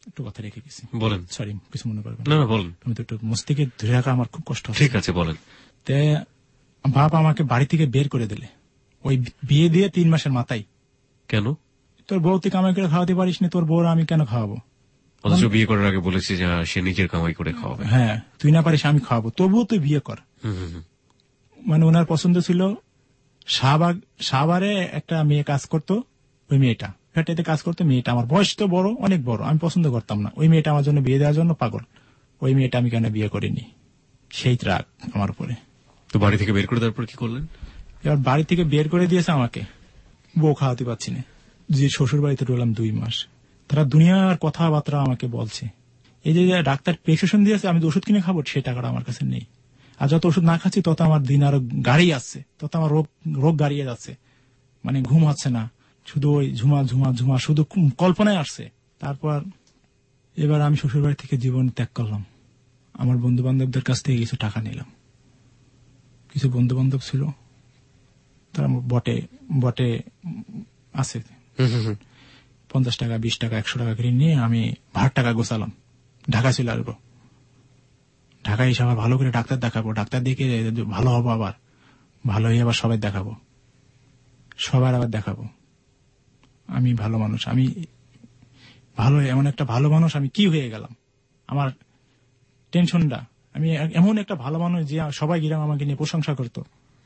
একটু কথা রেখে গেছি, বলেন। সরি, কিছু মনে করবেন না, না বলেন। আমি তো একটু মস্তিষ্কে ধরে রাখা আমার খুব কষ্ট হচ্ছে। ঠিক আছে, বলেন। তে বাপ আমাকে বাড়ি থেকে বের করে দিলে ওই বিয়ে দিয়ে তিন মাসের মাথায়। কেন? তোর বউ তুই কামাই করে খাওয়াতে পারিস না, তোর বউর আমি কেন খাওয়াবো? অথচ বিয়ে করার আগে বলেছি যে সে নিজের কামাই করে খাওয়াবে। হ্যাঁ, তুই না পারিস আমি খাওয়াবো, তবুও তুই বিয়ে কর। মানে ওনার পছন্দ ছিল শাহবাগ, শাহবারে একটা মেয়ে কাজ করতো, ওই মেয়েটা ফ্যাক্টরিতে কাজ করতো। মেয়েটা আমার বয়স তো বড়, অনেক বড়, আমি পছন্দ করতাম না। ওই মেয়েটা আমার জন্য বিয়ে দেওয়ার জন্য পাগল। ওই মেয়েটা আমি কেন বিয়ে করিনি, সেই রাগ আমার উপরে। তো বাড়ি থেকে বের করে দেওয়ার পর কি করলেন? এবার বাড়ি থেকে বের করে দিয়েছে আমাকে, বউ খাওয়াতে পারছি না। যে শ্বশুর বাড়িতে রইলাম দুই মাস, তারা দুনিয়ার কথাবার্তা আমাকে বলছে। এই যে ডাক্তার প্রেসক্রিপশন দিয়েছে আমি ওষুধ কিনে খাবো, সেই টাকাটা আমার কাছে নেই। আর যত ওষুধ না খাচ্ছি তত আমার দিন আরো গাড়িয়ে আসছে, তত আমার রোগ রোগ গাড়িয়ে যাচ্ছে। মানে ঘুম হচ্ছে না, শুধু ওই ঝুমা ঝুমা ঝুমা, শুধু কল্পনায় আসছে। তারপর এবার আমি শ্বশুর বাড়ি থেকে জীবন ত্যাগ করলাম। আমার বন্ধু বান্ধবদের কাছ থেকে কিছু টাকা নিলাম। কিছু বন্ধু বান্ধব ছিল, তারা বটে বটে আছে, পঞ্চাশ টাকা বিশ টাকা একশো টাকা করে নিয়ে আমি ভাড় টাকা গোছালাম, ঢাকা চলে আসবো। ঢাকায় এসে আবার ভালো করে ডাক্তার দেখাবো, ডাক্তার দেখে ভালো হবো, আবার ভালো হয়ে আবার সবাই দেখাবো, সবার আবার দেখাবো আমি ভালো মানুষ, আমি ভালো, এমন একটা ভালো মানুষ আমি কি হয়ে গেলাম। আমার টেনশনটা, আমি এমন একটা ভালো মানুষ যে সবাই গিরাম আমাকে নিয়ে প্রশংসা করতো।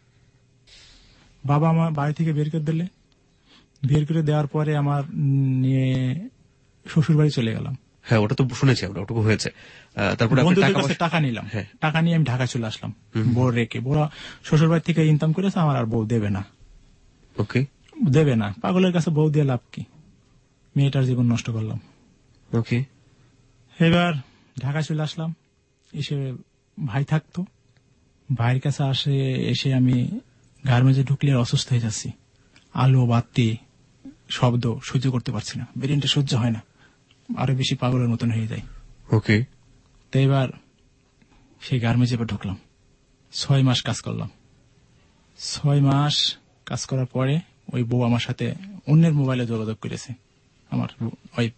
বাবা আমার বাড়ি থেকে বের করে দিলে, বের করে দেওয়ার পরে আমার নিয়ে শ্বশুর বাড়ি চলে গেলাম। হ্যাঁ, ওটা তো শুনেছি আমরা, ওটুকু হয়েছে। তারপরে বন্ধুদের কাছে টাকা নিলাম, টাকা নিয়ে আমি ঢাকা চলে আসলাম বউ রেখে। বউ শ্বশুর বাড়ি থেকে ইনকাম করেছে, আমার আর বউ দেবে না। ওকে, দেবে না, পাগলের কাছে বউ দিয়ে লাভ কি, মেয়েটার জীবন নষ্ট করলাম। ওকে, এবার ঢাকা চলে আসলাম। এসে ভাই থাকতো, ভাইয়ের কাছে আসে এসে আমি গার্মেন্টসে ঢুকলে অসুস্থ হয়ে যাচ্ছি। আলো বাতি শব্দ সহ্য করতে পারছি না, ব্রেনটা সহ্য হয় না, আরো বেশি পাগলের মতন হয়ে যায়। ওকে, তো এবার সেই গার্মেন্টসে এবার ঢুকলাম, ছয় মাস কাজ করলাম। ছয় মাস কাজ করার পরে ওই বউ আমার সাথে অন্যের মোবাইলে যোগাযোগ করেছে, আমার ওয়াইফ।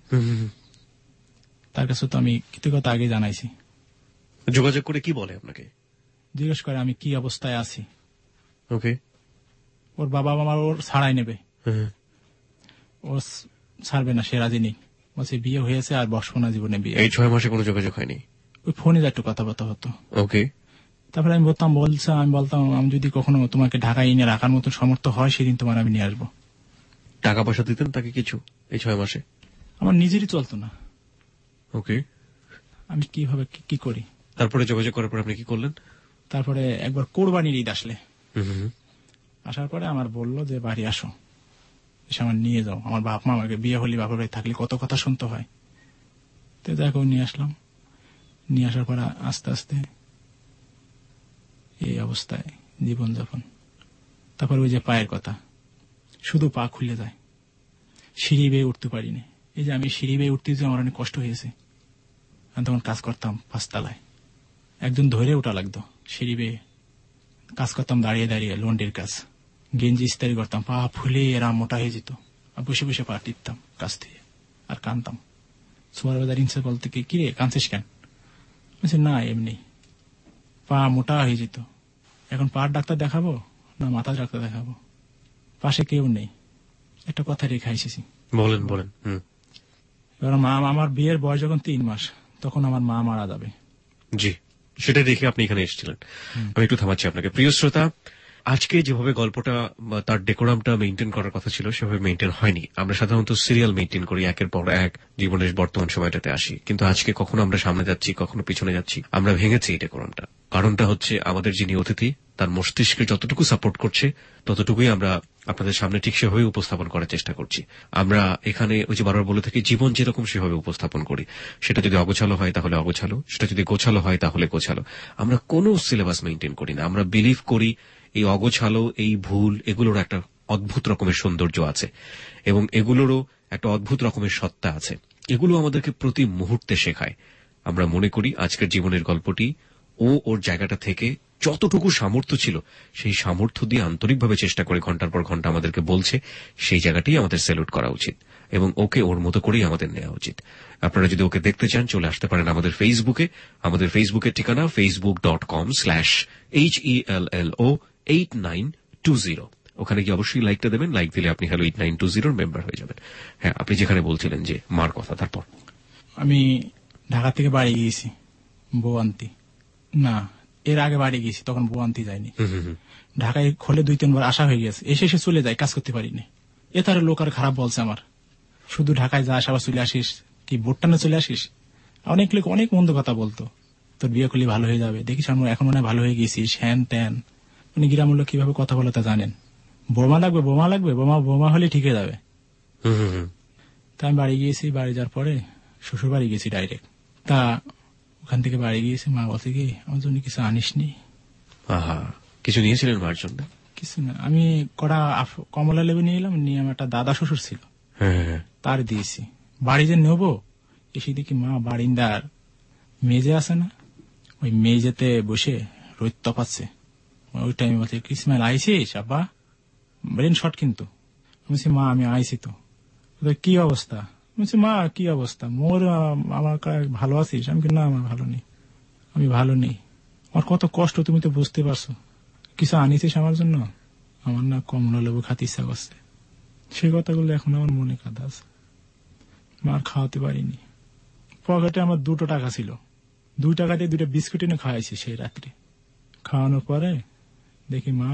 তার কাছে তো আমি কৃতজ্ঞতা আগে জানাইছি। যোগাযোগ করে কি বলে আপনাকে? জিজ্ঞেস করে আমি কি অবস্থায় আছি। ওকে, ওর বাবা মামা ওর ছাড়াই নেবে, ও ছাড়বে না, সে রাজি নেই, বলছে বিয়ে হয়েছে আর বসবো না জীবনে বিয়ে। এই ছয় মাসে কোনো যোগাযোগ হয়নি? ওই ফোনে একটু কথাবার্তা হতো। ওকে, তারপরে আমি বলতাম বলছে আমি বলতাম আমি যদি কখনো তোমাকে ঢাকায় এনে রাখার মতো সামর্থ্য হয় সেদিন তোমার আমি নিয়ে আসবো। টাকা পয়সা দিতেন তাকে কিছু এই ছয় মাসে? আমার নিজেরই চলতো না। ওকে, আমি কিভাবে কি করি? তারপরে যোগাযোগ করার পর আপনি কি করলেন? তারপরে একবার কোরবানির ঈদ আসলে, আসার পরে আমার বললো যে বাড়ি আসো, এসে আমার নিয়ে যাও। আমার বাপ মা আমাকে বিয়ে হলি বাপের বাড়ি থাকলে কত কথা শুনতে হয়। তো দেখো নিয়ে আসলাম, নিয়ে আসার পরে আস্তে আস্তে এই অবস্থায় জীবনযাপন। তারপর ওই যে পায়ের কথা, শুধু পা খুলে যায়, সিঁড়ি বেয়ে উঠতে পারিনি। এই যে আমি সিঁড়ি বেয়ে উঠতে যে আমার অনেক কষ্ট হয়েছে। আমি তখন কাজ করতাম পাঁচতলায়, একজন ধরে ওঠা লাগতো সিঁড়ি বেয়ে। কাজ করতাম দাঁড়িয়ে দাঁড়িয়ে, লন্ড্রির কাজ, গেঞ্জি ইস্তারি করতাম, পা ফুলে এরা মোটা হয়ে যেত। আর বসে বসে পা টিপতাম কাছ থেকে আর কানতাম। সুপারভাইজার ইনসার বলতে কি কিরে কানছিস কেন? বলছি না এমনি, পা মোটা হয়ে যেত। এখন পার ডাক্তার দেখাবো না মাথা ডাক্তার দেখাবো, পাশে কেউ নেই। একটা কথা রেখে এসেছি। বলেন বলেন। এবার মা, আমার বিয়ের বয়স যখন তিন মাস তখন আমার মা মারা যাবে। জি, সেটা দেখে আপনি এখানে এসেছিলেন। আমি একটু থামাচ্ছি আপনাকে। প্রিয় শ্রোতা, আজকে যেভাবে গল্পটা তার ডেকোরামটা মেইনটেইন করার কথা ছিল সেভাবে মেইনটেইন হয়নি। আমরা সাধারণত সিরিয়াল মেইনটেইন করি, একের পর এক জীবনের বর্তমান সময়টাতে আসি, কিন্তু আজকে কখনো আমরা সামনে যাচ্ছি কখনো পিছনে যাচ্ছি। আমরা ভেঙেছি এই ডেকোরামটা। কারণটা হচ্ছে আমাদের যিনি অতিথি তার মস্তিষ্কে যতটুকু সাপোর্ট করছে ততটুকুই আমরা আপনাদের সামনে ঠিক সেভাবে উপস্থাপন করার চেষ্টা করছি। আমরা এখানে ওই যে বারবার বলে থাকি জীবন যেরকম সেভাবে উপস্থাপন করি। সেটা যদি অগোছালো হয় তাহলে অগোছালো, সেটা যদি গোছালো হয় তাহলে গোছালো। আমরা কোনো সিলেবাস মেইনটেইন করি না। আমরা বিলিভ করি এই অগোছালো, এই ভুল, এগুলোর একটা অদ্ভুত রকমের সৌন্দর্য আছে এবং এগুলোরও একটা অদ্ভুত রকমের সত্তা আছে। এগুলো আমাদেরকে প্রতি মুহূর্তে শেখায়। আমরা মনে করি আজকের জীবনের গল্পটি ও ওর জায়গাটা থেকে যতটুকু সামর্থ্য ছিল সেই সামর্থ্য দিয়ে আন্তরিকভাবে চেষ্টা করে ঘন্টার পর ঘন্টা আমাদেরকে বলছে, সেই জায়গাটাই আমাদের স্যালুট করা উচিত এবং ওকে ওর মতো করেই আমাদের নেওয়া উচিত। আপনারা যদি ওকে দেখতে চান চলে আসতে পারেন আমাদের ফেসবুকে। আমাদের ফেসবুকের ঠিকানা Facebook dot com slash H E L L O eight nine two zero. ওখানে গিয়ে অবশ্যই লাইকটা দেবেন। লাইক দিলে আপনি হ্যালো এইট নাইন টু জিরোর মেম্বার হয়ে যাবেন। হ্যাঁ, আপনি যেখানে বলছিলেন যে মার কথা, তারপর আমি ঢাকা থেকে বাড়ি গিয়েছি বোয়ান্তি, না এর আগে বাড়ি গিয়েছি, তখন বোয়ান্তি যায়নি। ঢাকায় খোলে দুই তিনবার আসা হয়ে গেছে, এসে এসে চলে যায়, কাজ করতে পারিনি। এ তার লোক আর খারাপ বলছে আমার, শুধু ঢাকায় যাস আবার চলে আসিস, কি ভোটটানে চলে আসিস। অনেক লোক অনেক মন্দ কথা বলতো, তোর বিয়ে করলে ভালো হয়ে যাবে, দেখিস আমরা এখন মনে ভালো হয়ে গেছিস, হ্যান ত্যান। উনি গ্রামের লোক কিভাবে কথা বলে তা জানেন। বোমা লাগবে বোমা লাগবে বোমা বোমা হলে ঠিক হয়ে যাবে। তা আমি বাড়ি গিয়েছি, বাড়ি যাওয়ার পরে শ্বশুর বাড়ি গেছি ডাইরেক্ট। তা ওখান থেকে বাড়ি গিয়েছি, মা বলছে কি আমার জন্য কিছু আনিসনি। কিছু নিয়েছিলেন মার জন্য? কিছু না, আমি কড়া কমলা লেবু নিয়ে এলাম, নিয়ে আমার একটা দাদা শ্বশুর ছিল তার দিয়েছি। বাড়ি যে নেবো এসে দেখি মা বারিন্দার মেজে আছে না, ওই মেজেতে বসে রোদ তপাচ্ছে। ওই টাইমে বলছে ইসমাইল আইসিস আব্বা, ব্রেন শর্ট কিন্তু। বলছি মা আমি আইসি তো। কি অবস্থা? বলছি মা কি অবস্থা, মোর আমার ভালো আছিস? আমি না আমার ভালো নেই, আমি ভালো নেই, আমার কত কষ্ট তুমি তো বুঝতে পারছো, কিছু আনিছিস আমার জন্য? আমার না কমলা লেবু খাতে ইচ্ছা করছে। সেই কথাগুলো এখন আমার মনে কাঁদা আছে, মার খাওয়াতে পারিনি। পকেটে আমার দুটো টাকা ছিল, দুই টাকা দিয়ে দুটো বিস্কুট এনে খাওয়াইছি সেই রাত্রে। খাওয়ানোর পরে দেখি মা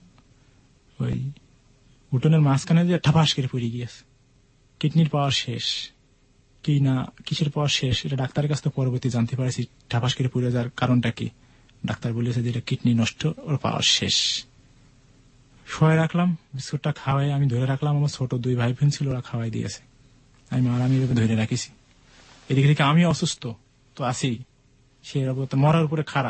ওই উঠোনের মাঝখানে দিয়ে ঠাপাস করে পড়ে গিয়েছে। কিডনির পাওয়ার শেষ, কি না কিসের পাওয়ার শেষ এটা ডাক্তারের কাছ থেকে পরবর্তী জানতে পারছি। ঠাপাস করে পড়ে যাওয়ার কারণটা কি, ডাক্তার বলেছে যে এটা কিডনি নষ্ট, ওর পাওয়ার শেষ। শোয়ে রাখলাম, বিস্কুটটা খাওয়াই আমি ধরে রাখলাম, আমার ছোট দুই ভাই বোন ছিল ওরা খাওয়াই দিয়েছে, আমি মার আমি ধরে রাখিছি। এদিকে থেকে আমি অসুস্থ তো আছি, সে মরার উপরে খাড়া।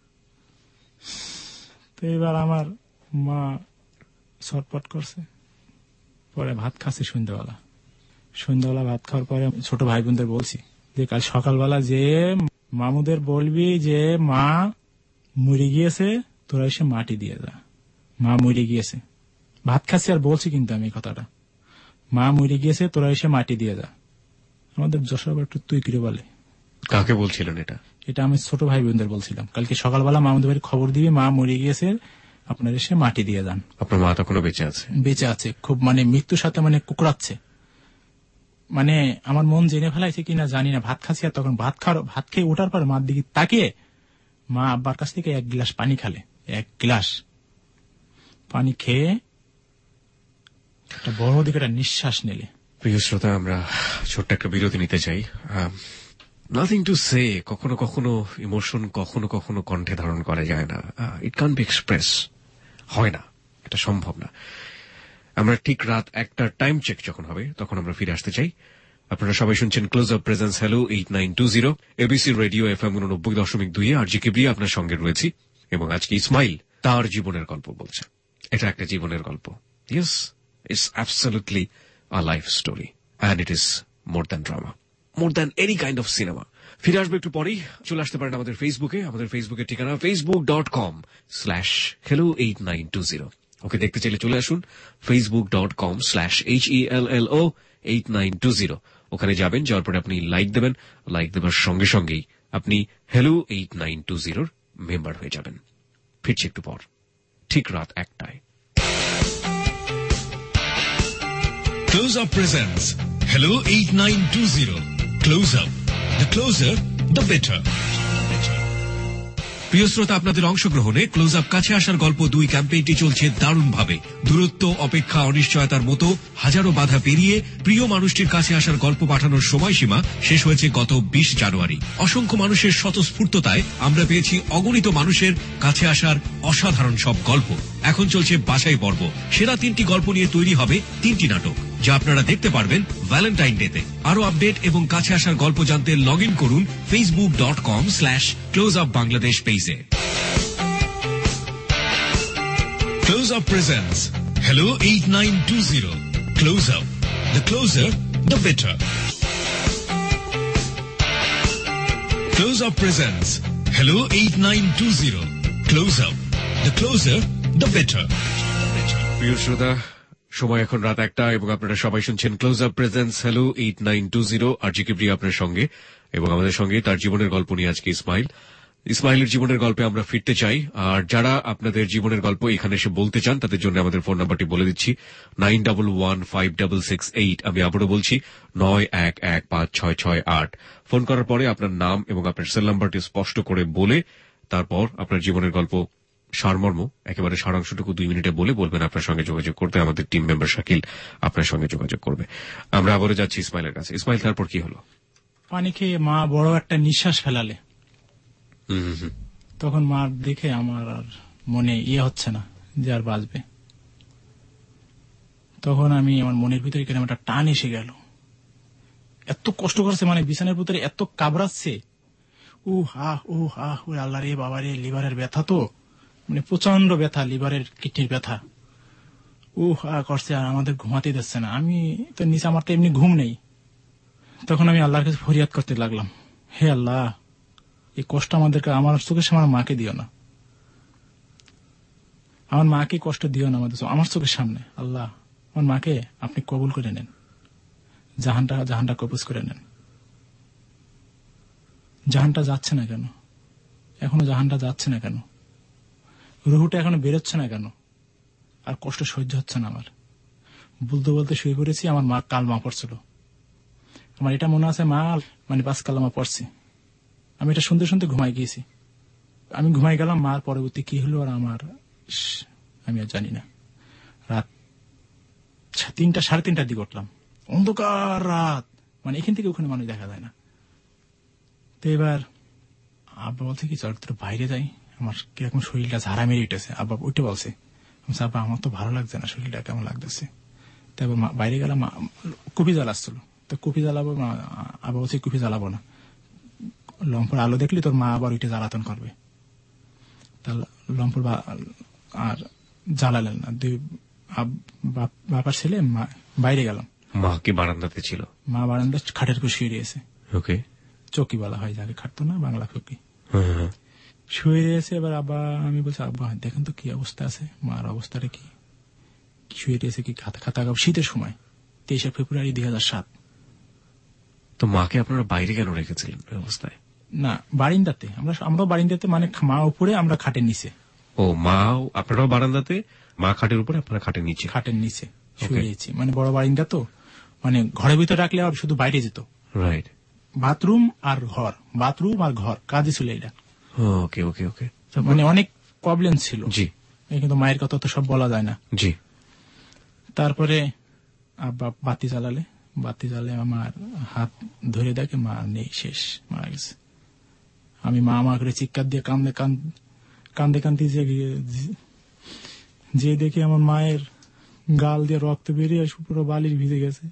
তো এবার আমার মা ছটপট করছে, পরে ভাত খাচ্ছি সন্ধ্যাবেলা। সন্ধ্যাবেলা ভাত খাওয়ার পরে ছোট ভাই বোনদের বলছি যে কাল সকালবেলা যে মামুদের বলবি যে মা মরে গিয়েছে, তোরা এসে মাটি দিয়ে যা, মা মরে গিয়েছে। ভাত খাচ্ছি আর বলছি কিন্তু আমি কথাটা, মা মরে গিয়েছে তোরা এসে মাটি দিয়ে যা। আমাদের যশোর একটু তুই কিরে বলে। কাকে বলছিলেন এটা? এটা আমি ছোট ভাই বোনদের বলছিলাম, কালকে সকালবেলা মামুদের বাড়ি খবর দিবি মা মরে গিয়েছে, আপনার এসে মাটি দিয়ে যান। আপনার মা তখনও বেঁচে আছে? বেঁচে আছে, খুব মানে মৃত্যুর সাথে মানে কুকড়াচ্ছে। মানে আমার মন জেনে ফেলাইছে কিনা জানি না। ভাত খাচ্ছি আর তখন ভাত খাওয়ার ভাত খেয়ে ওঠার পর মার দিকে তাকিয়ে মা আব্বার কাছ থেকে এক গ্লাস পানি খালে, এক গ্লাস পানি খেয়ে একটা বড় দিকে একটা নিঃশ্বাস নিলে। প্রিয় শ্রোতা, আমরা ছোট্ট একটা বিরতি নিতে চাই। নাথিং টু সে, কখনো কখনো ইমোশন কখনো কখনো কণ্ঠে ধারণ করা যায় না, ইট ক্যান বি এক্সপ্রেস, হয় না, এটা সম্ভব না। আমরা ঠিক রাত একটা টাইম চেক যখন হবে তখন আমরা ফিরে আসতে চাই। আপনারা সবাই শুনছেন close up presence hello eight nine two zero ABC radio F M উননব্বই দশমিক দুই আর জি কিবরিয়া আপনার সঙ্গে রয়েছি এবং আজকে ইসমাইল তার জীবনের গল্প বলছে। এটা একটা জীবনের গল্প, yes, it's absolutely a life story and it is more than drama, more than any kind of cinema. ফিরে আসবে একটু পরেই, চলে আসতে পারেন আমাদের ফেসবুকে। আমাদের ফেসবুকের ঠিকানা Facebook dot com slash hello eight nine two zero. ওকে দেখতে চাইলে চলে আসুন Facebook dot com slash H E L L O eight nine two zero. ওখানে যাবেন, যাওয়ার পরে আপনি লাইক দেবেন, লাইক দেবার সঙ্গে সঙ্গেই আপনি হ্যালো এইট নাইন টু জিরোর মেম্বার হয়ে যাবেন। ফিরছি একটু পর, ঠিক রাত একটায়। Close up presents hello eight nine two zero. Close up, the closer the better. প্রিয় শ্রোতা, আপনাদের অংশগ্রহণে ক্লোজ আপ কাছে আসার গল্প দুই ক্যাম্পেইনটি চলছে দারুণভাবে। দূরত্ব, অপেক্ষা, অনিশ্চয়তার মতো হাজারো বাধা পেরিয়ে প্রিয় মানুষটির কাছে আসার গল্প পাঠানোর সময়সীমা শেষ হয়েছে গত বিশ জানুয়ারি। অসংখ্য মানুষের স্বতঃস্ফূর্ততায় আমরা পেয়েছি অগণিত মানুষের কাছে আসার অসাধারণ সব গল্প। এখন চলছে বাছাই পর্ব। সেরা তিনটি গল্প নিয়ে তৈরি হবে তিনটি নাটক, যা আপনারা দেখতে পারবেন ভ্যালেন্টাইন ডেতে। আরো আপডেট এবং কাছে আসার গল্প জানতে লগ ইন করুন Facebook dot com slash close up Bangladesh পেজে। Close up presents hello eight nine two zero. Close up, the closer the better. Close up presents hello eight nine two zero. Close up, the closer the better. প্রিয় শ্রোতা, সময় এখন রাত একটা এবং আপনারা সবাই শুনছেন close up presents hello eight nine two zero. R J কে প্রিয়া আপনার সঙ্গে, এবং আমাদের সঙ্গে তার জীবনের গল্প নিয়ে আজকে ইসমাইল। ইসমাইলের জীবনের গল্পে আমরা ফিরতে চাই। আর যারা আপনাদের জীবনের গল্প এখানে এসে বলতে চান তাদের জন্য আমাদের ফোন নাম্বারটি বলে দিচ্ছি, nine double one five double six eight. আমি আবারও বলছি, নয় এক এক পাঁচ ছয় ছয় আট। ফোন করার পরে আপনার নাম এবং আপনার সেল নাম্বারটি স্পষ্ট করে বলে তারপর আপনার জীবনের গল্প সারমর্ম একেবারে সারাংশটুকু দুই মিনিটে বলে বলবেন আপনার সঙ্গে যোগাযোগ করতে। আমাদের টিম মেম্বার শাকিল আপনার সঙ্গে যোগাযোগ করবে। আমরা আবারও যাচ্ছি ইসমাইলের কাছে। ইসমাইল, তারপর কি হলো? পানি খেয়ে মা বড় একটা নিঃশ্বাস ফেলালে, তখন মা দেখে আমার আর মনে ইয়ে হচ্ছে না যে আর বাঁচবে। তখন আমি আমার মনের ভিতরে কেন একটা টান এসে গেল। এত কষ্ট করছে, মানে বিছানার ভিতরে এত কাবড়াচ্ছে, ও হা ও হা ও আল্লাহ রে বাবা রে, লিভারের ব্যথা তো, মানে প্রচন্ড ব্যথা, লিভারের কিডনির ব্যথা, ও হা করছে, আর আমাদের ঘুমাতে দিচ্ছে না। আমি তো নিচে, আমার তো এমনি ঘুম নেই। তখন আমি আল্লাহর কাছে ফরিয়াদ করতে লাগলাম, হে আল্লাহ, এই কষ্ট আমাদেরকে, আমার চোখের সামনে মাকে দিও না, আমার মাকে কষ্ট দিও না আমাদের আমার চোখের সামনে। আল্লাহ, আমার মাকে আপনি কবুল করে নেন, জাহানটা জাহানটা কবুজ করে নেন। জাহানটা যাচ্ছে না কেন? এখনো জাহানটা যাচ্ছে না কেন? রুহুটা এখনো বেরোচ্ছে না কেন? আর কষ্ট সহ্য হচ্ছে না আমার। বলতে বলতে শুয়ে পড়েছি, আমার মা কালমা পড়ছিল। আমার এটা মনে আছে, মা মানে পাঁচ কালমা পড়ছে। আমি এটা শুনতে শুনতে ঘুমাই গিয়েছি। আমি ঘুমাই গেলাম, মার পরবর্তী কি হলো আর আমার আমি আর জানি না। রাত তিনটা সাড়ে তিনটার দিকে উঠলাম, অন্ধকার রাত, মানে এখান থেকে ওখানে মানুষ দেখা যায় না। তো এবার আব্বা বলছে কি, চল তোর বাইরে যাই, আমার কিরকম শরীরটা ঝাড়া মেরে উঠেছে। আব্বা উঠে বলছে, আব্বা আমার তো ভালো লাগছে না, শরীরটা কেমন লাগতেছে। তারপর বাইরে গেলাম, কপি জ্বালাচ্ছিল, তো কপি জ্বালাবো, আব্বা বলছে কপি জ্বালাবো না, লম্পর আলো দেখলি তোর মা আবার উঠে জ্বালাতন করবে। তা লম্পর আর জ্বালালেন না, দুই বাবার ছেলে বাইরে গেলাম। মা কি বারান্দাতে ছিল? মা বারান্দা খাটের উপর শুয়ে রয়েছে। ওকে, চৌকি বলা হয় যাকে, খাটতো না, বাংলা চৌকি, শুয়ে রয়েছে। এবার আব্বা, আমি বলছি আব্বা দেখেন তো কি অবস্থা আছে, মার অবস্থাটা কি, শুয়ে রয়েছে কি খাতা খাতা। শীতের সময়, তেইশে ফেব্রুয়ারি দুই হাজার সাত। তো মাকে আপনারা বাইরে কেন রেখেছিলেন অবস্থায়? না, বারিন্দাতে, আমরা আমরাও বারিন্দাতে, মানে মা উপরে, আমরা খাটের নিচে। ও, মা আপনারাও বারান্দাতে, মা খাটের উপরে, আপনারা খাটের নিচে। খাটের নিচে শুয়ে রয়েছি, মানে বড় বারিন্দা তো, মানে ঘরের ভিতরে রাখলে আর শুধু বাইরে যেত। রাইট, বাথরুম আর ঘর, বাথরুম আর ঘর, কাজে ছিল এটা। ওকে ওকে ওকে, মানে অনেক প্রবলেম ছিল। জি, কিন্তু মায়ের কথা তো সব বলা যায় না। জি। তারপরে আব্বা বাতি জ্বালালে, বাতি জ্বালে আমার হাত ধরে দেখে মা নেই, শেষ, মারা গেছে। আমি মা মা করে চিৎকার দিয়ে কান্দে কান্দে কান্দে যে দেখি আমার মায়ের গাল দিয়ে রক্ত বেরিয়ে পুরো বালির ভিজে গেছে।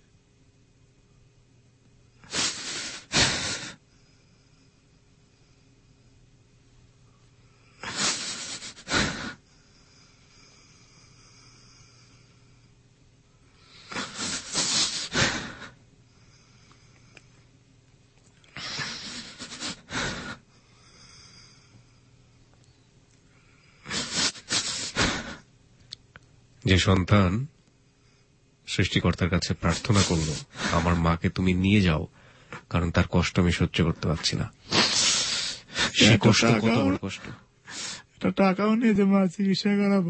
যে সন্তান সৃষ্টিকর্তার কাছে প্রার্থনা করলো, আমার মাকে তুমি নিয়ে যাও, কারণ তার কষ্ট আমি সহ্য করতে পারছি না, সে কষ্ট কত বড় কষ্ট। এটা টাকাও নিয়ে যে মা চিকিৎসা করাবো।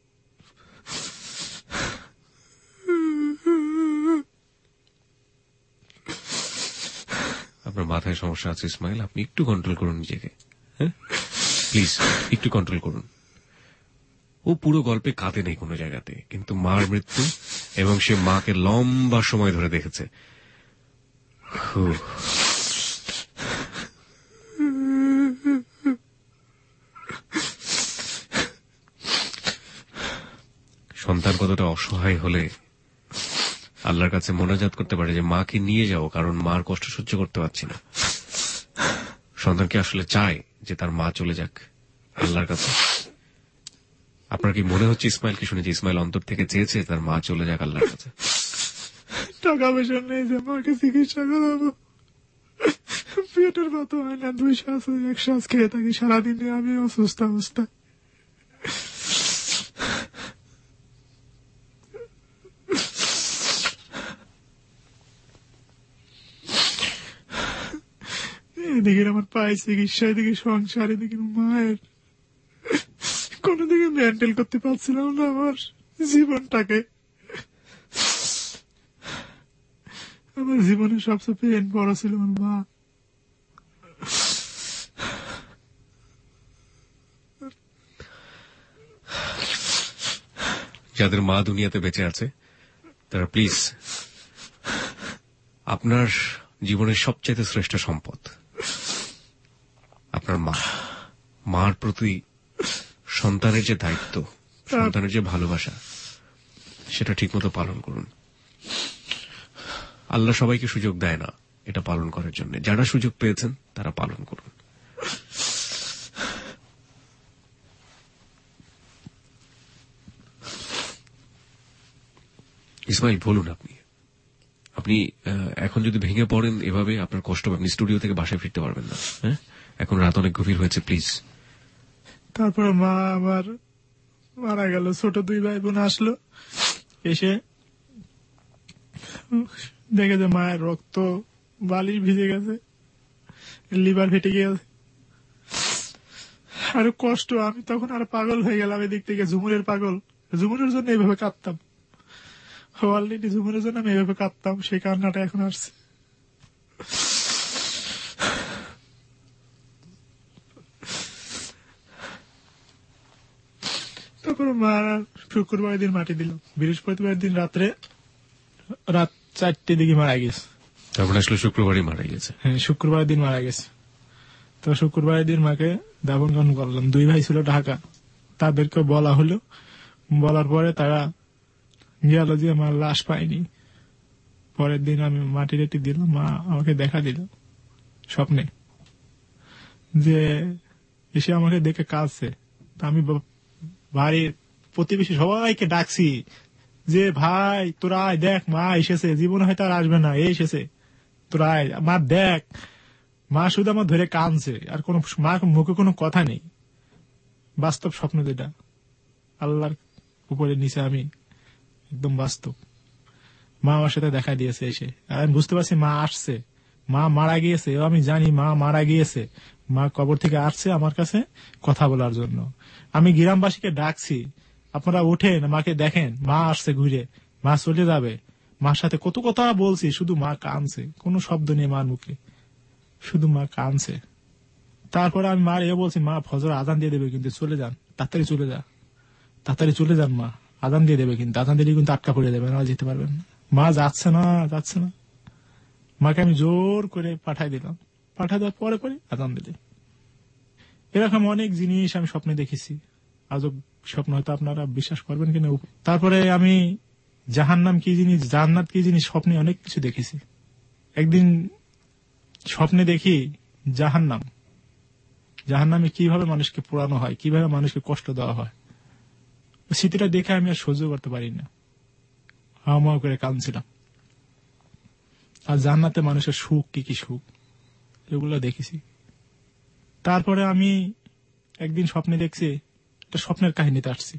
আপনার মাথায় সমস্যা আছে ইসমাইল, আপনি একটু কন্ট্রোল করুন নিজেকে, হ্যাঁ প্লিজ একটু কন্ট্রোল করুন। ও পুরো গল্পে কাঁদে নেই কোনো জায়গাতে, কিন্তু মার মৃত্যু এবং সে মাকে লম্বা সময় ধরে দেখেছে। সন্তান কতটা অসহায় হলে আল্লাহর কাছে মোনাজাত করতে পারে যে মাকে নিয়ে যাও, কারণ মার কষ্ট সহ্য করতে পারছি না। সন্তান কি আসলে চায় যে তার মা চলে যাক আল্লাহর কাছে? আপনার কি মনে হচ্ছে ইসমাইলকে শুনে যে ইসমাইল অন্তর থেকে চেয়েছে তার মা চলে যাক আল্লাহর কাছে? টাকা পয়সা নেই যে মাকে চিকিৎসা করাবো, পেটের মতো হয় না, দুই শ্বাস এক শ্বাস খেয়ে থাকি সারাদিনে, আমি অসুস্থ অবস্থা। এদিকে আমার পায়ে চিকিৎসা, এদিকে সংসার, এদিকে মায়ের, কোনো দিকে মেনটেন করতে পারছিলাম না আমার জীবনটাকে। আমার জীবনের সবচেয়ে পেন বড় ছিল আমার মা। যাদের মা দুনিয়াতে বেঁচে আছে তারা প্লিজ, আপনার জীবনের সবচেয়ে শ্রেষ্ঠ সম্পদ আপনার মা। মার প্রতি সন্তানের যে দায়িত্ব, সন্তানের যে ভালোবাসা, সেটা ঠিকমতো পালন করুন। আল্লাহ সবাইকে সুযোগ দেয় না এটা পালন করার জন্য, যারা সুযোগ পেয়েছেন তারা পালন করুন। ইসমাইল, বলুন আপনি আপনি এখন যদি ভেঙে পড়েন এভাবে আপনার কষ্ট, আপনি স্টুডিও থেকে বাসায় ফিরতে পারবেন না। হ্যাঁ, এখন রাত অনেক গভীর হয়েছে, প্লিজ। তারপরে মা আমার মারা গেল, ছোট দুই ভাই বোন আসলো, এসে দেখে যে মায়ের রক্ত বালিশ ভিজে গেছে, লিভার ফেটে গেছে, আরো কষ্ট। আমি তখন আর পাগল হয়ে গেলাম এদিক থেকে, ঝুমুরের পাগল। ঝুমুরের জন্য এইভাবে কাঁদতাম, অলরেডি ঝুমুরের জন্য আমি এইভাবে কাঁদতাম, সেই কান্নাটা এখন আসছে। তারপরে মা শুক্রবার দিন মাটি দিল, বৃহস্পতিবার দিন রাত্রে রাত চারটে দিকে মারা গেছে। তারপরে আসলে শুক্রবারই মারা গেছে। হ্যাঁ, শুক্রবার দিন মারা গেছে। তো শুক্রবার দিন মাকে দাফন কাফন করলাম। দুই ভাই ছিল ঢাকা, তাদেরকে বলা হলো, বলার পরে তারা গেল যে আমার লাশ পাইনি। পরের দিন আমি মাটি রেটি দিলাম, মা আমাকে দেখা দিল স্বপ্নে, যে এসে আমাকে দেখে কাঁদছে। আমি বাড়ির প্রতিবেশী সবাইকে ডাকছি যে ভাই তোরা আয়, দেখ মা এসেছে, জীবনে হয়তো আর আসবে না, এই এসেছে, তোরা আয়, মা দেখ। মা শুধু আমার ধরে কাঁদছে, আর কোন মা মুখে কোনো কথা নেই। বাস্তব স্বপ্ন যেটা, আল্লাহর উপরে নিচে আমি একদম বাস্তব। মা আমার সাথে দেখা দিয়েছে এসে, আমি বুঝতে পারছি মা আসছে, মা মারা গিয়েছে, আমি জানি মা মারা গিয়েছে। মা কবর থেকে আসছে আমার কাছে কথা বলার জন্য। আমি গ্রামবাসীকে ডাকছি, আপনারা ওঠেন, মাকে দেখেন, মা আসছে ঘুরে, মা চলে যাবে। মার সাথে কত কথা বলছি, শুধু মা কাঁদছে, কোনো শব্দ নেই মার মুখে, শুধু মা কাঁদছে। তারপরে আমি মার এ বলছি, মা ফজর আজান দিয়ে দেবে কিন্তু, চলে যান, তাড়াতাড়ি চলে যা, তাড়াতাড়ি চলে যান, মা আজান দিয়ে দেবে কিন্তু, আজান দিলে কিন্তু আটকা পড়ে যাবে না, যেতে পারবেন না। মা যাচ্ছে না, যাচ্ছে না। মাকে আমি জোর করে পাঠাই দিলাম, পাঠাই দেওয়ার পরে পরে আজান দিলে। এরকম অনেক জিনিস আমি স্বপ্নে দেখেছি, আজব স্বপ্ন, হয়তো আপনারা বিশ্বাস করবেন কিনা। তারপরে আমি জাহান্নাম কি জিনিস, জান্নাত কি জিনিস, স্বপ্নে অনেক কিছু দেখেছি। একদিন স্বপ্নে দেখি জাহান্নাম, জাহান্নামে কিভাবে মানুষকে পোড়ানো হয়, কিভাবে মানুষকে কষ্ট দেওয়া হয়। স্মৃতিটা দেখে আমি আর সহ্য করতে পারি না, হাওয়া করে কাঁদছিলাম। আর জান্নাতে মানুষের সুখ, কি কি সুখ, এগুলো দেখেছি। তারপরে আমি একদিন স্বপ্নে দেখছি, একটা স্বপ্নের কাহিনীতে আসছি।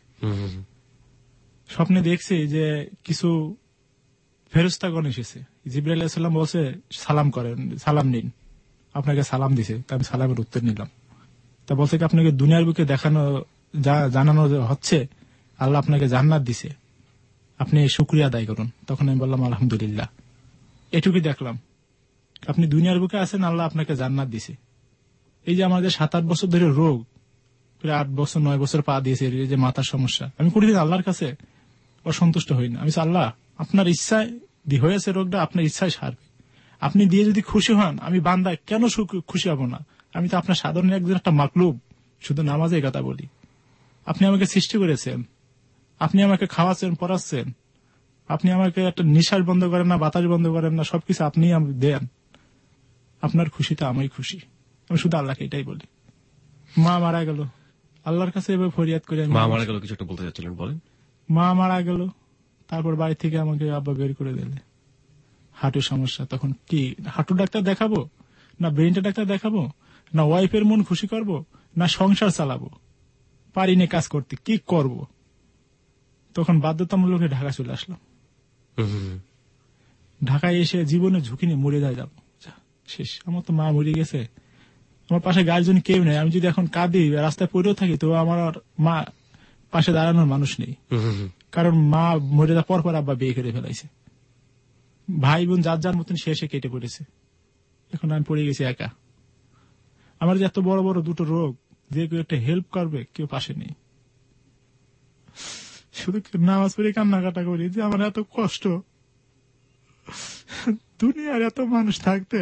স্বপ্নে দেখছি যে কিছু ফেরেশতাগণ এসেছে, জিবরাইল আলাইহিস সালাম বলছে সালাম করেন, সালাম নিন, আপনাকে সালাম দিছে। আমি সালামের উত্তর নিলাম। তা বলছে কি আপনাকে দুনিয়ার বুকে দেখানো জানানো হচ্ছে আল্লাহ আপনাকে জান্নাত দিছে, আপনি শুকরিয়া আদায় করুন। তখন আমি বললাম আলহামদুলিল্লাহ। এটুকুই দেখলাম, আপনি দুনিয়ার বুকে আছেন, আল্লাহ আপনাকে জান্নাত দিছে। এই যে আমাদের সাত আট বছর ধরে রোগ, প্রায় আট বছর নয় বছর পা দিয়েছে, এই যে মাথার সমস্যা, আমি কোনদিন আল্লাহর কাছে অসন্তুষ্ট হই না। আমি আল্লাহ আপনার ইচ্ছায় হয়েছে রোগটা, আপনার ইচ্ছায় সারবে, আপনি দিয়ে যদি খুশি হন, আমি বান্দা কেন খুশি হব না? আমি তো আপনার সাধারণ একজন একটা মাকলুব, শুধু নামাজে কথা বলি। আপনি আমাকে সৃষ্টি করেছেন, আপনি আমাকে খাওয়াচ্ছেন, পড়াচ্ছেন, আপনি আমাকে একটা নিঃশ্বাস বন্ধ করেন না, বাতাস বন্ধ করেন না, সবকিছু আপনি দেন। আপনার খুশিতে আমি খুশি, আমি শুধু আল্লাহকে এটাই বলি। মা মারা গেল, আল্লাহর কাছে এভাবে ফরিয়াদ করে। মা মারা গেল, কিছু একটা বলতে চাচ্ছিলেন, বলেন। মা মারা গেল, তারপর বাড়ি থেকে আমাকে আব্বা বের করে দিলে, হাঁটুর সমস্যা। তখন কি হাঁটু ডাক্তার দেখাবো, না ব্রেনটা ডাক্তার দেখাবো, না ওয়াইফের মন খুশি করব, না সংসার চালাবো, পারিনি কাজ করতে, কি করব? তখন বাধ্যতামূলক ঢাকা চলে আসলাম। ঢাকায় এসে জীবনে ঝুঁকি নিয়ে মরে যায় যাবো, শেষ, আমার তো মা মরে গেছে, আমার পাশে গার্জেন কেউ নেই। আমি যদি এখন কাঁদি রাস্তায় পড়েও থাকি তো আমার মা পাশে দাঁড়ানোর মানুষ নেই, কারণ মা মরে যাওয়ার পর পর আব্বা বিয়ে করে ফেলাইছে, ভাই বোন যার যার মতন শেষে কেটে পড়েছে। এখন আমি পড়ে গেছি একা। আমার যে এত বড় বড় দুটো রোগ, যে কেউ একটা হেল্প করবে কেউ পাশে নেই। শুধু নামাজ পড়ে কান্নাকাটা করি যে আমার এত কষ্ট, দুনিয়ার এত মানুষ থাকতে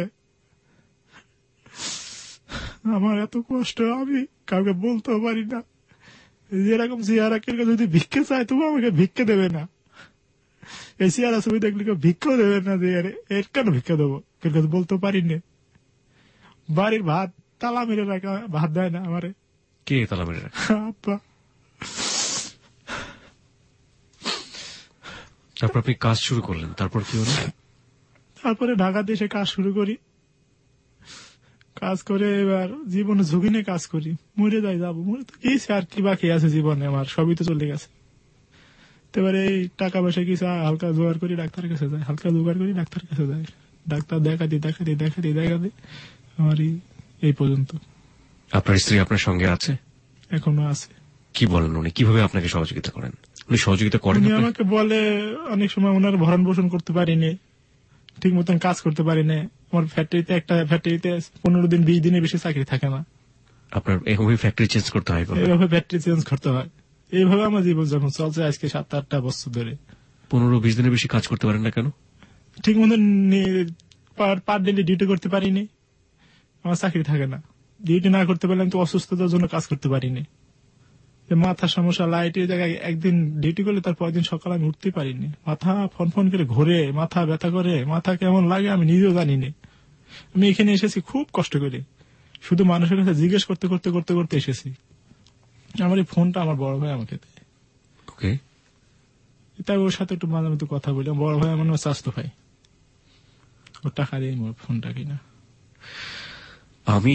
আমার এত কষ্ট, আমি কাউকে বলতেও পারি না। যেরকম চেহারা কেউ যদি ভিক্ষে চায় তবু আমাকে ভিক্ষে দেবে না। এই চেহারা ছবি দেখলে কেউ ভিক্ষাও দেবে না, যে এর কেন ভিক্ষা দেবো, কেউ কাছে বলতেও পারি না। বাড়ির ভাত তালা মেরে রাখা, ভাত দেয় না আমারে। কে তালা মেরে রাখা? আব্বা। তারপর আপনি কাজ শুরু করলেন, তারপর কি হলো? তারপরে ঢাকাতে এসে কাজ শুরু করি, কাজ করে এবার জীবনে ঝুঁকি নিয়ে কাজ করি। মরে যাই, যাবো, মরে তো গেছি, আর কি বাকি আছে জীবনে আমার, সবই তো চলে গেছে। এবারে এই টাকা পয়সা কিছু হালকা জোগাড় করি, ডাক্তারের কাছে যায়, হালকা জোগাড় করি, ডাক্তারের কাছে যায়, ডাক্তার দেখা দিই দেখা দিই দেখা দিই দেখা দিই আমার এই পর্যন্ত। আপনার স্ত্রী আপনার সঙ্গে আছে? এখনো আছে। কি বলেন উনি, কিভাবে আপনাকে সহযোগিতা করেন? উনি সহযোগিতা করেন? উনি আমাকে বলে অনেক সময় ওনার ভরণ পোষণ করতে পারিনি, ঠিক মতন কাজ করতে পারিনি। আমার ফ্যাক্টরিতে একটা ফ্যাক্টরিতে পনেরো দিন বিশ দিনের বেশি চাকরি থাকে না। আপনার এইভাবে ফ্যাক্টরি চেঞ্জ করতে হয়? এইভাবে ফ্যাক্টরি চেঞ্জ করতে হয়। এইভাবে আমার জীবন যখন চলছে আজকে সাত আটটা বছর ধরে। পনেরো বিশ দিনের বেশি কাজ করতে পারেন না কেন? ঠিক মতন পার ডেলি ডিউটি করতে পারিনি, আমার চাকরি থাকে না। ডিউটি না করতে পারলে আমি তো অসুস্থতার জন্য কাজ করতে পারিনি। মাথার সমস্যা, লাইটের জায়গায় একদিন ডিউটি করলে তার পরের দিন সকালে আমি উঠতে পারিনি। মাথা ফন ফন করে ঘোরে, মাথা ব্যথা করে, মাথা কেমন লাগে আমি নিজেও জানি না। আমি এখানে এসেছি খুব কষ্ট করে, শুধু মানুষের কাছে জিজ্ঞেস করতে করতে করতে করতে এসেছি। আমার এই ফোনটা আমার বড় ভাই আমাকে দেয়। ওকে, তাই ওর সাথে একটু মাঝে মধ্যে কথা বলি। বড় ভাই আমার স্বাস্থ্য ভাই, ওর টাকা দিয়ে মোর ফোনটা কিনা। আমি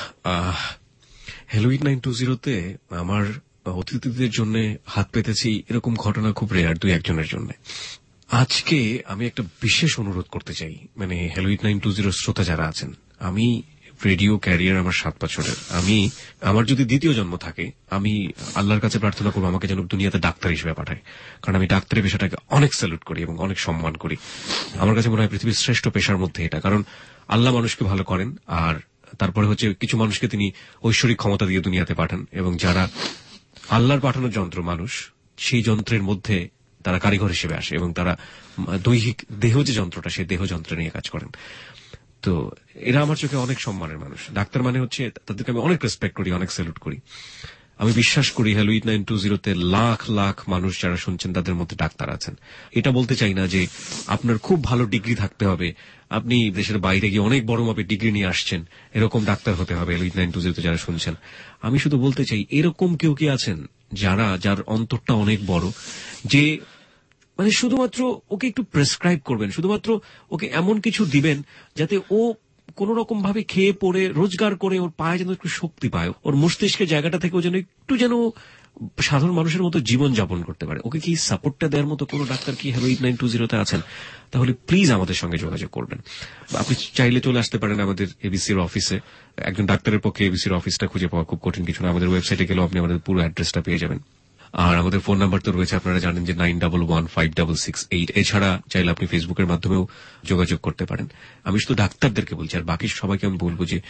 হ্যালো এইট নাইন টু জিরোতে আমার অতিথিদের জন্য হাত পেতেছি, এরকম ঘটনা খুব রেয়ার, দুই একজনের জন্য। আজকে আমি একটা বিশেষ অনুরোধ করতে চাই, মানে hello eight nine two zero শ্রোতা যারা আছেন, আমি রেডিও ক্যারিয়ার আমার সাত বছরের, আমি আমার যদি দ্বিতীয় জন্ম থাকে আমি আল্লাহর কাছে প্রার্থনা করবো আমাকে যেন দুনিয়াতে ডাক্তার হিসেবে পাঠায়, কারণ আমি ডাক্তারের পেশাটাকে অনেক স্যালুট করি এবং অনেক সম্মান করি। আমার কাছে মনে হয় পৃথিবীর শ্রেষ্ঠ পেশার মধ্যে এটা, কারণ আল্লাহ মানুষকে ভালো করেন, আর তারপরে হচ্ছে কিছু মানুষকে তিনি ঐশ্বরিক ক্ষমতা দিয়ে দুনিয়াতে পাঠান, এবং যারা আল্লাহর পাঠানোর যন্ত্র মানুষ, সেই যন্ত্রের মধ্যে তারা কারিগর হিসেবে আসে এবং তারা দৈহিক দেহ যে যন্ত্রটা, সেই দেহ যন্ত্র নিয়ে কাজ করেন। তো এরা আমার চোখে অনেক সম্মানের মানুষ। ডাক্তার মানে হচ্ছে তাদেরকে আমি অনেক রেসপেক্ট করি, অনেক স্যালুট করি। আমি বিশ্বাস করি হ্যালো এইট নাইন টু জিরোতে লাখ লাখ মানুষ যারা শুনছেন তাদের মধ্যে ডাক্তার আছেন। এটা বলতে চাই না যে আপনার খুব ভালো ডিগ্রি থাকতে হবে, আপনি দেশের বাইরে গিয়ে অনেক বড় মাপের ডিগ্রি নিয়ে আসছেন, এরকম ডাক্তার হতে হবে হ্যালো এইট নাইন টু জিরোতে যারা শুনছেন। আমি শুধু বলতে চাই এরকম কেউ কি আছেন যারা, যার অন্তরটা অনেক বড়, যে মানে শুধুমাত্র ওকে একটু প্রেসক্রাইব করবেন, শুধুমাত্র ওকে এমন কিছু দিবেন যাতে ও কোন রকম ভাবে খেয়ে পড়ে রোজগার করে ওর পায়ে যেন একটু শক্তি পায়, ওর মস্তিষ্কের জায়গাটা থেকে ও যেন একটু যেন সাধারণ মানুষের মতো জীবন যাপন করতে পারে। ওকে কি সাপোর্টটা দেওয়ার মতো কোন ডাক্তার কি হ্যালো এইট নাইন টু জিরোতে আছেন? তাহলে প্লিজ আমাদের সঙ্গে যোগাযোগ করবেন। আপনি চাইলে চলে আসতে পারেন আমাদের এবিসির অফিসে। একজন ডাক্তারের পক্ষে এবিসির অফিসটা খুঁজে পাওয়া খুব কঠিন কিছু না, আমাদের ওয়েবসাইটে গেলেও আপনি আমাদের পুরো অ্যাড্রেসটা পেয়ে যাবেন। আর আমাদের ফোন নাম্বার তো রয়েছে, আপনারা জানেন যে nine double one five double six eight. এছাড়া চাইলে আপনি ফেসবুকের মাধ্যমেও যোগাযোগ করতে পারেন। আমি শুধু ডাক্তারদেরকে বলছি, আর বাকি সবাইকে আমি বলবো যে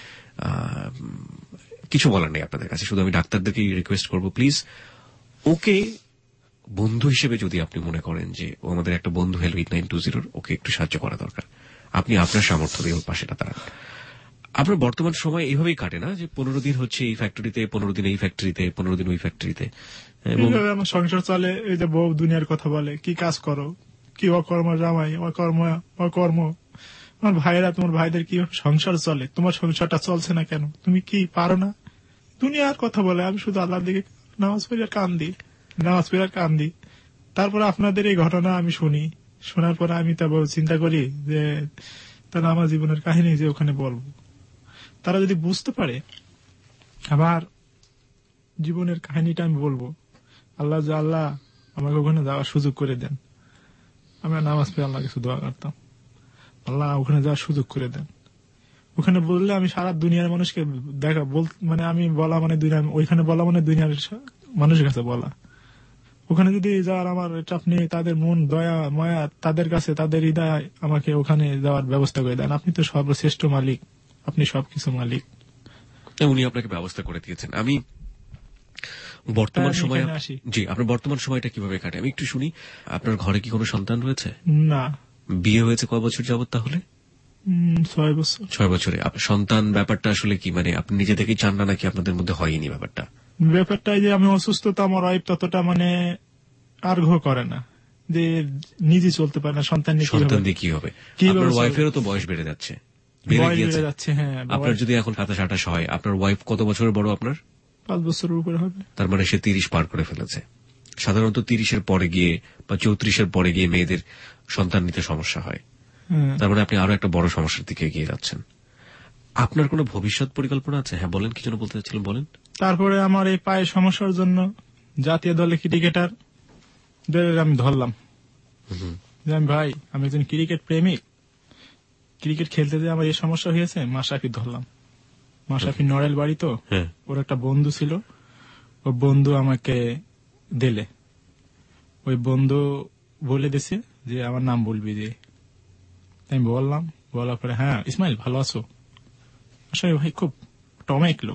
কিছু বলার নেই আপনাদের কাছে, শুধু আমি ডাক্তারদেরকে রিকোয়েস্ট করবো প্লিজ ওকে বন্ধু হিসেবে যদি আপনি মনে করেন যে ও আমাদের একটা বন্ধু হ্যালো এইট নাইন টু জিরোর, ওকে একটু সাহায্য করা দরকার। আপনি আপনার সামর্থ্য দিয়ে ওর পাশে দাঁড়ান। আপনার বর্তমান সময় এইভাবেই কাটে না যে পনেরো দিন হচ্ছে এই ফ্যাক্টরিতে, পনেরো দিন এই ফ্যাক্টরিতে, পনেরো দিন ওই ফ্যাক্টরিতে, আমার সংসার চলে। এই যে বউ দুনিয়ার কথা বলে, কি কাজ করো, কি অকর্ম জামাই, অকর্ম অকর্ম। আমার ভাইয়েরা, তোমার ভাইদের কি সংসার চলে, তোমার সংসারটা চলছে না কেন, তুমি কি পারো না, দুনিয়ার কথা বলে। আমি শুধু আল্লাহর দিকে নামাজ পড়ে কান্দি, নামাজ পড়ে কান্দি। তারপর আপনাদের এই ঘটনা আমি শুনি, শোনার পরে আমি তা চিন্তা করি যে তাহলে আমার জীবনের কাহিনী যে ওখানে বলবো, তারা যদি বুঝতে পারে আমার জীবনের কাহিনীটা আমি বলবো। আল্লাহ যে আল্লাহ আমাকে ওখানে যাওয়ার সুযোগ করে দেন। আমি নামাজ পড়ে আল্লাহকে শুধু দোয়া করতাম, আল্লাহ ওখানে যাওয়ার সুযোগ করে দেন। ওখানে বললে আমি সারা দুনিয়ার মানুষকে দেখা বল, মানে আমি বলা মানে দুনিয়া, ওইখানে বলা মানে দুনিয়ার মানুষের কাছে বলা। ওখানে যদি যাওয়ার আমার আপনি তাদের মন দয়া মায়া, তাদের কাছে তাদের হৃদয় আমাকে ওখানে যাওয়ার ব্যবস্থা করে দেন। আপনি তো সর্বশ্রেষ্ঠ মালিক, আপনি সবকিছু মালিক। উনি আপনাকে ব্যবস্থা করে দিয়েছেন। আমি বর্তমান সময়, জি আপনার বর্তমান সময়টা কিভাবে কাটে আমি একটু শুনি। আপনার ঘরে কি কোনো সন্তান রয়েছে? না। বিয়ে হয়েছে কয় বছর যাবত তাহলে? ছয় বছর। ছয় বছরে সন্তান ব্যাপারটা আসলে কি, মানে আপনি নিজে থেকেই চান না নাকি আপনাদের মধ্যে হয়নি ব্যাপারটা? ব্যাপারটা যে আমি অসুস্থ, তো আমার ওয়াইফ ততটা মানে আগ্রহ করে না যে নিজে চলতে পারে না, সন্তান নিয়ে সন্তান দিয়ে কি হবে? আপনার ওয়াইফেরও তো বয়স বেড়ে যাচ্ছে, বেড়ে গিয়েছে। হ্যাঁ, আপনার যদি এখন সাতাশ আঠাশ হয়, আপনার ওয়াইফ কত বছরের বড়? আপনার পাঁচ বছরের উপরে হবে। তার মানে সে তিরিশ পার করে ফেলেছে। সাধারণত তিরিশের পরে গিয়ে বা চৌত্রিশের পরে গিয়ে মেয়েদের সন্তান নিতে সমস্যা হয়। তার মানে আপনি আরো একটা বড় সমস্যার দিকে এগিয়ে যাচ্ছেন। আপনার কোনো ভবিষ্যৎ পরিকল্পনা আছে? হ্যাঁ বলেন, কি জন্য বলতে চাচ্ছিলেন বলেন। তারপরে আমার এই পায়ের সমস্যার জন্য জাতীয় দলে ক্রিকেটার আমি ধরলাম যে আমি ভাই আমি একজন ক্রিকেট প্রেমিক, ক্রিকেট খেলতে যে আমার এই সমস্যা হয়েছে, মাশরাফি ধরলাম। মাশরাফি নড়েল বাড়ি, তো ওর একটা বন্ধু ছিল, ও বন্ধু আমাকে দিলে, ওই বন্ধু বলে দিছে যে আমার নাম বলবি যে। আমি বললাম, বলার পরে হ্যাঁ ইসমাইল ভালো আছো? আসলে ভাই খুব টমাইক লোক,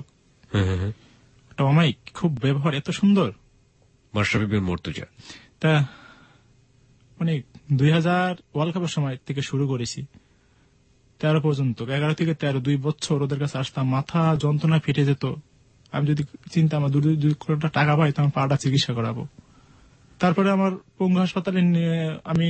টমাইক, খুব ব্যবহার এত সুন্দর। মাশরাফি বিন মুর্তজা। তা মানে দুই হাজার ওয়ার্ল্ড কাপের সময় থেকে শুরু করেছি তেরো পর্যন্ত, এগারো থেকে তেরো দুই বছর ওদের কাছে আসতাম, মাথা যন্ত্রণা ফেটে যেত। আমি যদি চিন্তা আমার দুই কোটি টাকা পাই তো আমি পাটা চিকিৎসা করাবো। তারপরে আমার পঙ্গু হাসপাতালে আমি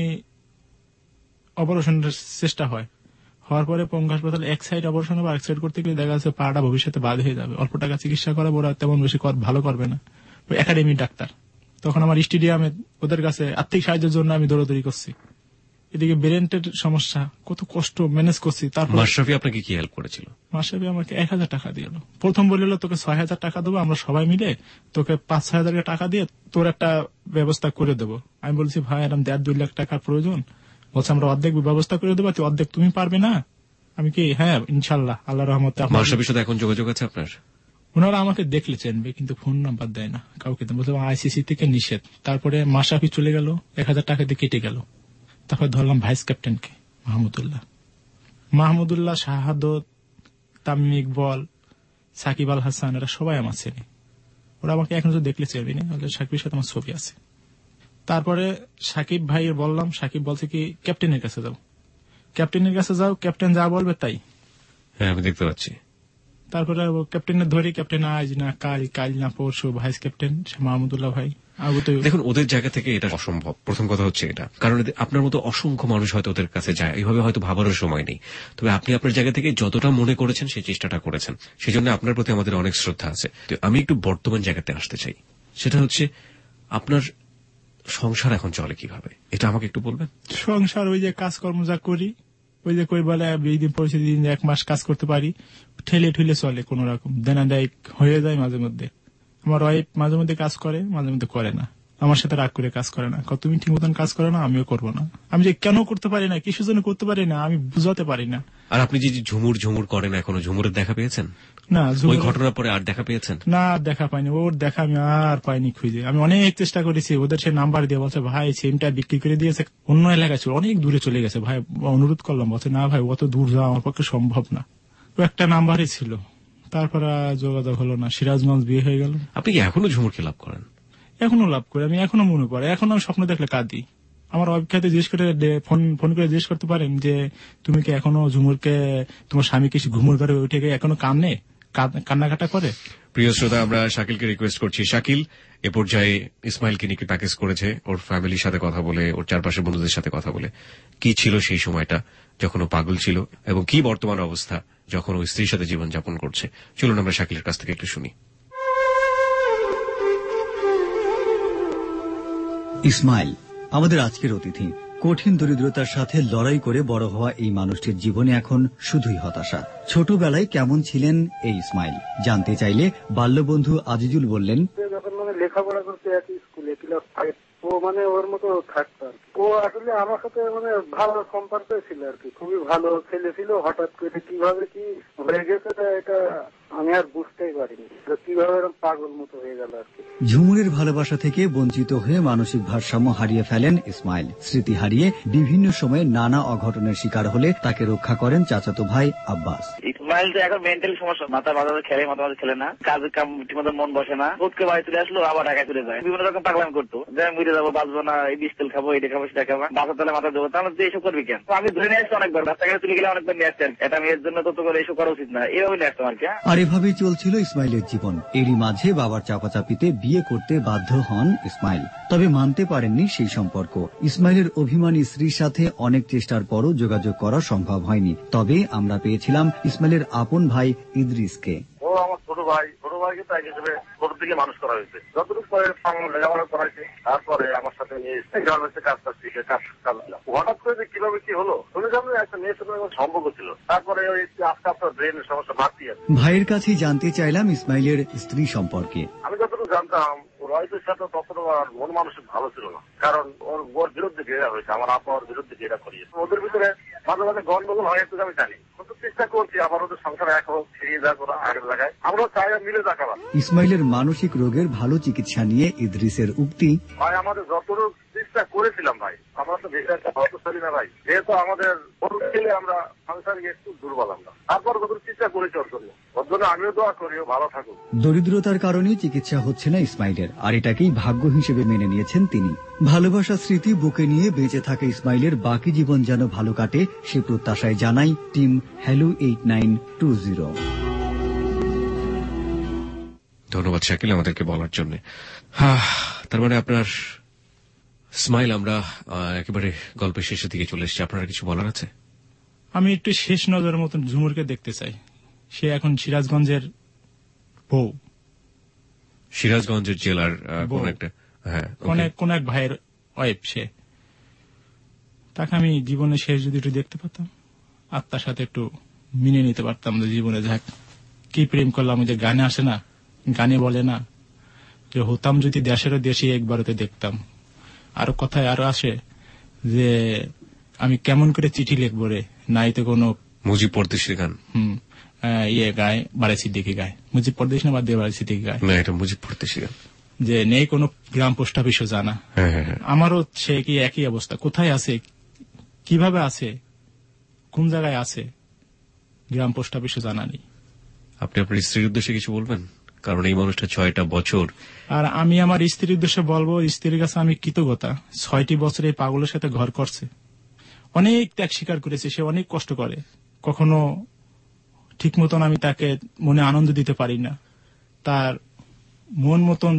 অপারেশনের চেষ্টা হয়, হওয়ার পরে পঙ্গু হাসপাতালে এক সাইড অপারেশন হবে, এক সাইড করতে গেলে দেখা যাচ্ছে পাটা ভবিষ্যতে বাদ হয়ে যাবে। অল্প টাকা চিকিৎসা করাবো, ওরা তেমন বেশি ভালো করবে না, ওই একাডেমি ডাক্তার। তখন আমার স্টেডিয়ামে ওদের কাছে আর্থিক সাহায্যের জন্য আমি দৌড়াদৌড়ি করছি। এদিকে ব্রেনের সমস্যা, কত কষ্ট ম্যানেজ করছি। তারপর মাশরাফি আপনাকে কি হেল্প করেছিল? মাশরাফি আমাকে এক হাজার টাকা দিল। প্রথম বলল তোকে ছয় হাজার টাকা দেবো, আমরা সবাই মিলে তোকে পাঁচ ছয় হাজার টাকা দিয়ে তোর একটা ব্যবস্থা করে দেবো। আমি বলছি ভাই এরকম দেড় দুই লাখ টাকার প্রয়োজন। বলছে আমরা অর্ধেক ব্যবস্থা করে দেবো, তুই অর্ধেক তুমি পারবে না? আমি কি হ্যাঁ ইনশাল্লাহ আল্লাহ রহমতে। মাশরাফির সাথে এখন যোগাযোগ আছে আপনার? ওনারা আমাকে দেখলে চেনবে, কিন্তু ফোন নাম্বার দেয় না কাউকে। বলতে আইসিসি থেকে নিষেধ। তারপরে মাশরাফি চলে গেল, এক হাজার টাকা দিয়ে কেটে গেল। তারপর ধরলাম ভাইস ক্যাপ্টেনকে মাহমুদুল্লাহ, মাহমুদুল্লাহ, শাহাদত, তামিম ইকবল, সাকিব আল হাসান, এরা সবাই আমার ছেলে। ওরা আমাকে এখন তো দেখলে চেনবে না, সাকিবের সাথে আমার ছবি আছে। তারপরে সাকিব ভাইয়ের বললাম, সাকিব বলছে কি ক্যাপ্টেনের কাছে যাও, ক্যাপ্টেনের কাছে যাও, ক্যাপ্টেন যা বলবে তাই। হ্যাঁ আমি দেখতে পাচ্ছি। তারপরে ক্যাপ্টেনের ধরি, ক্যাপ্টেন আজ না কাল, কাল না পরশু ভাইস ক্যাপ্টেন মাহমুদুল্লাহ ভাই। দেখুন ওদের জায়গা থেকে এটা অসম্ভব, প্রথম কথা হচ্ছে এটা, কারণ আপনার মতো অসংখ্য মানুষ হয়তো ওদের কাছে যায়, এইভাবে হয়তো ভাবারও সময় নেই। তবে আপনি আপনার জায়গা থেকে যতটা মনে করেছেন সেই চেষ্টাটা করেছেন, সেই জন্য আপনার প্রতি আমাদের অনেক শ্রদ্ধা আছে। আমি একটু বর্তমান জায়গাতে আসতে চাই, সেটা হচ্ছে আপনার সংসার এখন চলে কিভাবে, এটা আমাকে একটু বলবেন। সংসার ওই যে কাজকর্ম যা করি, ওই যে কই বলে এই দিন পরিস্থিতি দিন এক মাস কাজ করতে পারি, ঠেলে ঠেলে চলে, কোন রকম দেনা দেয় হয়ে যায়। মাঝে মধ্যে আমার ওয়াইফ মাঝে মধ্যে কাজ করে, মাঝে মধ্যে করে না, আমার সাথে রাগ করে কাজ করে না, তুমি ঠিক মতন কাজ করো না, আমিও করবো না। আমি যে কেন করতে পারি না, কিসের জন্য করতে পারি না, আমি বুঝাতে পারি না। আর আপনি যে ঝুমুর ঝুমুর করেন, এখনো ঝুমুরের দেখা পেয়েছেন? না, ওই ঘটনার পরে আর দেখা পেয়েছেন? না, দেখা পাইনি, ওর দেখা আমি আর পাইনি খুঁজে। আমি অনেক চেষ্টা করেছি, ওদের সে নাম্বার দিয়ে বলছে ভাই সিমটা বিক্রি করে দিয়েছে, অন্য এলাকায় ছিল, অনেক দূরে চলে গেছে। ভাই অনুরোধ করলাম, বলছে না ভাই অত দূর যাওয়া আমার পক্ষে সম্ভব না। ও একটা নাম্বারই ছিল, তারপরে যোগাযোগ হলো না। সিরাজগঞ্জ বিয়ে হয়ে গেল। আপনি কি এখনো ঝুমুরকে লাভ করেন? এখনো লাভ করি, আমি এখনো মনে পড়ে, এখনো আমি স্বপ্ন দেখলে কাঁদি। আমার অভিজ্ঞতা জিজ্ঞেস করে ফোন ফোন করে জিজ্ঞেস করতে পারেন যে তুমি কি এখনো ঝুমুরকে, তোমার স্বামী কি ঘুমুর ঘরে উঠে গিয়ে এখনো কান্নে কান্নাকাটা করে? প্রিয় শ্রোতা, আমরা শাকিলকে রিকোয়েস্ট করছি, শাকিল এ পর্যায়ে ইসমাইলকে নিয়ে প্যাকেজ করেছে, ওর ফ্যামিলির সাথে কথা বলে, ওর চারপাশের বন্ধুদের সাথে কথা বলে, কি ছিল সেই সময়টা যখন ও পাগল ছিল এবং কি বর্তমান অবস্থা যখন ও স্ত্রীর সাথে জীবনযাপন করছে। চলুন আমরা শাকিলের কাছ থেকে একটু শুনি। ইসমাইল আমাদের আজকের অতিথি। কঠিন দরিদ্রতার সাথে লড়াই করে বড় হওয়া এই মানুষটির জীবনে এখন শুধুই হতাশা। ছোটবেলায় কেমন ছিলেন এই ইসমাইল জানতে চাইলে বাল্যবন্ধু আজিজুল বললেন, যখন মানে লেখাপড়া করতে একই স্কুলে ক্লাস ফাইভ ও মানে ওর মতো থাকতো আর কি। ও আসলে আমার সাথে মানে ভালো সম্পর্ক ছিল আর কি, খুবই ভালো ছেলে ছিল। হঠাৎ করে কিভাবে কি হয়ে গেছে এটা আমি আর বুঝতেই পারিনি, কিভাবে এরকম পাগল মতো হয়ে গেল আর কি। ঝুমুরের ভালোবাসা থেকে বঞ্চিত হয়ে মানসিক ভারসাম্য হারিয়ে ফেলেন ইসমাইল। স্মৃতি হারিয়ে বিভিন্ন সময়ে নানা অঘটনের শিকার হলে তাকে রক্ষা করেন চাচাতো ভাই আব্বাস। ইসমাইল তো এখন মেন্টালি সমস্যা, মাথা মাথা খেলে মাথা মাথা খেলে না, কাজের কাম ঠিকমতো মন বসে না, বোধকে বাড়ি চলে আসলো আবার ঢাকায় চলে যায়, বিভিন্ন রকম পাগলাম করতো, যে মরে যাবো বাঁচবো না, এই বিষ তেল খাবো, এটা খাবো সেটা খাবো, বাসার তালে মাথা দেবো, তাহলে এইসব করবি কেন? আমি ধরে নিয়ে আসছি অনেকবার, রাস্তাঘাটে চলে গেলে অনেকবার নিয়ে আসছি। এটা মেয়ের জন্য তত করে এইসব করা উচিত না, এইভাবে নিয়ে আসতাম আর কি। আর এভাবেই চলছিল ইসমাইলের জীবন। এরই মাঝে বাবার চাপাচাপিতে বিয়ে করতে বাধ্য হন ইসমাইল। তবে মানতে পারেননি সেই সম্পর্ক। ইসমাইলের অভিমানী স্ত্রীর সাথে অনেক চেষ্টার পরও যোগাযোগ করা সম্ভব হয়নি। তবে আমরা পেয়েছিলাম ইসমাইলের আপন ভাই ইদ্রিসকে। ও আমার ছোট ভাই, ছোট ভাইকে তাই হিসেবে ছোট থেকে মানুষ করা হয়েছে, যতটুকু পরে লেখাপড়া করাইছে, তারপরে আমার সাথে নিয়ে গার্মেন্টসে কাজ কাজ শিখে কাজ কাজ দিলাম। হঠাৎ করে কিভাবে কি হলো শুনে যাবে, একটা মেয়ের সাথে সম্পর্ক ছিল, তারপরে ওই আস্তে আস্তে ব্রেনের সমস্যা বাড়তি আছে। ভাইয়ের কাছে জানতে চাইলাম ইসমাইলের স্ত্রী সম্পর্কে। আমি যতটুকু জানতাম রয়েছের সাথে ততটা মন মানসিক ভালো ছিল না, কারণ ওর ওর বিরুদ্ধে ঘেরা হয়েছে, আমার আপা ওর বিরুদ্ধে ঘেরা করিয়েছে। ওদের ভিতরে মাঝে মাঝে গন্ডগোল হয় একটু আমি জানি, কিন্তু চেষ্টা করছি আবার ওদের সংসার এক হোক, ফিরিয়ে যাক ওরা আগের জায়গায়, আমরা চাই মিলে যাক। ইসমাইলের মানসিক রোগের ভালো চিকিৎসা নিয়ে ইদ্রিসের উক্তি, ভাই আমাদের যতটুকু চেষ্টা করেছিলাম ভাই, আমরা তো বেশি একটা হতশালী না ভাই, যেহেতু আমাদের ছেলে আমরা সংসারে একটু দুর্বল, আমরা তারপর যতটুকু চেষ্টা করেছি ওর জন্য, ওর জন্য আমিও দোয়া করি ও ভালো থাকুক। দরিদ্রতার কারণে চিকিৎসা হচ্ছে না ইসমাইলের, আর এটাকেই ভাগ্য হিসেবে মেনে নিয়েছেন তিনি। ভালোবাসা স্মৃতি বুকে নিয়ে বেঁচে থাকা ইসমাইলের বাকি জীবন যেন ভালো কাটে সে প্রত্যাশায় জানাই team hello eight nine two zero. ধন্যবাদ শাকিল আমাদেরকে বলার জন্য। তার মানে আপনার স্মাইল, আমরা একেবারে গল্পের শেষের দিকে চলে এসেছি, আপনার কিছু বলার আছে? আমি একটু শেষ নজরের মতন ঝুমুরকে দেখতে চাই। সে এখন সিরাজগঞ্জের বউ, সিরাজগঞ্জের জেলার কোন একটা হ্যাঁ কোন এক ভাইয়ের ওয়াইফ। সে তাকে আমি জীবনে শেষ যদি একটু দেখতে পারতাম, আর তার সাথে একটু মিনে নিতে পারতাম যে জীবনে যাক কি প্রেম করলাম, যে গানে আসে না, গানে বলে না যে হতাম যদি দেশেরও দেশে একবারতে দেখতাম। আরো কথায় আরো আসে যে আমি কেমন করে চিঠি লিখবো রে, নাই তো কোনো মুজিব পরদেশি গান। হম ইয়ে গায় বাড়ে সিদ্দিকি গায়, মুজিব পরদেশ না বাদ দিয়ে বাড়ে সিদ্দিকি গায়, না এটা মুজিব পরদেশি গান। যে নেই কোনো গ্রাম পোস্ট অফিসও জানা। আমারও সে কি একই অবস্থা, কোথায় আছে, কিভাবে আছে, কোন জায়গায় আছে, গ্রাম পোস্ট অফিসও জানা নেই। আপনি আপনার স্ত্রীর উদ্দেশ্যে কিছু বলবেন? কারণ এই মানুষটা ছয়টা বছর। আর আমি আমার স্ত্রীর উদ্দেশ্যে বলবো, স্ত্রীর কাছে আমি কৃতজ্ঞতা, ছয়টি বছর এই পাগলের সাথে ঘর করছে, অনেক ত্যাগ স্বীকার করেছে, সে অনেক কষ্ট করে, কখনো ঠিক মতন আমি তাকে মনে আনন্দ দিতে পারি না, তার মন মতন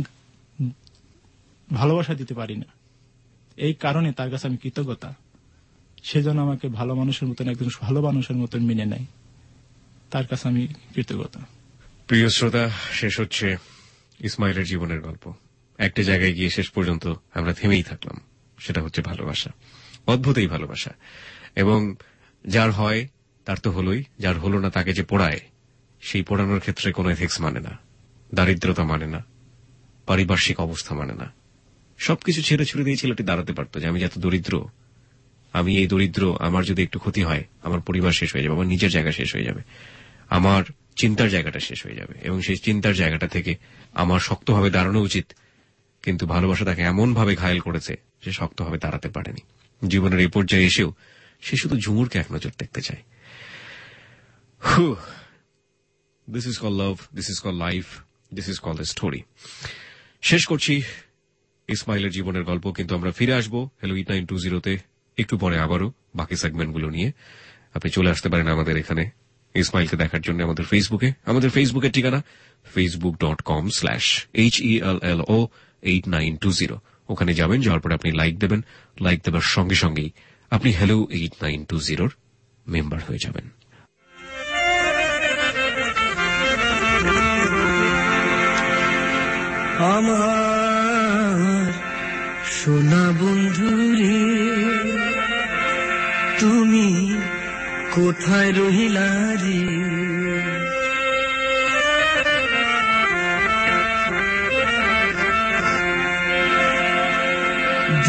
ভালোবাসা দিতে পারি না। এই কারণে তার কাছে আমি কৃতজ্ঞতা, সেজন্য আমাকে ভালো মানুষের মতন, একজন ভালো মানুষের মতন মেনে নেয়, তার কাছে আমি কৃতজ্ঞতা। প্রিয় শ্রোতা, শেষ হচ্ছে ইসমাইলের জীবনের গল্প। একটা জায়গায় গিয়ে শেষ পর্যন্ত আমরা থেমেই থাকলাম, সেটা হচ্ছে ভালোবাসা, অদ্ভুত এই ভালোবাসা। এবং যার হয় তার তো হলোই, যার হলো না তাকে যে পোড়ায়, সেই পোড়ানোর ক্ষেত্রে কোনো এথিক্স মানে না, দারিদ্রতা মানে না, পারিপার্শ্বিক অবস্থা মানে না। সবকিছু ছেড়ে ছুড়ে দিয়ে ছেলেটি দাঁড়াতে পারত যে আমি যত দরিদ্র, আমি এই দরিদ্র, আমার যদি একটু ক্ষতি হয় আমার পরিবার শেষ হয়ে যাবে, আমার নিজের জায়গা শেষ হয়ে যাবে, আমার চিন্তার জায়গাটা শেষ হয়ে যাবে, এবং সেই চিন্তার জায়গাটা থেকে আমার শক্তভাবে দাঁড়ানো উচিত। কিন্তু ভালোবাসা তাকে এমন ভাবে ঘায়েল করেছে যে শক্তভাবে দাঁড়াতে পারেনি। জীবনের এই পর্যায়ে এসেও সে শুধু ঝুমুরকে এক নজর দেখতে চায়। This is call love, this is call life, this is call the story. শেষ করছি ইসমাইলের জীবনের গল্প, কিন্তু আমরা ফিরে আসবো হ্যালো এইট নাইন টু জিরোতে একটু পরে আবারও বাকি সেগমেন্টগুলো নিয়ে। আপনি চলে আসতে পারেন আমাদের এখানে ইসমাইলকে দেখার জন্য আমাদের ফেসবুকে। আমাদের ফেসবুকের ঠিকানা Facebook dot com slash H E L L O eight nine two zero. ওখানে যাবেন, যাওয়ার পরে আপনি লাইক দেবেন, লাইক দেবার সঙ্গে সঙ্গেই আপনি হ্যালো এইট নাইন টু জিরোর মেম্বার হয়ে যাবেন। আমার সোনা বন্ধুরে তুমি কোথায় রহিলা রে,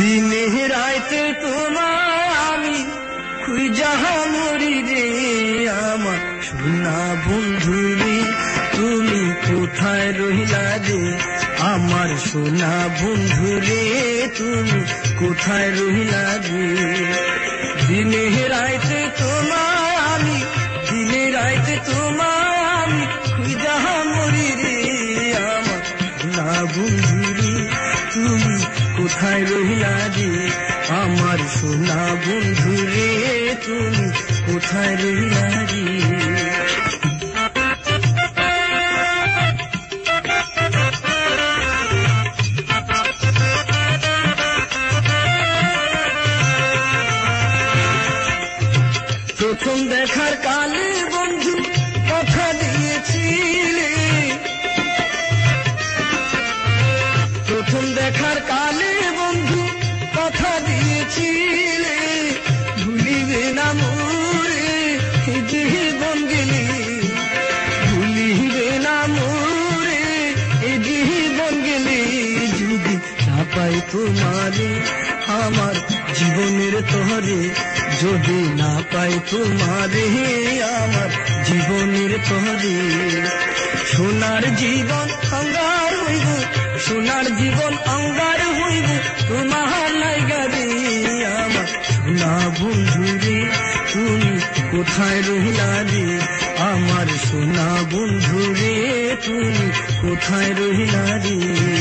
দিনে রাইতে তোমায় আমি খুঁজা মরি রে আমার সোনা বন্ধু রে তুমি কোথায় রহিলা রে আমার সোনা বন্ধু রে তুমি কোথায় রহিলা রে দিনে রাইতে তোমায় আমি দিনে রাইতে তোমায় আমি খুঁজা মরি রে আমার সোনা বন্ধু রে তুমি কোথায় রহিলা রে আমার সোনা বন্ধু রে তুমি কোথায় রহিলা রে প্রথম দেখার কালে বন্ধু কথা দিয়েছিলে প্রথম দেখার কালে বন্ধু কথা দিয়েছিলে ভুলিবে না মোরে জীবন গেলে ভুলিবে না মোরে জীবন গেলে যদি না পাই তোমারে আমার জীবনের তরে যদি না পাই তোমারে আমার জীবনের তরে সোনার জীবন অঙ্গার হইব সোনার জীবন অঙ্গার হইব তোমার লাইগা রে আমার সোনা বন্ধু রে তুমি কোথায় রহিলা রে আমার সোনা বন্ধু রে তুমি কোথায় রহিলা রে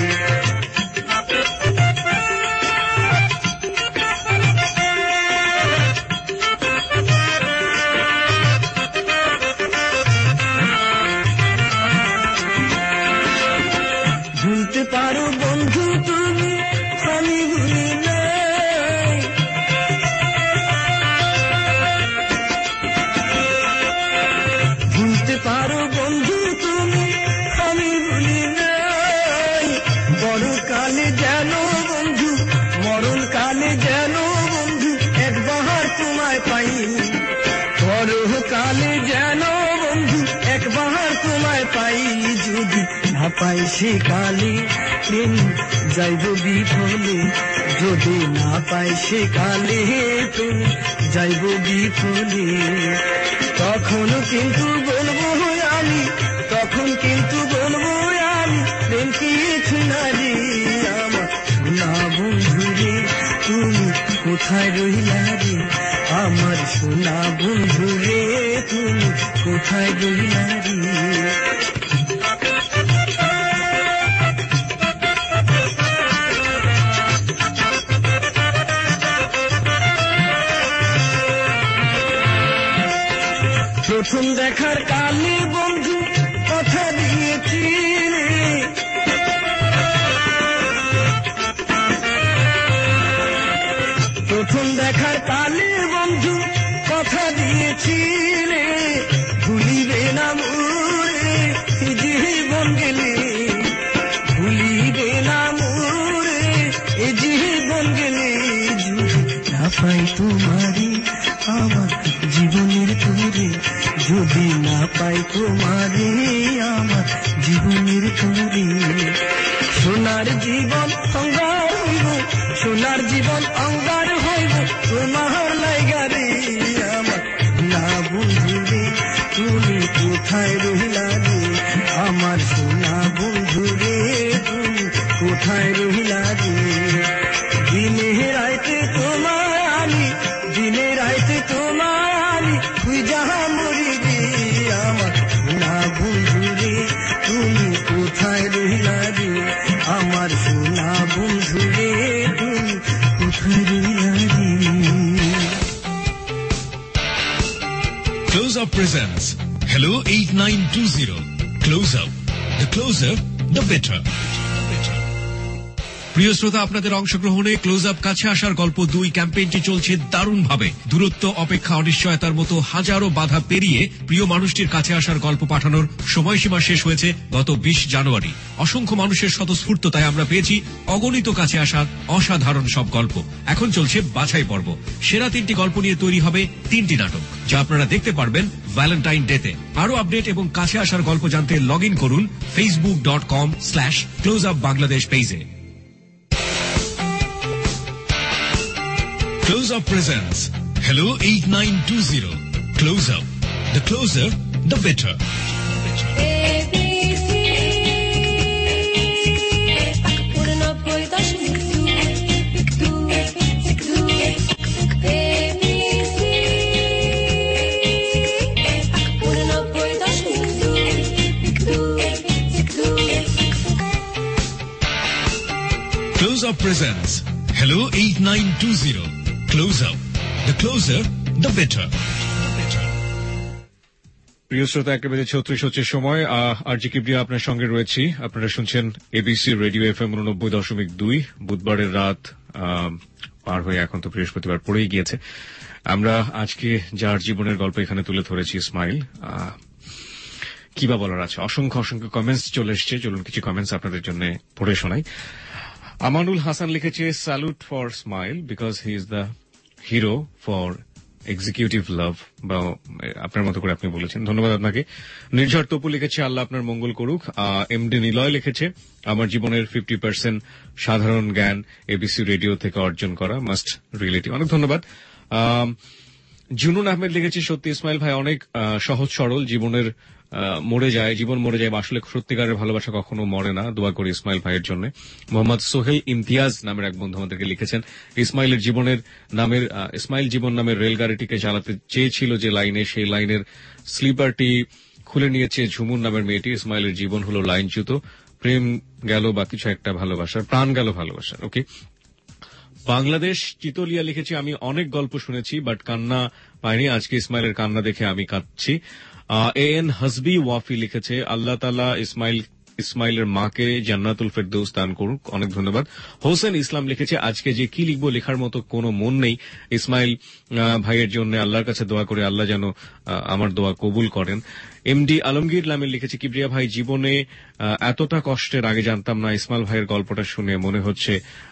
ভুলতে পারো বন্ধু তুমি আমি ভুলি নাই ভুলতে পারো বন্ধু তুমি আমি ভুলি নাই বড় কালে যেন বন্ধু মরণ কালে যেন বন্ধু একবার তোমায় পাই বড় কালে যেন বন্ধু একবার তোমায় পাই যদি না পাই সে কালে প্রেম যাইব বিফলে যদি না পাই সে কালে প্রেম যাইব বিফলে তখন কিন্তু বলবো আমি তখন কিন্তু বলবো আমি প্রেম কিছু না রে আমার সোনা বন্ধু রে তুমি কোথায় রহিলা রে আমার সোনা বন্ধু রে তুমি কোথায় রহিলা রে প্রথম দেখার কালে বন্ধু কথা দিয়েছিলে প্রথম দেখার কালে বন্ধু কথা দিয়েছিলে ভুলিবে না মোরে জীবন গেলে ভুলিবে না মোরে জীবন গেলে যদি না পাই তোমারে আমার জীবনের তোরে যদি না পাই তোমারে আমার জীবনের তোরে সোনার জীবন অঙ্গার হইব সোনার জীবন অঙ্গার হইব তোমার লাইগা রে আমার না বন্ধু রে তুমি কোথায় রহিলা রে আমার সোনা বন্ধু রে তুমি কোথায় রহিলা রে দিনে রাইতে তোমায় আমি দিনে রাইতে তোমায় আমি খুঁজা মরি রে আমার সোনা বন্ধু রে তুমি কোথায় রহিলা রে আমার সোনা বন্ধু রে তুমি কোথায় রহিলা রে Close Up presents Hello eight nine two zero. Close Up. The closer, the better. প্রিয় শ্রোতা, আপনাদের অংশগ্রহণে ক্লোজ আপ কাছে আসার গল্প দুই ক্যাম্পেইনটি চলছে দারুণ ভাবে। দূরত্ব, অপেক্ষা, অনিশ্চয়তার মতো হাজারো বাধা পেরিয়ে প্রিয় মানুষটির কাছে আসার গল্প পাঠানোর সময়সীমা শেষ হয়েছে গত বিশ জানুয়ারি। অসংখ্য মানুষের স্বতঃস্ফূর্ততায় আমরা পেয়েছি অগণিত কাছে আসার অসাধারণ সব গল্প। এখন চলছে বাছাই পর্ব। সেরা তিনটি গল্প নিয়ে তৈরি হবে তিনটি নাটক, যা আপনারা দেখতে পারবেন ভ্যালেন্টাইন ডেতে। আরো আপডেট এবং কাছে আসার গল্প জানতে লগ ইন করুন Facebook dot com slash close up Bangladesh পেজে। Close Up presents Hello eight nine two zero. Close Up. The closer, the better. Close Up presents Hello eight nine two zero. Close Up. The closer, the better. প্রিয় শ্রোতা, একটা বেজে ছত্রিশ হচ্ছে সময়। আর জি কিবরিয়া আপনার সঙ্গে রয়েছি। আপনারা শুনছেন এবিসি রেডিও এফ এম উননব্বই দশমিক দুই। বুধবারের রাত পার হয়ে এখন তো বৃহস্পতিবার পড়েই গিয়েছে। আমরা আজকে যার জীবনের গল্প এখানে তুলে ধরেছি, ইসমাইল, কি বা বলার আছে। অসংখ্য অসংখ্য কমেন্টস চলে এসছে। চলুন কিছু কমেন্টস আপনাদের জন্য পড়ে শোনাই। আমানুল হাসান লিখেছে, salute for smile because he is the hero for executive love, বা আপনার মতো করে আপনি বলেছেন, ধন্যবাদ আপনাকে। নির্ঝর তপু লিখেছে, আল্লাহ আপনার মঙ্গল করুক। এমডি নিলয় লিখেছে, আমার জীবনের ফিফটি পার্সেন্ট সাধারণ জ্ঞান এবিসি রেডিও থেকে অর্জন করা, মাস্ট রিলেটিভ। অনেক ধন্যবাদ। জুনুন আহমেদ লিখেছে, সত্যি ইসমাইল ভাই অনেক সহজ সরল, জীবনের মরে যায় জীবন মরে যায়, আসলে সত্যিকারের ভালোবাসা কখনো মরে না। দোয়া করি ইসমাইল ভাইয়ের জন্য। মোহাম্মদ সোহেল ইমতিয়াজ নামের এক বন্ধু আমাদেরকে লিখেছেন, ইসমাইলের জীবনের নামের ইসমাইল জীবন নামের রেলগাড়িটিকে চালাতে চেয়েছিল যে লাইনে, সেই লাইনের স্লিপারটি খুলে নিয়েছে ঝুমুর নামের মেয়েটি। ইসমাইলের জীবন হলো লাইনচ্যুত, প্রেম গেল বা কিছু একটা ভালোবাসার, প্রাণ গেল ভালোবাসার। ওকে। বাংলাদেশ চিতলিয়া লিখেছে, আমি অনেক গল্প শুনেছি বাট কান্না পাইনি, আজকে ইসমাইলের কান্না দেখে আমি কাঁদছি। এ এন হাসবি ওয়াফি লিখেছে, আল্লাহ তাআলা ইসমাইল ইসমাইলের মাকে জান্নাতুল ফেরদৌস দান করুক। অনেক ধন্যবাদ। হোসেন ইসলাম লিখেছে, আজকে যে কি লিখবো লেখার মতো কোনো মন নেই। ইসমাইল ভাইয়ের জন্য আল্লাহর কাছে দোয়া করে আল্লাহ যেন আমার দোয়া কবুল করেন। এমডি আলমগীর লামির লিখেছে, কিবরিয়া ভাই জীবনে এতটা কষ্টের আগে জানতাম না। ইসমাইল ভাইয়ের গল্পটা শুনে মনে হচ্ছে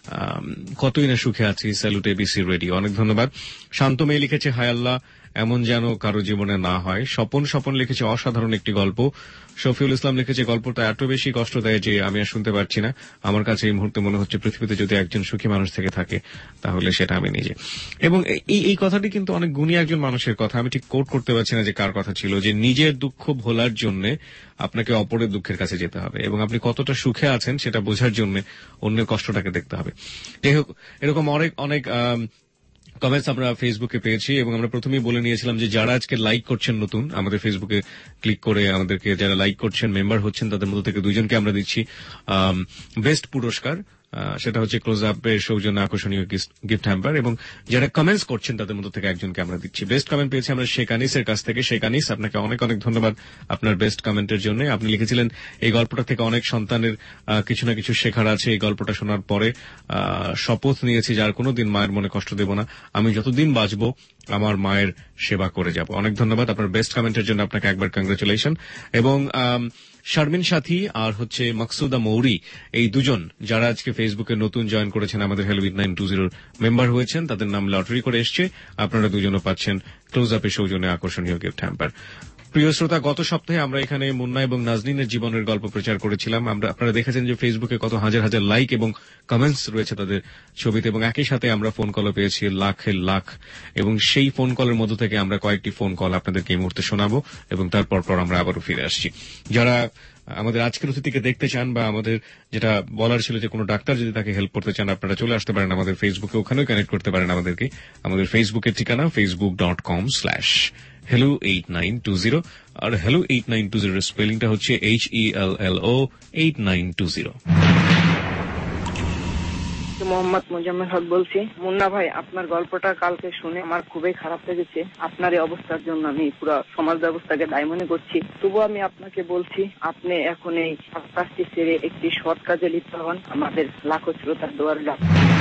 কতই না সুখে আছি। Salute ABC radio. অনেক ধন্যবাদ। শান্ত মেয়ে লিখেছে, হায় আল্লাহ এমন যেন কারো জীবনে না হয়। স্বপন স্বপন লিখেছে, অসাধারণ একটি গল্প। শফিউল ইসলাম লিখেছে, গল্পটা এত বেশি কষ্ট দেয় যে আমি আর শুনতে পারছি না। আমার কাছে এই মুহূর্তে মনে হচ্ছে পৃথিবীতে যদি একজন সুখী মানুষ থেকে থাকে তাহলে সেটা আমি নিজে। এবং এই এই কথাটি কিন্তু অনেক গুণী একজন মানুষের কথা। আমি ঠিক কোট করতে পারছি না যে কার কথা ছিল, যে নিজের দুঃখ ভোলার জন্য আপনাকে অপরের দুঃখের কাছে যেতে হবে এবং আপনি কতটা সুখে আছেন সেটা বোঝার জন্য অন্যের কষ্টটাকে দেখতে হবে। যাই হোক, এরকম অনেক অনেক কমেন্টস আমরা ফেসবুকে পেয়েছি এবং আমরা প্রথমেই বলে নিয়েছিলাম যে যারা আজকে লাইক করছেন নতুন আমাদের ফেসবুকে ক্লিক করে আমাদেরকে যারা লাইক করছেন, মেম্বার হচ্ছেন, তাদের মধ্যে থেকে দুইজনকে আমরা দিচ্ছি বেস্ট পুরস্কার। সেটা হচ্ছে ক্লোজ আপের সৌজন্য আকর্ষণীয় গিফট হ্যাম্পার। এবং যারা কমেন্টস করছেন তাদের মধ্যে থেকে একজনকে আমরা দিচ্ছি। বেস্ট কমেন্ট পেয়েছি আমরা শেখ আনিসের কাছ থেকে। শেখ আনিস, আপনাকে অনেক অনেক ধন্যবাদ আপনার বেস্ট কমেন্টের জন্য। আপনি লিখেছিলেন, এই গল্পটা থেকে অনেক সন্তানের কিছু না কিছু শেখার আছে। এই গল্পটা শোনার পরে শপথ নিয়েছি যার কোনোদিন মায়ের মনে কষ্ট দেব না। আমি যতদিন বাঁচব আমার মায়ের সেবা করে যাব। অনেক ধন্যবাদ আপনার বেস্ট কমেন্টের জন্য। আপনাকে একবার কংগ্রেচুলেশন। এবং শারমিন সাথী আর হচ্ছে মাকসুদা মৌরি, এই দুজন যারা আজকে ফেসবুকে নতুন জয়েন করেছেন, আমাদের হেলো এইট নাইন টু জিরোর মেম্বার হয়েছেন, তাদের নাম লটারি করে এসছে। আপনারা দুজনও পাচ্ছেন ক্লোজ আপের সৌজন্যে আকর্ষণীয় গিফট হ্যাম্পার। প্রিয় শ্রোতা, গত সপ্তাহে আমরা এখানে মুন্না এবং নাজনীনের জীবনের গল্প প্রচার করেছিলাম। আমরা আপনারা দেখেছেন যে ফেসবুকে কত হাজার হাজার লাইক এবং কমেন্টস রয়েছে তাদের ছবিতে, এবং একই সাথে আমরা ফোন কলও পেয়েছি লাখের লাখ। এবং সেই ফোন কলের মধ্য থেকে আমরা কয়েকটি ফোন কল আপনাদেরকে এই মুহূর্তে শোনাবো এবং তারপর পর আমরা আবারও ফিরে আসছি। যারা আমাদের আজকের অতিথিকে দেখতে চান বা আমাদের যেটা বলার ছিল যে কোনো ডাক্তার যদি তাকে হেল্প করতে চান, আপনারা চলে আসতে পারেন আমাদের ফেসবুকে, ওখানেও কানেক্ট করতে পারেন আমাদেরকে। আমাদের ফেসবুকের ঠিকানা Facebook dot com slash hello eight nine two zero. আর হেলো এইট নাইন টু জিরোর স্পেলিংটা হচ্ছে H E L L O eight nine two zero. Mohammad Muzammel Haque বলছি। মুন্না ভাই, আপনার গল্পটা কালকে শুনে আমার খুবই খারাপ লেগেছে। আপনার এই অবস্থার জন্য আমি পুরো সমাজ ব্যবস্থাকে দায়ী মনে করছি। তবু আমি আপনাকে বলছি, আপনি এখন এই কাজটি ছেড়ে একটি সৎ কাজে লিপ্ত হন। আমাদের লাখো শ্রোতার দোয়ার লাভ।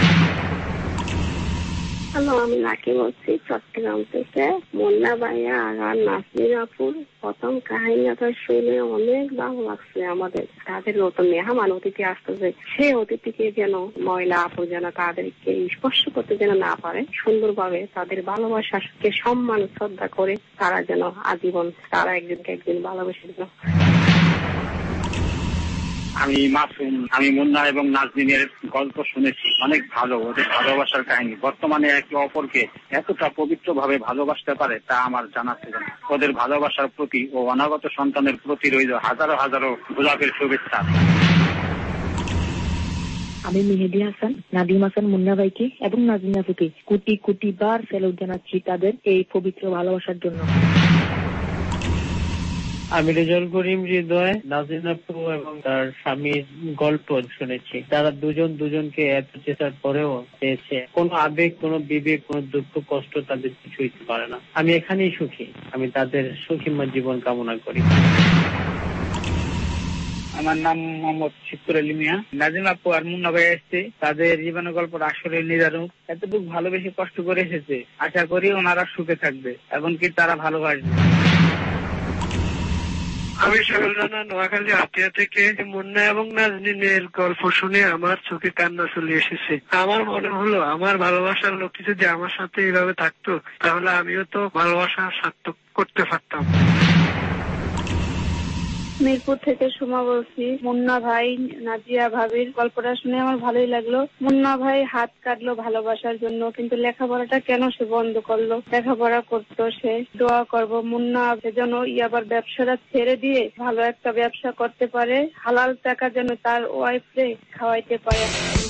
হ্যালো, আমি লাকি বলছি চট্টগ্রাম থেকে। মুন্না ভাইয়া আর নাসরিন আপুর প্রথম কাহিনীটা শুনে অনেক ভালো লাগছে। আমাদের তাদের নতুন মেহমান অতিথি আসতেছে, সেই অতিথিকে যেন মহিলা আপু যেন তাদেরকে স্পর্শ করতে যেন না পারে, সুন্দরভাবে তাদের ভালোবাসাকে সম্মান শ্রদ্ধা করে তারা যেন আজীবন তারা একজনকে একদিন ভালোবেসে যেন। আমি মাসুম, আমি মুন্না এবং নাজনীনের গল্প শুনেছি, অনেক ভালো ওদের ভালোবাসার কাহিনী। বর্তমানে একে অপরকে এতটা পবিত্র ভাবে ভালোবাসতে পারে তা আমার জানা ছিল না। ওদের ভালোবাসার প্রতি ও অনাগত সন্তানের প্রতি রইল হাজারো হাজারো গোলাপের শুভেচ্ছা। আমি মেহেদি হাসান, নাদিম হাসান মুন্না ভাইকে এবং নাজনীন আপুকে কোটি কোটি বার স্যালুট জানাচ্ছি তাদের এই পবিত্র ভালোবাসার জন্য। আমি রেজাউল করিম হৃদয়, নাজনীন আপু এবং তার স্বামীর গল্প শুনেছি। তারা দুজন দুজনকে এত চেষ্টার পরেও পেয়েছে। কোনো আবেগ, কোনো বিবেক, কোনো দুঃখ কষ্ট তাদের কিছুই পারে না। আমি এখানেই সুখী। আমি তাদের সুখীময় জীবন কামনা করি। আমার নাম মোহাম্মদ শিবপুর আলী মিয়া। নাজিম আপু আর মুন্না ভাই এসছে, তাদের জীবনের গল্পটা আসলে নিদারুণ। এতটুকু ভালোবেসে কষ্ট করে এসেছে, আশা করি ওনারা সুখে থাকবে এবং কি তারা ভালোবাসবে। আমি শাহুল রানা, নোয়াখালী আতিয়া থেকে। মুন্না এবং নাজনীনের গল্প শুনে আমার চোখে কান্না চলে এসেছে। আমার মনে হলো আমার ভালোবাসার লোকটি যদি আমার সাথে এইভাবে থাকতো তাহলে আমিও তো ভালোবাসা সার্থক করতে পারতাম। মিরপুর থেকে সুমা বলছি। মুন্না ভাই নাজিয়া ভাবির গল্পটা শুনে আমার ভালোই লাগলো। মুন্না ভাই হাত কাটলো ভালোবাসার জন্য, কিন্তু লেখাপড়াটা কেন সে বন্ধ করলো? লেখাপড়া করতো সে। দোয়া করবো মুন্না যেন ইয়াবার ব্যবসাটা ছেড়ে দিয়ে ভালো একটা ব্যবসা করতে পারে, হালাল টাকা যেন তার ওয়াইফরে খাওয়াইতে পারে।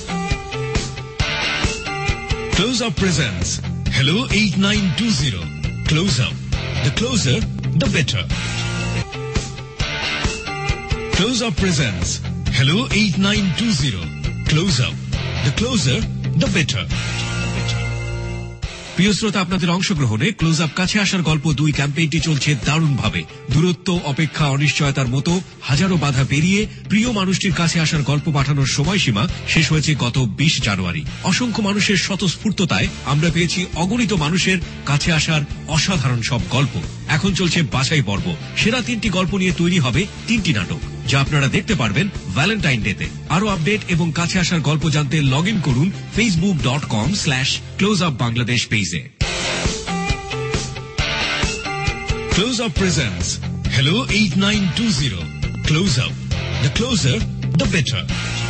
Close Up presents Hello eight nine two zero. Close Up. The closer, the better. Close Up presents Hello eight nine two zero. Close Up. The closer, the better. প্রিয় শ্রোতা, আপনাদের অংশগ্রহণে ক্লোজ আপ কাছে আসার গল্প দুই ক্যাম্পেইনটি চলছে দারুণভাবে। দূরত্ব, অপেক্ষা, অনিশ্চয়তার মতো হাজারো বাধা পেরিয়ে প্রিয় মানুষটির কাছে আসার গল্প পাঠানোর সময়সীমা শেষ হয়েছে গত বিশ জানুয়ারি। অসংখ্য মানুষের স্বতঃস্ফূর্ততায় আমরা পেয়েছি অগণিত মানুষের কাছে আসার অসাধারণ সব গল্প। এখন চলছে বাছাই পর্ব। সেরা তিনটি গল্প নিয়ে তৈরি হবে তিনটি নাটক, যা আপনারা দেখতে পারবেন ভ্যালেন্টাইন ডেতে। আরো আপডেট এবং কাছে আসার গল্প জানতে লগ ইন করুন Facebook dot com slash close up Bangladesh পেজে। Close Up presents Hello eight nine two zero. Close Up. The closer, the better.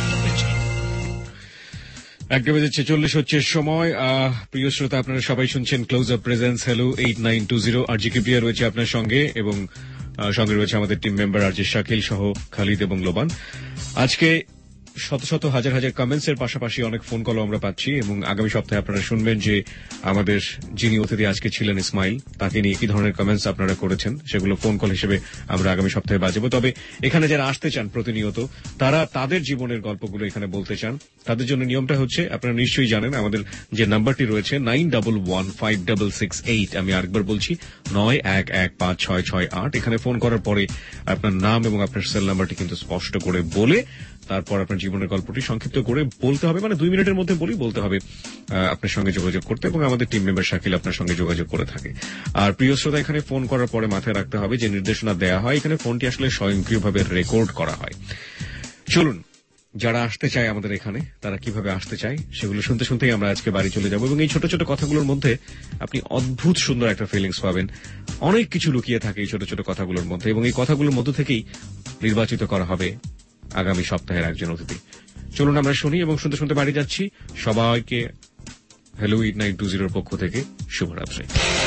একটা বেজে ছেচল্লিশ হচ্ছে সময়। প্রিয় শ্রোতা, আপনারা সবাই শুনছেন close up presence hello eight nine two zero. R J কে প্রিয়া রয়েছে আপনার সঙ্গে এবং সঙ্গে রয়েছে আমাদের team member R J Shakil সহ খালিদ এবং লোবান। আজকে শত শত হাজার হাজার কমেন্টস এর পাশাপাশি অনেক ফোন কলও আমরা পাচ্ছি এবং আগামী সপ্তাহে আপনারা শুনবেন যে আমাদের যিনি অতিথি আজকে ছিলেন ইসমাইল, তাকে নিয়ে কি ধরনের কমেন্টস আপনারা করেছেন সেগুলো ফোন কল হিসেবে আমরা আগামী সপ্তাহে বাজাবো। তবে এখানে যারা আসতে চান প্রতিনিয়ত, তারা তাদের জীবনের গল্পগুলো এখানে বলতে চান, তাদের জন্য নিয়মটা হচ্ছে আপনারা নিশ্চয়ই জানেন আমাদের যে নাম্বারটি রয়েছে nine double one five double six eight. আমি আরেকবার বলছি নয় এক এক পাঁচ ছয় ছয় আট। এখানে ফোন করার পরে আপনার নাম এবং আপনার সেল নাম্বারটি কিন্তু স্পষ্ট করে বলে তারপর আপনার জীবনের গল্পটি সংক্ষিপ্ত করে বলতে হবে, মানে দুই মিনিটের মধ্যে বলেই বলতে হবে আপনার সঙ্গে যোগাযোগ করতে, এবং আমাদের টিম মেম্বার শাকিল আপনার সঙ্গে যোগাযোগ করে থাকে। আর প্রিয় শ্রোতা, এখানে ফোন করার পরে মাথায় রাখতে হবে যে নির্দেশনা দেওয়া হয়, এখানে ফোনটি আসলে স্বয়ংক্রিয়ভাবে রেকর্ড করা হয়। চলুন, যারা আসতে চায় আমাদের এখানে তারা কিভাবে আসতে চায় সেগুলো শুনতে শুনতেই আমরা আজকে বাড়ি চলে যাব, এবং এই ছোট ছোট কথাগুলোর মধ্যে আপনি অদ্ভুত সুন্দর একটা ফিলিংস পাবেন। অনেক কিছু লুকিয়ে থাকে এই ছোট ছোট কথাগুলোর মধ্যে, এবং এই কথাগুলোর মধ্য থেকেই নির্বাচিত করা হবে আগামী সপ্তাহের একজন অতিথি। চলুন আমরা শুনি এবং শুনতে শুনতে বাড়ি যাচ্ছি। সবাইকে হ্যালো এইট নাইন টু জিরোর পক্ষ থেকে শুভরাত্রি।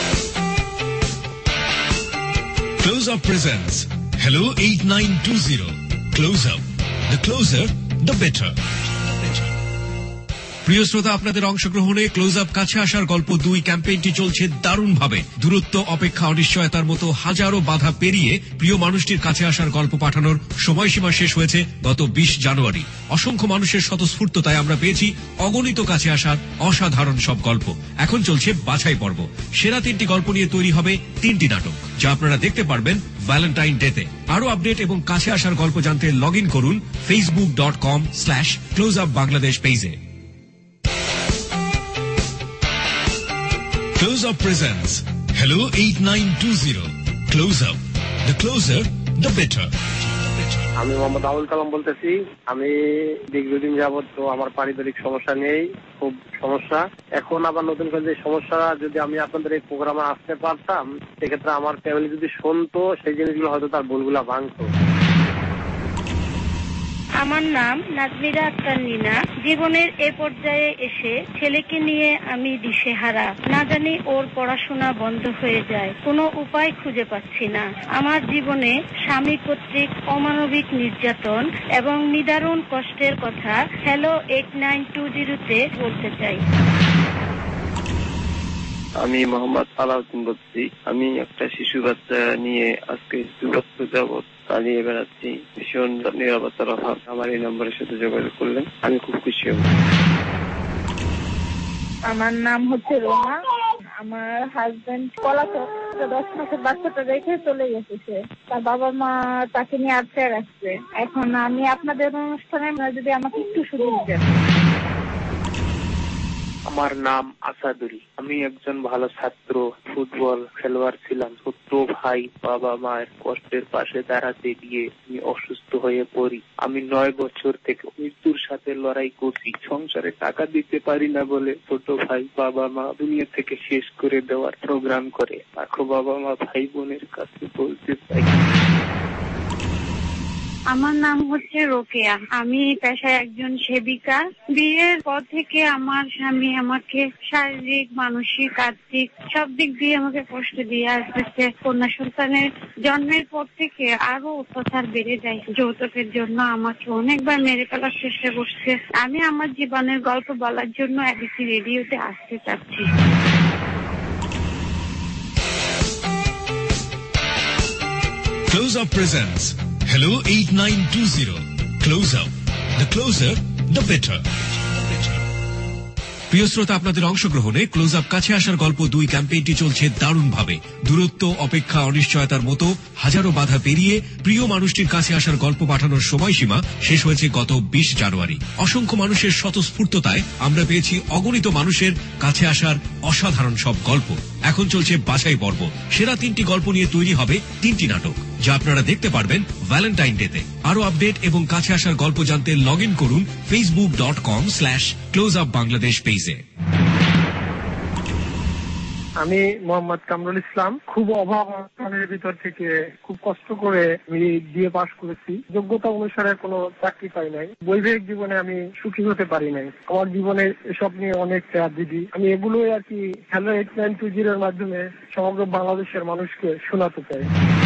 Close Up presents Hello eight nine two zero. Close Up. The closer, the better. প্রিয় শ্রোতা, আপনাদের অংশগ্রহণে ক্লোজ আপ কাছে আসার গল্প দুই ক্যাম্পেইনটি চলছে দারুণভাবে। দূরত্ব, অপেক্ষা, অনিশ্চয়তার মতো হাজারো বাধা পেরিয়ে প্রিয় মানুষটির কাছে আসার গল্প পাঠানোর সময়সীমা শেষ হয়েছে গত বিশ জানুয়ারি। অসংখ্য মানুষের স্বতঃস্ফূর্ততায় আমরা পেয়েছি অগণিত কাছে আসার অসাধারণ সব গল্প। এখন চলছে বাছাই পর্ব। সেরা তিনটি গল্প নিয়ে তৈরি হবে তিনটি নাটক, যা আপনারা দেখতে পারবেন ভ্যালেন্টাইন ডেতে। আরো আপডেট এবং কাছে আসার গল্প জানতে লগ ইন করুন Facebook dot com slash close up Bangladesh পেজে। Close Up presents Hello eight nine two zero. Close Up. The closer, the better. আমি মোহাম্মদ আবুল কালাম বলতেছি। আমি দীর্ঘদিন যাবত তো আমার পারিবারিক সমস্যা নেই, খুব সমস্যা। এখন আবার নতুন করে যে সমস্যা, যদি আমি আপনাদের এই প্রোগ্রামে আসতে পারতাম সেক্ষেত্রে আমার ফ্যামিলি যদি শুনতো সেই জিনিসগুলো হয়তো তার ভুলগুলা ভাঙতো। আমার নাম নাজমিরা আক্তার নিনা। জীবনের এ পর্যায়ে এসে ছেলেকে নিয়ে আমি দিশেহারা। না জানি ওর পড়াশোনা বন্ধ হয়ে যায়, কোনো উপায় খুঁজে পাচ্ছি না। আমার জীবনে স্বামী কর্তৃক অমানবিক নির্যাতন এবং নিদারুণ কষ্টের কথা হ্যালো এইট নাইন টু জিরোতে বলতে চাই। আমি মোহাম্মদ আলাউদ্দিন বলছি। আমি একটা শিশু বাচ্চা নিয়ে আজকে দু বছর যাবৎ চালিয়ে বেড়াচ্ছি। ভীষণ নিরাপত্তার অভাব। আমার এই নম্বরের সাথে যোগাযোগ করলেন, আমি খুব খুশি হব। আমার নাম হচ্ছে রোমা। আমার হাজবেন্ড পলাতক, দশ মাসের বাচ্চাটা রেখে চলে গেছে। তার বাবা মা তাকে নিয়ে আটকে রাখছে। এখন আমি আপনাদের অনুষ্ঠানে যদি আমাকে একটু সুযোগ দেন। আমার নাম আসাদুল। আমি একজন ভালো ছাত্র, ফুটবল খেলোয়াড় ছিলাম। ছোট্ট ভাই বাবা মায়ের কষ্টের পাশে দাঁড়াতে গিয়ে আমি অসুস্থ হয়ে পড়ি। আমি নয় বছর থেকে মৃত্যুর সাথে লড়াই করছি। সংসারে টাকা দিতে পারি না বলে ছোট ভাই বাবা মা দুনিয়া থেকে শেষ করে দেওয়ার প্রোগ্রাম করে। লাখো বাবা মা ভাই বোনের কাছে বলতে চাই। আমার নাম হচ্ছে রোকেয়া। আমি পেশায় একজন সেবিকা। বিয়ের পর থেকে আমার স্বামী আমাকে শারীরিক, মানসিক, আর্থিক সব দিক দিয়ে আমাকে কষ্ট দিয়ে আসতেছে। কন্যা সন্তানের জন্মের পর থেকে আরো অত্যাচার বেড়ে যায়। যৌতুকের জন্য আমাকে অনেকবার মেরে ফেলার চেষ্টা করছে। আমি আমার জীবনের গল্প বলার জন্য এবিসি রেডিওতে আসতে চাচ্ছি। Close Up presents Hello eight nine two zero. Close Up. The closer, the better. প্রিয় শ্রোতা, আপনাদের অংশগ্রহণে ক্লোজ আপ কাছে আসার গল্প দুই ক্যাম্পেইনটি চলছে দারুণভাবে। দূরত্ব, অপেক্ষা, অনিশ্চয়তার মতো হাজারো বাধা পেরিয়ে প্রিয় মানুষটির কাছে আসার গল্প পাঠানোর সময়সীমা শেষ হয়েছে গত বিশ জানুয়ারি। অসংখ্য মানুষের স্বতঃস্ফূর্ততায় আমরা পেয়েছি অগণিত মানুষের কাছে আসার অসাধারণ সব গল্প। এখন চলছে বাছাই পর্ব। সেরা তিনটি গল্প নিয়ে তৈরি হবে তিনটি নাটক, যা আপনারা দেখতে পারবেন ভ্যালেন্টাইন ডেতে। আরো আপডেট এবং কাছে আসার গল্প জানতে লগ ইন করুন Facebook dot com slash close up Bangladesh পেজে। আমি মোহাম্মদ কামরুল ইসলাম। খুব অভাব অনটনের ভিতর থেকে খুব কষ্ট করে আমি বিএ পাশ করেছি। যোগ্যতা অনুসারে কোনো চাকরি পাই নাই। বৈবাহিক জীবনে আমি সুখী হতে পারি নাই। আমার জীবনে এসব নিয়ে অনেক ট্র্যাজেডি। আমি এগুলোই আর কি হ্যালো এইট নাইন টু জিরোর মাধ্যমে সমগ্র বাংলাদেশের মানুষকে শোনাতে চাই।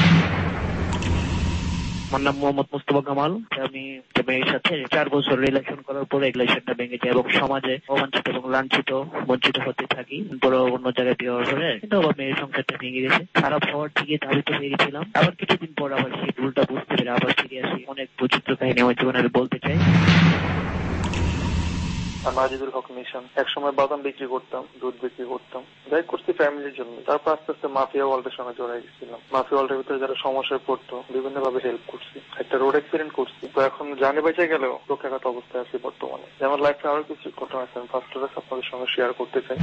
আমার নাম মোহাম্মদ মুস্তফা কামাল। আমি মেয়ের সাথে চার বছর রিলেশন করার পরে রিলেশনটা ভেঙে যায় এবং সমাজে অবাঞ্ছিত এবং লাঞ্ছিত বঞ্চিত হতে থাকি। পরে অন্য জায়গায় বিয়ে হওয়ার পরে কিন্তু আবার মেয়ের সংসারটা ভেঙে গেছে। খারাপ হওয়ার থেকে ধাবিত হয়ে গেছিলাম। আবার কিছুদিন পর আবার সেই ভুলটা বুঝতে পেরে আবার ফিরে আসি। অনেক বৈচিত্র কাহিনী আমার জীবনে আমি বলতে চাই। আমি আজিদুল হক মিশন। একসময় বাদাম বিক্রি করতাম, দুধ বিক্রি করতাম, যাই করছি ফ্যামিলির জন্য। তারপর আস্তে আস্তে মাফিয়া ওয়ার্ল্ডের সঙ্গে জড়াই গেছিলাম। মাফিয়া ওয়ার্ল্ডের ভিতরে যারা সমস্যায় পড়তো বিভিন্ন ভাবে হেল্প করছি। একটা রোড অ্যাক্সিডেন্ট করছি, তো এখন জানে বেঁচে গেলেও রক্ষাঘাত অবস্থায় আছি বর্তমানে। যেমন লাইফে আরো কিছু ঘটনা আছে, আমি ফার্স্ট আপনাদের সঙ্গে শেয়ার করতে চাই।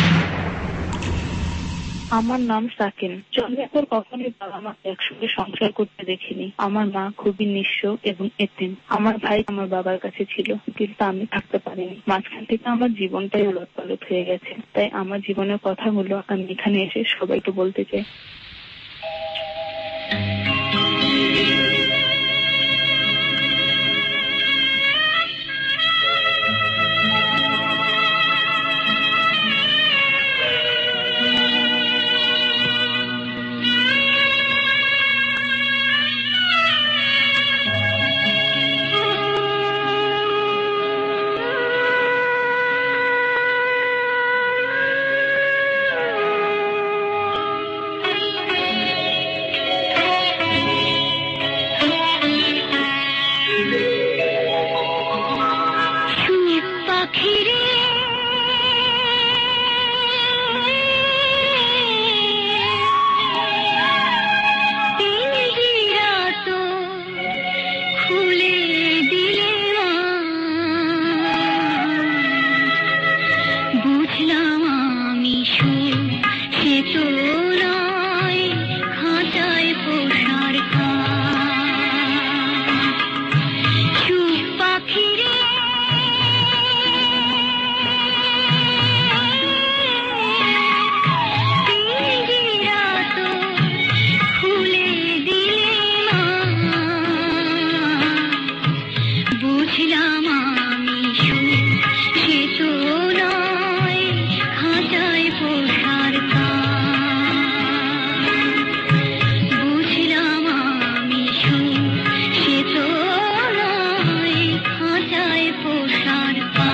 আমার নাম সাকিন। জন্মের কখনোই বাবা মাকে একসঙ্গে সংসার করতে দেখিনি। আমার মা খুবই নিঃস্ব এবং এতিম। আমার ভাই আমার বাবার কাছে ছিল, কিন্তু আমি থাকতে পারিনি। মাঝখান থেকে আমার জীবনটাই উলটপালট হয়ে গেছে। তাই আমার জীবনের কথাগুলো আমি এখানে এসে সবাইকে বলতে চাই। পোষার বুঝলাম আমি সে তো নয় খাঁচায় পোষার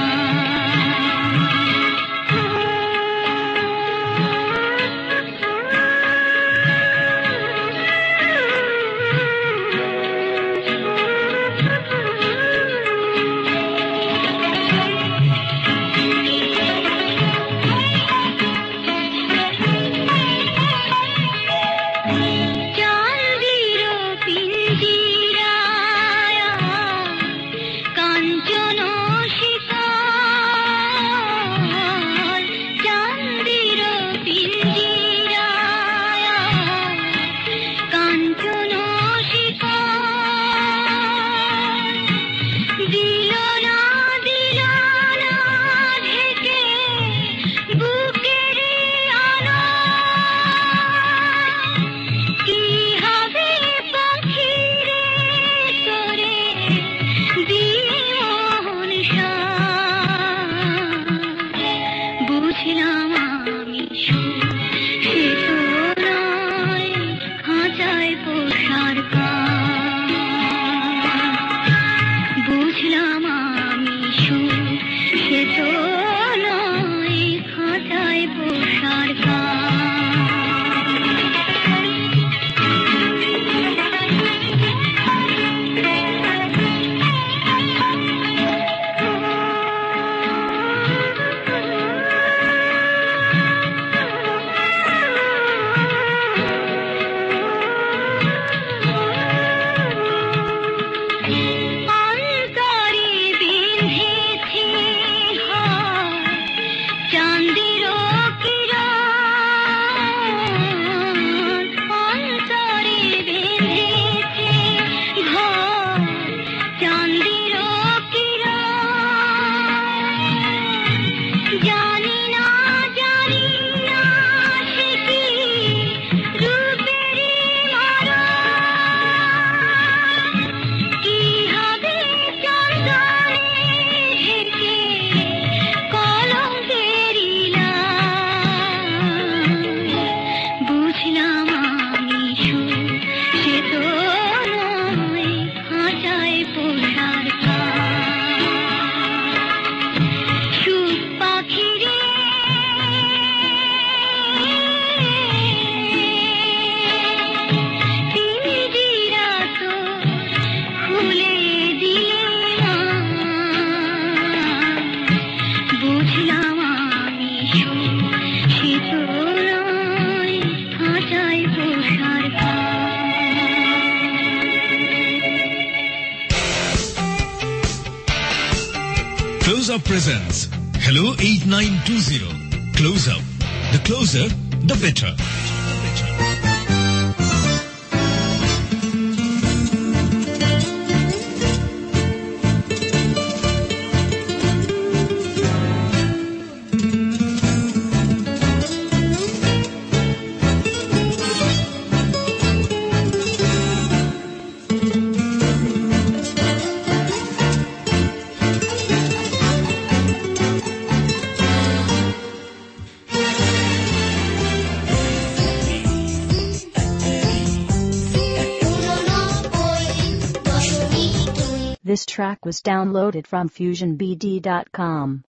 Close Up presents Hello eight nine two zero. Close Up. The closer, the better. This track was downloaded from fusion b d dot com.